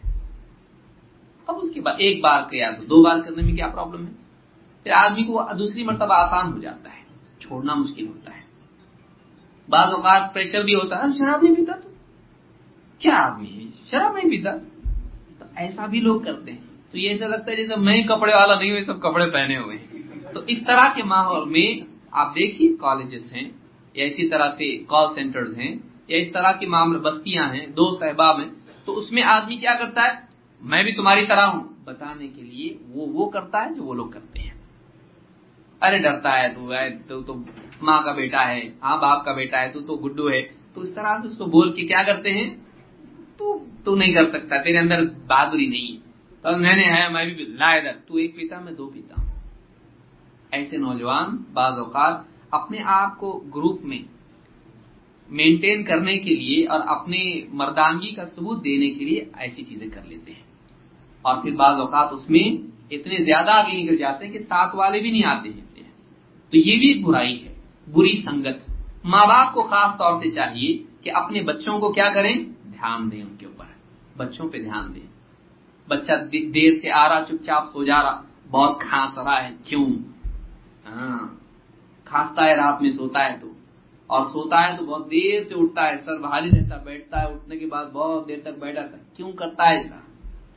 اب اس کے بعد ایک بار کیا تو دو بار کرنے میں کیا پرابلم ہے؟ پھر آدمی کو دوسری مرتبہ آسان ہو جاتا ہے، چھوڑنا مشکل ہوتا ہے. بعض اوقات پریشر بھی ہوتا ہے، شراب نہیں پیتا تو کیا آدمی ہے، شراب نہیں پیتا، تو ایسا بھی لوگ کرتے ہیں. تو یہ ایسا لگتا ہے جیسے میں کپڑے والا نہیں ہوں، سب کپڑے پہنے ہوئے ہیں. تو اس طرح کے ماحول میں آپ دیکھیے کالجز ہیں، یا اسی طرح سے کال سینٹرز ہیں، یا اس طرح کے معاملے، بستیاں ہیں، دوست احباب ہیں. تو اس میں آدمی کیا کرتا ہے؟ میں بھی تمہاری طرح ہوں بتانے کے لیے وہ وہ کرتا ہے جو وہ لوگ کرتے ہیں. ارے ڈرتا ہے تو تو, تو ماں کا بیٹا ہے، ہاں باپ کا بیٹا ہے، تو تو گڈو ہے. تو اس طرح سے اس کو بول کے کیا کرتے ہیں؟ تو تو نہیں کر سکتا، تیرے اندر بہادری نہیں ہے. تو میں نے ہے، میں بھی لا ادھر، تو ایک پیتا میں دو پیتا ہوں. ایسے نوجوان بعض اوقات اپنے آپ کو گروپ میں مینٹین کرنے کے لیے اور اپنے مردانگی کا ثبوت دینے کے لیے ایسی چیزیں کر لیتے ہیں، اور پھر بعض اوقات اس میں اتنے زیادہ آگے نکل جاتے ہیں کہ ساتھ والے بھی نہیں آتے ہیں. تو یہ بھی ایک برائی ہے، بری سنگت. ماں باپ کو خاص طور سے چاہیے کہ اپنے بچوں کو کیا کریں؟ دھیان دیں، ان کے اوپر بچوں پہ دھیان دیں. بچہ دیر سے آ رہا، چپ چاپ سو جا رہا، بہت کھانس رہا ہے، کیوں؟ ہاں کھانستا ہے رات میں، سوتا ہے تو، اور سوتا ہے تو بہت دیر سے اٹھتا ہے، سر بھاری رہتا، بیٹھتا ہے، اٹھنے کے بعد بہت دیر تک بیٹھا رہتا ہے، کیوں کرتا ہے ایسا؟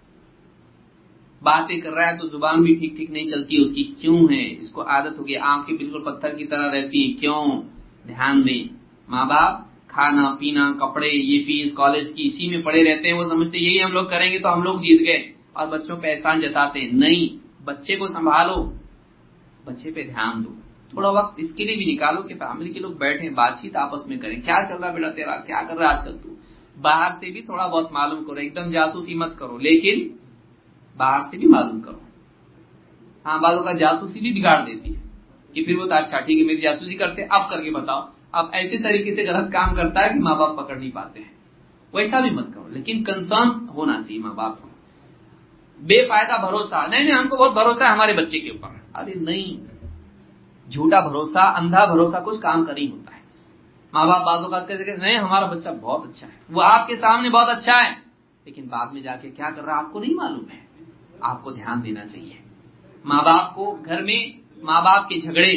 باتیں کر رہا ہے تو زبان بھی ٹھیک ٹھیک نہیں چلتی اس کی، کیوں ہے؟ اس کو عادت ہو گئی، آنکھیں بالکل پتھر کی طرح رہتی ہیں، کیوں؟ دھیان دیں، ماں باپ کھانا پینا کپڑے یہ فیس کالج کی اسی میں پڑے رہتے ہیں، وہ سمجھتے یہی ہم لوگ کریں گے تو ہم لوگ جیت گئے، اور بچوں پہ احسان جتاتے ہیں، نہیں، بچے کو سنبھالو، بچے پہ دھیان دو، تھوڑا وقت اس کے لیے بھی نکالو کہ فیملی کے لوگ بیٹھیں، بات چیت آپس میں کریں، کیا چل رہا بیٹا تیرا، کیا کر رہا ہے آج کل تو، باہر سے بھی تھوڑا بہت معلوم کرو، ایک دم جاسوسی مت کرو، لیکن باہر سے بھی معلوم کرو۔ ہاں بعضوں کا جاسوسی بھی بگاڑ دیتی ہے کہ پھر وہ تو اچھا ٹھیک ہے میری جاسوسی کرتے، اب کر کے بتاؤ، اب ایسے طریقے سے غلط کام کرتا ہے کہ ماں باپ پکڑ نہیں پاتے ہیں، ویسا بھی مت کرو، لیکن کنسرن ہونا چاہیے ماں باپ کو۔ بے فائدہ بھروسہ، نہیں نہیں ہم کو بہت بھروسہ ہے ہمارے بچے کے اوپر، ارے نہیں، جھوٹا بھروسہ، اندھا بھروسہ کچھ کام کا نہیں ہوتا ہے۔ ماں باپ بعض اوقات کہتے ہیں نہیں ہمارا بچہ بہت اچھا ہے، وہ آپ کے سامنے بہت اچھا ہے، لیکن بعد میں جا کے کیا کر رہا ہے آپ کو نہیں معلوم ہے، آپ کو دھیان دینا چاہیے۔ ماں باپ کو گھر میں ماں باپ کے جھگڑے،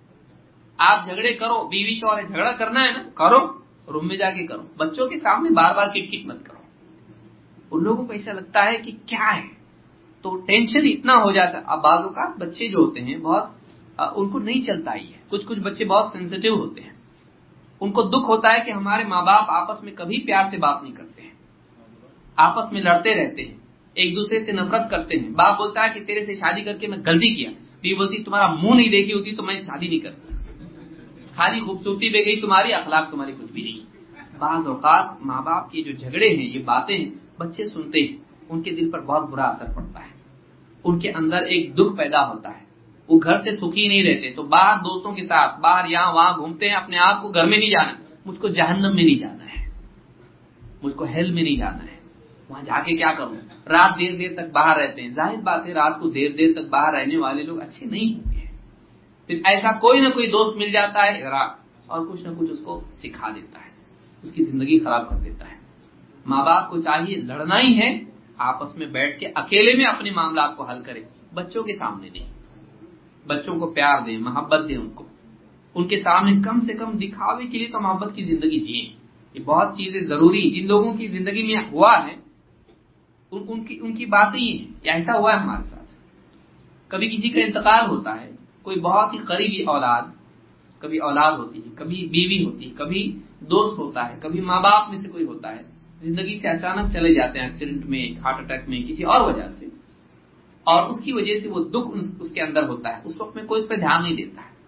آپ جھگڑے کرو، بیوی شوہر ہے، جھگڑا کرنا ہے نا کرو، روم میں جا کے کرو، بچوں کے سامنے بار بار کٹ کٹ مت کرو، ان لوگوں کو ایسا لگتا ہے کہ کیا ہے، تو ٹینشن اتنا ہو جاتا ہے۔ اب بعض اوقات بچے جو ہوتے ہیں بہت ان کو نہیں چلتا ہی ہے، کچھ کچھ بچے بہت سینسیٹیو ہوتے ہیں، ان کو دکھ ہوتا ہے کہ ہمارے ماں باپ آپس میں کبھی پیار سے بات نہیں کرتے ہیں، آپس میں لڑتے رہتے ہیں، ایک دوسرے سے نفرت کرتے ہیں، باپ بولتا ہے کہ تیرے سے شادی کر کے میں غلطی کیا، بیوی بولتی تمہارا منہ نہیں دیکھی ہوتی تو میں شادی نہیں کرتی، خالی خوبصورتی بے گئی تمہاری، اخلاق تمہاری کچھ بھی نہیں۔ بعض اوقات ماں باپ کے جو جھگڑے ہیں، یہ باتیں ہیں، بچے سنتے ہیں، ان کے دل پر بہت برا اثر پڑتا ہے، ان کے اندر ایک دکھ پیدا ہوتا ہے، وہ گھر سے سکھی نہیں رہتے، تو باہر دوستوں کے ساتھ باہر یہاں وہاں گھومتے ہیں، اپنے آپ کو گھر میں نہیں جانا، مجھ کو جہنم میں نہیں جانا ہے، مجھ کو ہیل میں نہیں جانا ہے، وہاں جا کے کیا کروں، رات دیر دیر تک باہر رہتے ہیں، ظاہر بات ہے رات کو دیر دیر تک باہر رہنے والے لوگ اچھے نہیں ہوں گے، پھر ایسا کوئی نہ کوئی دوست مل جاتا ہے اور کچھ نہ کچھ اس کو سکھا دیتا ہے، اس کی زندگی خراب کر دیتا ہے۔ ماں باپ کو چاہیے لڑنا ہی ہے آپس میں بیٹھ کے اکیلے میں اپنے معاملات کو حل کرے، بچوں کے سامنے نہیں، بچوں کو پیار دیں، محبت دیں، ان کو ان کے سامنے کم سے کم دکھاوے کے لیے تو محبت کی زندگی جئیں، یہ بہت چیزیں ضروری، جن لوگوں کی زندگی میں ہوا ہے ان, ان کی ان کی باتیں یہ ہیں کہ ایسا ہوا ہے ہمارے ساتھ، کبھی کسی کا انتقال ہوتا ہے، کوئی بہت ہی قریبی اولاد، کبھی اولاد ہوتی ہے، کبھی بیوی ہوتی ہے، کبھی دوست ہوتا ہے، کبھی ماں باپ میں سے کوئی ہوتا ہے، زندگی سے اچانک چلے جاتے ہیں ایکسیڈنٹ میں، ہارٹ اٹیک میں، کسی اور وجہ سے، اور اس کی وجہ سے وہ دکھ اس کے اندر ہوتا ہے، اس وقت میں کوئی اس پہ دھیان نہیں دیتا ہے،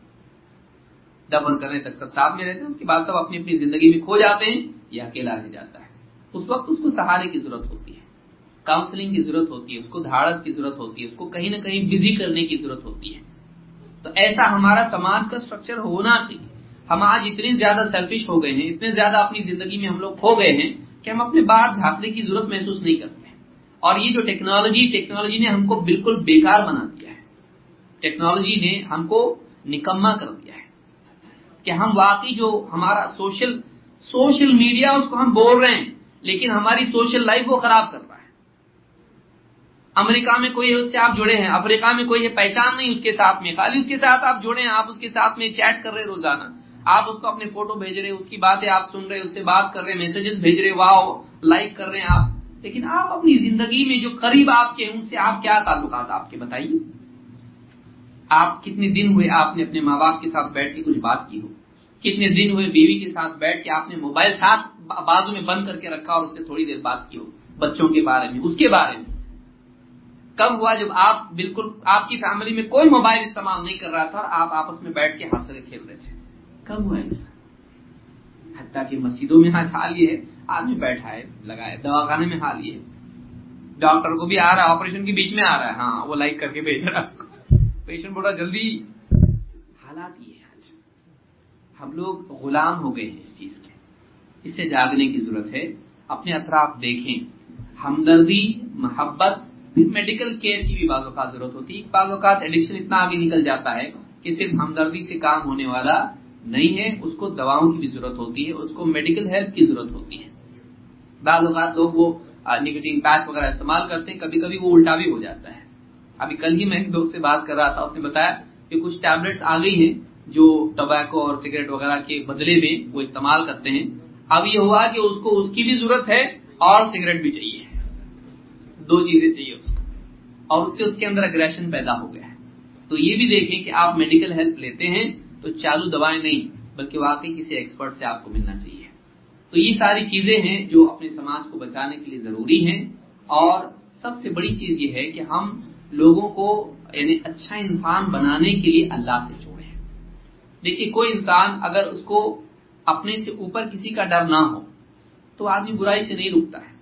دفن کرنے تک سب ساتھ میں رہتے ہیں، اس کے بعد سب اپنی اپنی زندگی میں کھو جاتے ہیں، یا اکیلا رہ جاتا ہے، اس وقت اس کو سہارے کی ضرورت ہوتی ہے، کاؤنسلنگ کی ضرورت ہوتی ہے، اس کو دھاڑس کی ضرورت ہوتی ہے، اس کو کہیں نہ کہیں بزی کرنے کی ضرورت ہوتی ہے۔ تو ایسا ہمارا سماج کا سٹرکچر ہونا چاہیے۔ ہم آج اتنے زیادہ سیلفش ہو گئے ہیں، اتنے زیادہ اپنی زندگی میں ہم لوگ کھو گئے ہیں کہ ہم اپنے باہر جھانکنے کی ضرورت محسوس نہیں کرتے ہیں، اور یہ جو ٹیکنالوجی ٹیکنالوجی نے ہم کو بالکل بیکار بنا دیا ہے، ٹیکنالوجی نے ہم کو نکما کر دیا ہے کہ ہم واقعی جو ہمارا سوشل سوشل میڈیا اس کو ہم بول رہے ہیں، لیکن ہماری سوشل لائف وہ خراب کر رہا ہے۔ امریکہ میں کوئی ہے اس سے آپ جڑے ہیں، افریقہ میں کوئی ہے پہچان نہیں اس کے ساتھ میں، خالی اس کے ساتھ آپ جڑے ہیں، آپ اس کے ساتھ میں چیٹ کر رہے روزانہ، آپ اس کو اپنے فوٹو بھیج رہے، اس کی باتیں آپ سن رہے، اس سے بات کر رہے، میسجز بھیج رہے، واو لائک کر رہے ہیں آپ، لیکن آپ اپنی زندگی میں جو قریب آپ کے ان سے آپ کیا تعلقات آپ کے بتائیے؟ آپ کتنے دن ہوئے آپ نے اپنے ماں باپ کے ساتھ بیٹھ کے کچھ بات کی ہو؟ کتنے دن ہوئے بیوی کے ساتھ بیٹھ کے آپ نے موبائل ساتھ بازو میں بند کر کے رکھا اور اس سے تھوڑی دیر بات کی ہو بچوں کے بارے میں، اس کے بارے میں؟ کب ہوا جب آپ بالکل آپ کی فیملی میں کوئی موبائل استعمال نہیں کر رہا تھا اور آپ آپس میں بیٹھ کے ہنس رہے کھیل رہے تھے؟ کب ہوا ایسا؟ حتیٰ کہ مسجدوں میں آج حال یہ ہے، آدمی بیٹھا ہے لگا ہے، دواخانے میں حال یہ ہے، ڈاکٹر کو بھی آ رہا ہے، آپریشن کے بیچ میں آ رہا ہے، ہاں وہ لائک کر کے بھیج رہا ہے اس کو، پیشنٹ بول رہا جلدی۔ حالات یہ ہے آج، ہم لوگ غلام ہو گئے ہیں اس چیز کے، اس سے جاگنے کی ضرورت ہے۔ اپنے اطراف دیکھیں، ہمدردی، محبت، پھر میڈیکل کیئر کی بھی بعض اوقات ضرورت ہوتی ہے۔ بعض اوقات ایڈکشن اتنا آگے نکل جاتا ہے کہ صرف ہمدردی سے کام ہونے والا نہیں ہے، اس کو دواؤں کی بھی ضرورت ہوتی ہے، اس کو میڈیکل ہیلپ کی ضرورت ہوتی ہے۔ بعض اوقات لوگ وہ निकोटीन पैच वगैरह इस्तेमाल करते हैं, कभी कभी वो उल्टा भी हो जाता है। अभी कल ही मैं एक दोस्त से बात कर रहा था, उसने बताया कि कुछ टैबलेट्स आ गई हैं जो टोबैको और सिगरेट वगैरह के बदले में वो इस्तेमाल करते हैं। अब ये हुआ कि उसको उसकी भी जरूरत है और सिगरेट भी चाहिए, दो चीजें चाहिए उसको, और उससे उसके अंदर अग्रेशन पैदा हो गया है। तो ये भी देखें कि आप मेडिकल हेल्प लेते हैं तो चालू दवाएं नहीं, बल्कि वाकई किसी एक्सपर्ट से आपको मिलना चाहिए। तो ये सारी चीजें हैं जो अपने समाज को बचाने के लिए जरूरी हैं। और सबसे बड़ी चीज ये है कि हम लोगों को यानी अच्छा इंसान बनाने के लिए अल्लाह से जोड़ें। देखिए, कोई इंसान अगर उसको अपने से ऊपर किसी का डर ना हो तो आदमी बुराई से नहीं रुकता है,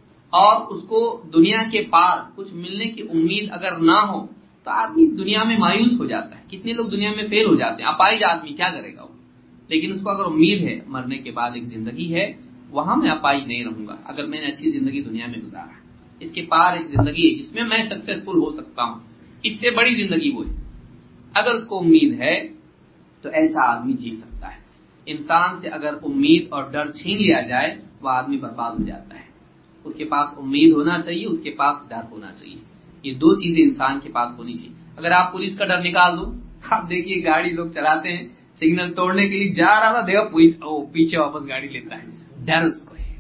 और उसको दुनिया के पार कुछ मिलने की उम्मीद अगर ना हो तो आदमी दुनिया में मायूस हो जाता है। कितने लोग दुनिया में फेल हो जाते हैं, अपाहिज आदमी क्या करेगा वो। लेकिन उसको अगर उम्मीद है मरने के बाद एक जिंदगी है, वहां मैं अपाहिज नहीं रहूंगा अगर मैंने अच्छी जिंदगी दुनिया में गुजारा, इसके पार एक जिंदगी है जिसमें मैं सक्सेसफुल हो सकता हूं, इससे बड़ी जिंदगी वो है, अगर उसको उम्मीद है तो ऐसा आदमी जी सकता है। इंसान से अगर उम्मीद और डर छीन लिया जाए वह आदमी बर्बाद हो जाता है। उसके पास उम्मीद होना चाहिए, उसके पास डर होना चाहिए। ये दो चीजें इंसान के पास होनी चाहिए। अगर आप पुलिस का डर निकाल दो, आप देखिए गाड़ी लोग चलाते हैं, सिग्नल तोड़ने के लिए जा रहा था, देखा पुलिस ओ पीछे वापस गाड़ी लेता है, डर उसको है,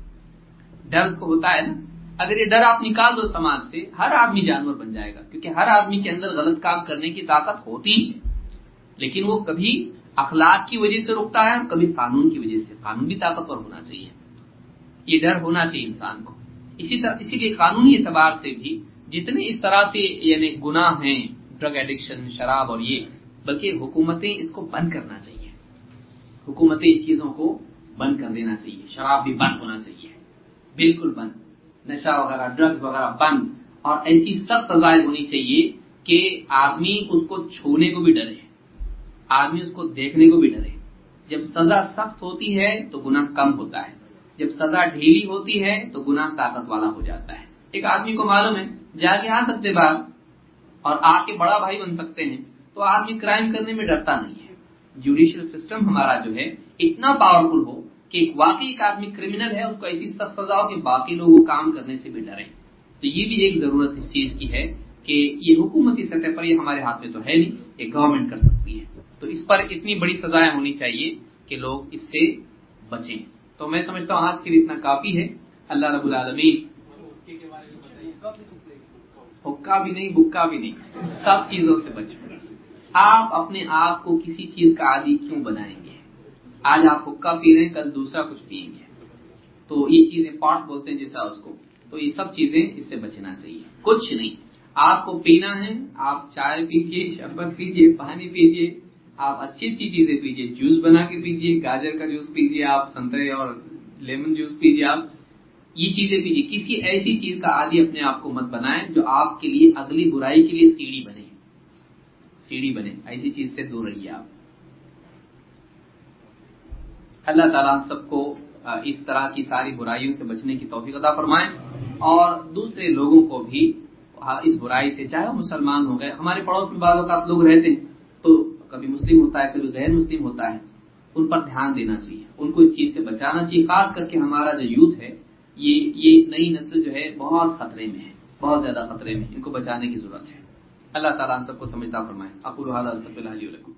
डर उसको होता है ना। अगर ये डर आप निकाल दो समाज से, हर आदमी जानवर बन जाएगा, क्योंकि हर आदमी के अंदर गलत काम करने की ताकत होती है, लेकिन वो कभी अखलाक की वजह से रुकता है और कभी कानून की वजह से। कानून भी ताकतवर होना चाहिए, ये डर होना चाहिए इंसान को। इसी तरह इसीलिए कानूनी एतबार से भी जितने इस तरह से यानी गुनाह हैं, ड्रग एडिक्शन, शराब और ये, बल्कि हुकूमतें इसको बंद करना चाहिए, हुकूमतें इन चीजों को बंद कर देना चाहिए। शराब भी बंद होना चाहिए, बिल्कुल बंद, नशा वगैरह, ड्रग्स वगैरह बंद, और ऐसी सख्त सजाएं होनी चाहिए कि आदमी उसको छूने को भी डरे, आदमी उसको देखने को भी डरे। जब सजा सख्त होती है तो गुनाह कम होता है, जब सजा ढीली होती है तो गुनाह ताकत वाला हो जाता है। एक आदमी को मालूम है जाके आ सकते बाहर और आके बड़ा भाई बन सकते हैं, तो आदमी क्राइम करने में डरता नहीं है। जुडिशियल सिस्टम हमारा जो है इतना पावरफुल हो कि एक वाकई एक आदमी क्रिमिनल है, उसको ऐसी सख्त सजा हो कि बाकी लोग वो काम करने से भी डरें। तो ये भी एक जरूरत इस चीज की है कि ये हुकूमती सतह पर, ये हमारे हाथ में तो है नहीं, ये गवर्नमेंट कर सकती है। तो इस पर इतनी बड़ी सजाएं होनी चाहिए कि लोग इससे बचें। तो मैं समझता हूं आज के लिए इतना काफी है। अल्लाह रब्बुल आलमीन, हुक्का भी नहीं, बुक्का भी नहीं, सब चीजों से बचें। आप अपने आप को किसी चीज का आदी क्यों बनाएंगे? आज आप हुक्का पी रहे हैं, कल दूसरा कुछ पिएंगे, तो ये चीजें पॉट बोलते हैं जैसा उसको, तो ये सब चीजें इससे बचना चाहिए। कुछ नहीं, आपको पीना है, आप चाय पीजिए, शरबत पीजिए, पानी पीजिए, आप अच्छी अच्छी चीजें पीजिए, जूस बना के पीजिए, गाजर का जूस पीजिए, आप संतरे और लेमन जूस पीजिए, आप ये चीजें पीजिए। किसी ऐसी चीज का आदी अपने आप को मत बनाएं जो आपके लिए अगली बुराई के लिए सीढ़ी बने, सीढ़ी बने, ऐसी चीज से दूर रहिए आप। अल्लाह ताला हम सबको इस तरह की सारी बुराइयों से बचने की तौफीक अता फरमाए, और दूसरे लोगों को भी इस बुराई से, चाहे मुसलमान हो गए, हमारे पड़ोस में बाज़ औक़ात लोग रहते हैं, तो कभी मुस्लिम होता है, कभी गैर मुस्लिम होता है, उन पर ध्यान देना चाहिए, उनको इस चीज से बचाना चाहिए। खास करके हमारा जो यूथ है, ये ये नई नस्ल जो है बहुत खतरे में है, बहुत ज्यादा खतरे में, इनको बचाने की जरूरत है। अल्लाह ताला हम सबको समझता फरमाए। अक़ूलु हाज़ा अस्तग़फ़िरुल्लाह लि व लकुम।